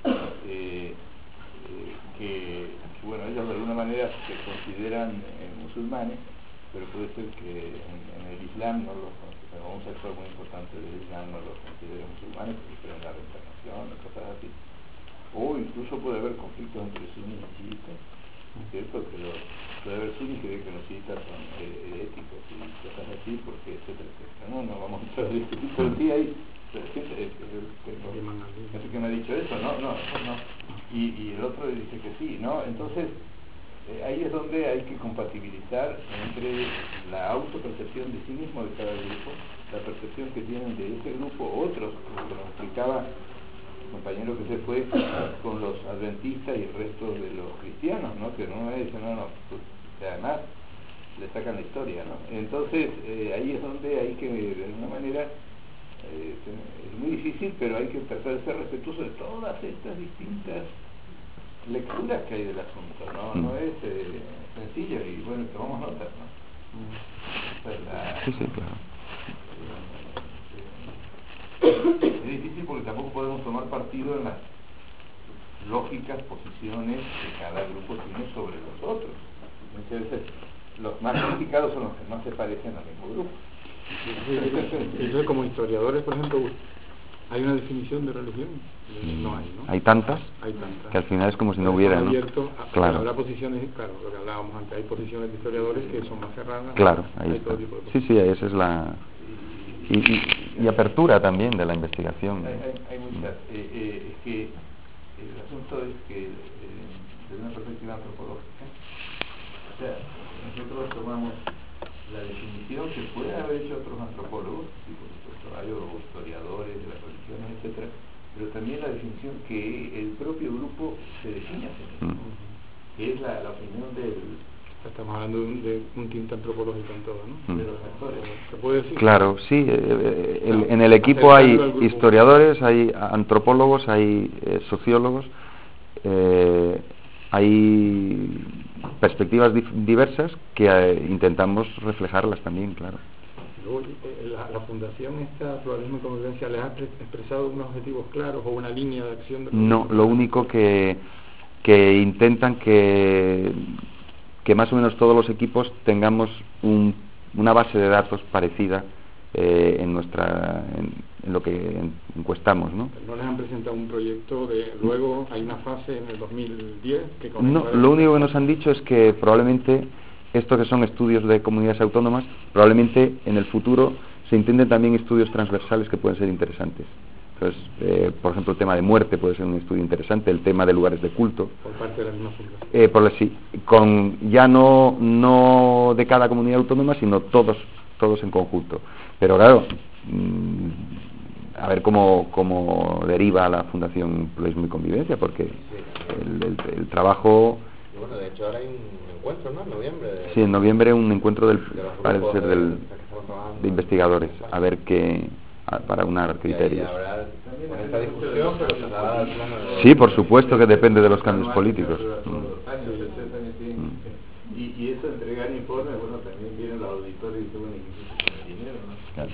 S8: Que bueno, ellos de alguna manera se consideran musulmanes, pero puede ser que en el Islam no los consideren, un sector muy importante del Islam no los considere musulmanes porque creen en la reencarnación o cosas así. O incluso puede haber conflictos entre suníes y chiitas, ¿cierto? Puede haber suníes que creen que los chiitas son heréticos y cosas así, porque etcétera, etcétera. No vamos a entrar en este tipo, pero sí hay gente que me ha dicho eso, no. Y el otro dice que sí, ¿no? Entonces, ahí es donde hay que compatibilizar entre la autopercepción de sí mismo de cada grupo, la percepción que tienen de ese grupo otros, como nos explicaba el compañero que se fue con los adventistas y el resto de los cristianos, ¿no? Que no me dicen, pues, además le sacan la historia, ¿no? Entonces, ahí es donde hay que, de alguna manera, es muy difícil, pero hay que tratar de ser respetuoso de todas estas distintas lecturas que hay del asunto, no es sencillo, y bueno, tomamos notas, ¿no?
S4: Sí, claro.
S8: Es difícil porque tampoco podemos tomar partido en las lógicas posiciones que cada grupo tiene sobre los otros. Muchas veces los más criticados son los que más se parecen al mismo grupo.
S11: Entonces, como historiadores, por ejemplo, ¿hay una definición de religión? No hay, ¿no?
S4: Hay tantas que al final es como si no hubiera, ¿no?
S11: Claro. Habrá posiciones, claro, lo que hablábamos antes, hay posiciones de historiadores que son más cerradas.
S4: Claro, ahí está. Sí, esa es la... Y apertura también de la investigación.
S8: Hay muchas. Es que el asunto es que desde una perspectiva antropológica, o sea, nosotros tomamos la definición que pueden haber hecho otros antropólogos, y por supuesto hay historiadores de las religiones, etcétera, pero también la definición que el propio grupo se define a sí mismo, que es la opinión del...
S11: Estamos hablando de un tinte antropológico en todo, ¿no? De los actores, ¿no? ¿Se puede decir?
S4: Claro, sí. En el equipo hay historiadores, hay antropólogos, hay sociólogos, hay perspectivas diversas que intentamos reflejarlas también, claro.
S11: Luego, la fundación Pluralismo y Convivencia, ¿les ha expresado unos objetivos claros o una línea de acción?
S4: No, lo único que intentan que que más o menos todos los equipos tengamos una base de datos parecida en lo que encuestamos, ¿no?
S11: No les han presentado un proyecto de luego hay una fase en el 2010 que
S4: no, lo único que nos han dicho es que probablemente estos que son estudios de comunidades autónomas, probablemente en el futuro se intenten también estudios transversales que pueden ser interesantes. Entonces, por ejemplo, el tema de muerte puede ser un estudio interesante, el tema de lugares de culto.
S11: Por parte de la misma fundación.
S4: Sí, ya no de cada comunidad autónoma, sino todos en conjunto. Pero claro, a ver cómo deriva la Fundación Pluralismo y Convivencia, porque el trabajo...
S10: Bueno, de hecho ahora hay un encuentro, ¿no? En noviembre.
S4: Sí, en noviembre un encuentro de investigadores, a ver para unar criterios.
S10: Esta discusión, pero trasladada al plano de...
S4: Sí, por supuesto que depende de los cambios políticos.
S8: Y eso entregar informes, bueno, también vienen los auditores y dicen, bueno, ¿y qué dinero, no?
S4: Claro.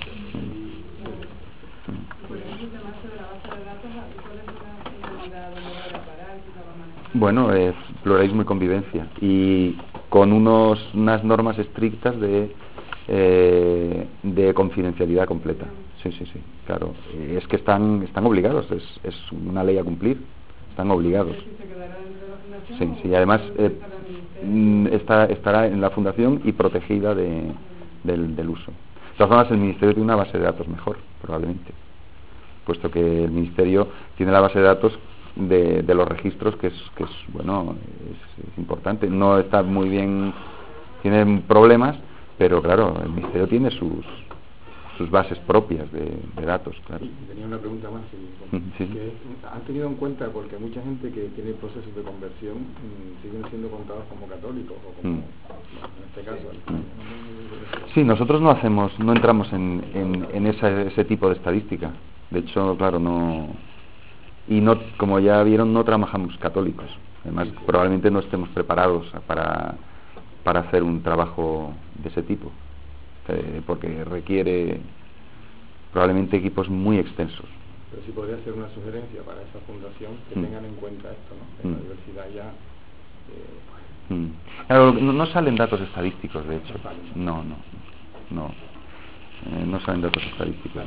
S2: Por ejemplo, el tema de la base de datos, ¿cuál es la finalidad de lograr parar? ¿Qué se va a manejar?
S4: Bueno, pluralismo y convivencia, y con unas normas estrictas de confidencialidad completa. Sí, claro. Es que están obligados, es una ley a cumplir, están obligados. Sí, además estará en la fundación y protegida del uso. De todas formas, el Ministerio tiene una base de datos mejor, probablemente, puesto que el Ministerio tiene la base de datos de los registros, que es importante. No está muy bien, tiene problemas, pero claro, el Ministerio tiene sus bases propias de datos, claro.
S11: Y tenía una pregunta más, que han tenido en cuenta, porque mucha gente que tiene procesos de conversión siguen siendo contados como católicos, o como, en este caso.
S4: Sí, nosotros no entramos en ese tipo de estadística. De hecho, claro, como ya vieron, no trabajamos católicos. Además, probablemente no estemos preparados para hacer un trabajo de ese tipo, porque requiere probablemente equipos muy extensos.
S11: Pero si podría hacer una sugerencia para esa fundación, que tengan en cuenta esto, ¿no? Que la diversidad ya...
S4: Claro, no salen datos estadísticos, de hecho. No salen datos estadísticos.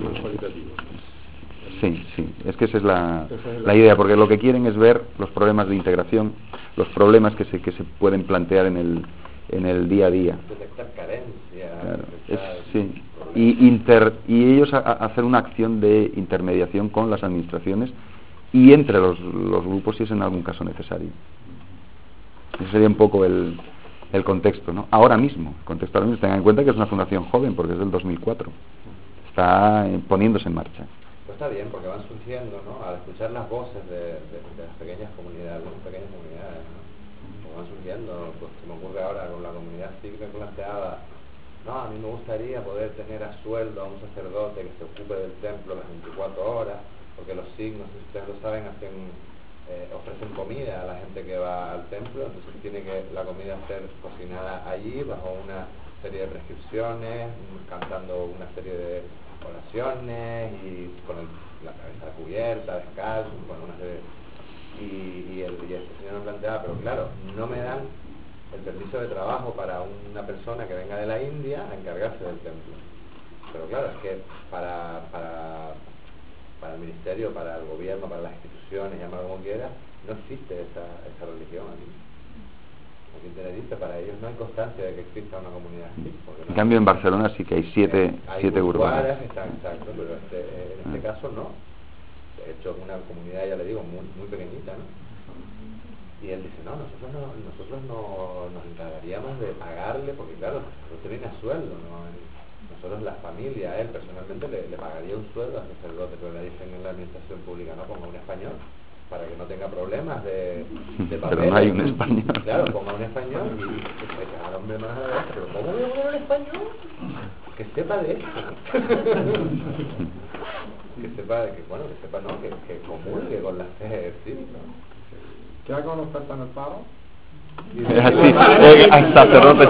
S4: Sí, es que esa es la idea, porque lo que quieren es ver los problemas de integración, los problemas que se pueden plantear en el día a día.
S10: Detectar carencias.
S4: Claro, y ellos hacer una acción de intermediación con las administraciones y entre los grupos, si es en algún caso necesario. Ese sería un poco el contexto, ¿no? Ahora mismo, tengan en cuenta que es una fundación joven, porque es del 2004. Está poniéndose en marcha.
S10: Pues está bien, porque van surgiendo, ¿no? Al escuchar las voces de las pequeñas comunidades, ¿no? Pues van surgiendo, pues se me ocurre ahora con la comunidad cívica planteada. No, a mí me gustaría poder tener a sueldo a un sacerdote que se ocupe del templo las 24 horas, porque los signos, si ustedes lo saben, ofrecen comida a la gente que va al templo, entonces tiene que la comida ser cocinada allí bajo una serie de prescripciones, cantando una serie de oraciones y con la cabeza cubierta, descalzo, bueno, una serie y este señor me planteaba, pero claro, no me dan el permiso de trabajo para una persona que venga de la India a encargarse del templo. Pero claro, es que para el ministerio, para el gobierno, para las instituciones, llámalo como quiera, no existe esa religión aquí. Aquí en Tenerife, para ellos no hay constancia de que exista una comunidad así.
S4: En cambio, en Barcelona sí que hay siete grupos.
S10: Exacto, pero en este caso no. De hecho, es una comunidad, ya le digo, muy pequeñita, ¿no? Y él dice, nosotros no nos encargaríamos de pagarle, porque claro, no tienen a sueldo, ¿no? Nosotros, la familia, él personalmente le pagaría un sueldo al sacerdote, pero le dicen en la administración pública, no, ponga un español, para que no tenga problemas de papel.
S4: Pero no hay un español.
S10: Claro, ponga un español y al hombre más a ver, pero ¿cómo voy a poner un español? Que sepa de esto. que sepa, ¿no? Que comulgue con la fe cívica.
S11: ¿Qué hago con oferta en el paro?
S4: Hay sacerdotes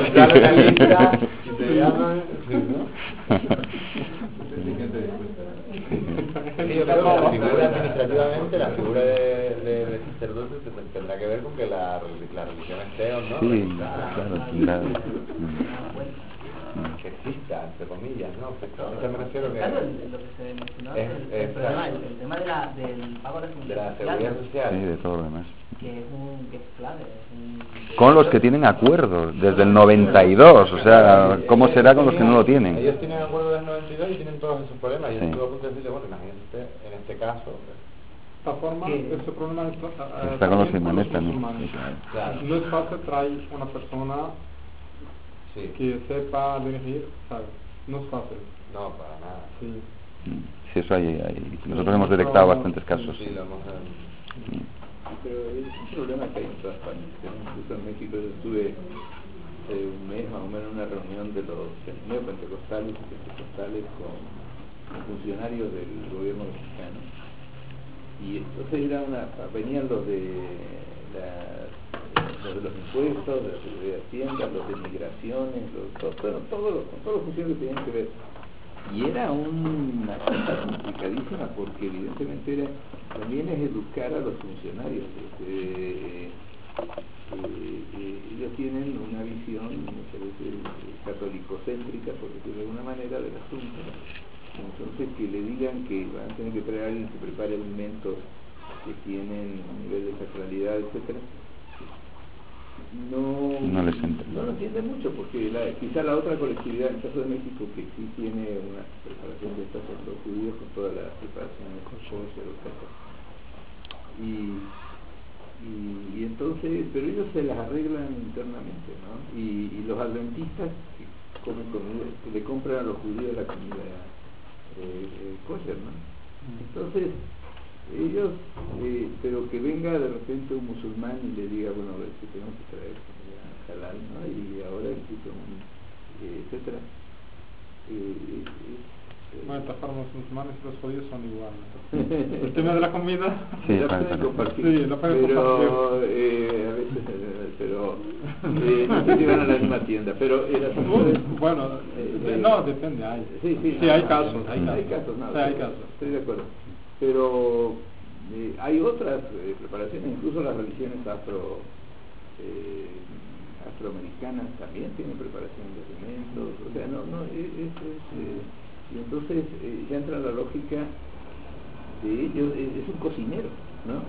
S10: Sí, yo creo que la figura administrativamente, la figura de sacerdote tendrá que ver con que la religión esté o no.
S4: Sí, claro.
S10: Que exista, entre comillas, ¿no? Eso me refiero que...
S1: Claro, lo que se mencionó el problema, el tema del pago
S10: de la seguridad social.
S4: Sí, de todo lo demás.
S1: Que es clave.
S4: Con los que tienen acuerdos desde el 92, o sea, ¿cómo será con los que no lo tienen?
S10: Ellos tienen acuerdo desde el 92 y tienen todos esos problemas. Y yo estuve a punto de decirle, bueno, imagínate en este caso...
S11: De esta forma, ese problema
S4: está con los imanes también.
S11: Claro. No es fácil traer una persona que sepa dirigir, ¿sabes? No es fácil.
S10: No, para nada.
S4: Sí, eso hay. Nosotros hemos detectado bastantes casos.
S10: Sí, lo hemos...
S8: Pero es un problema que hay en todas partes. Incluso en México yo estuve un mes más o menos en una reunión de los neopentecostales y pentecostales con funcionarios del gobierno mexicano. Y entonces venían los de los impuestos, de la seguridad de Hacienda, los de migraciones, todos los funcionarios que tenían que ver. Y era una cosa complicadísima porque evidentemente también es educar a los funcionarios. Ellos tienen una visión muchas veces católico-céntrica, por decirlo de alguna manera, del asunto. Entonces que le digan que van a tener que traer a alguien que prepare alimentos que tienen un nivel de sacralidad, etcétera, no
S4: les entra.
S8: No lo entienden mucho, porque quizá la otra colectividad, en el caso de México, que sí tiene una preparación de estas, son los judíos con toda la preparación de kosher, etc. Y entonces, pero ellos se las arreglan internamente, ¿no? Y los adventistas que comen comida, que le compran a los judíos la comida kosher, ¿no? Entonces ellos, pero que venga de repente un musulmán y le diga, bueno, a ver si tenemos que traer comida halal, ¿no? Y ahora incluso etcétera.
S11: Bueno, de todas formas, los musulmanes y los judíos son iguales. El tema de la comida...
S4: Sí,
S8: la pueden compartir.
S11: Sí, la pueden
S8: compartir. A veces, pero no sé si van a la misma tienda, pero
S11: bueno, no, depende, hay. Sí, hay casos.
S8: Hay casos, no,
S11: sí, hay casos.
S8: Estoy de acuerdo. Pero hay otras preparaciones, incluso las religiones afroamericanas también tienen preparación de alimentos, o sea, y entonces ya entra la lógica de ellos, es un cocinero, ¿no?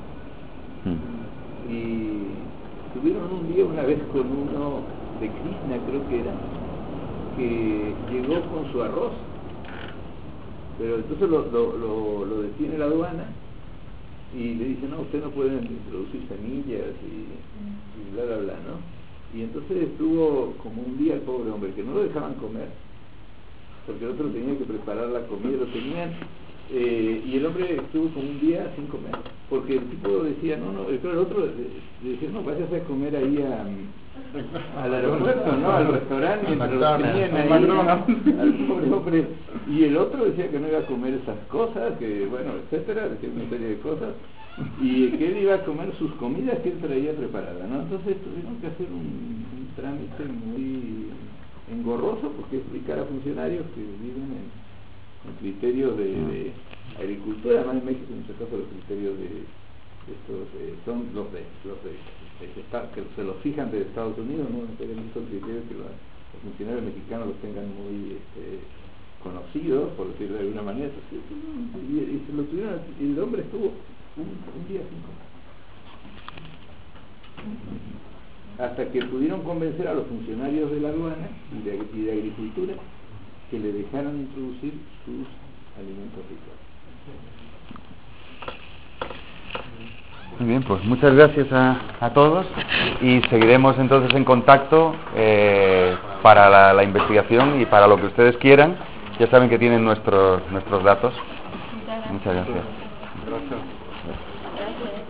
S8: Y tuvieron un día una vez con uno de Krishna, creo que era, que llegó con su arroz, pero entonces lo detiene la aduana y le dice, no, usted no puede introducir semillas y bla bla bla, ¿no? Y entonces estuvo como un día el pobre hombre, que no lo dejaban comer, porque el otro tenía que preparar la comida, lo tenían, y el hombre estuvo como un día sin comer, porque el tipo decía, el otro decía, no, váyase a comer ahí al aeropuerto, ¿no? Al restaurante, mientras lo tenían ahí, al pobre hombre, y el otro decía que no iba a comer esas cosas, que bueno, etcétera, decía una serie de cosas, y que él iba a comer sus comidas que él traía preparadas, ¿no? Entonces tuvieron que hacer un trámite muy engorroso, porque es explicar a funcionarios que viven en criterios de agricultura. Además en México en muchos casos los criterios de estos son los que se los fijan de Estados Unidos, no necesariamente son criterios que los funcionarios mexicanos los tengan muy conocidos, por decirlo de alguna manera. Y se lo tuvieron, y el hombre estuvo un día sin comer, hasta que pudieron convencer a los funcionarios de la aduana y de agricultura que le dejaran introducir sus alimentos rituales.
S4: Muy bien, pues muchas gracias a todos y seguiremos entonces en contacto para la investigación y para lo que ustedes quieran. Ya saben que tienen nuestros datos. Muchas gracias.
S8: Gracias.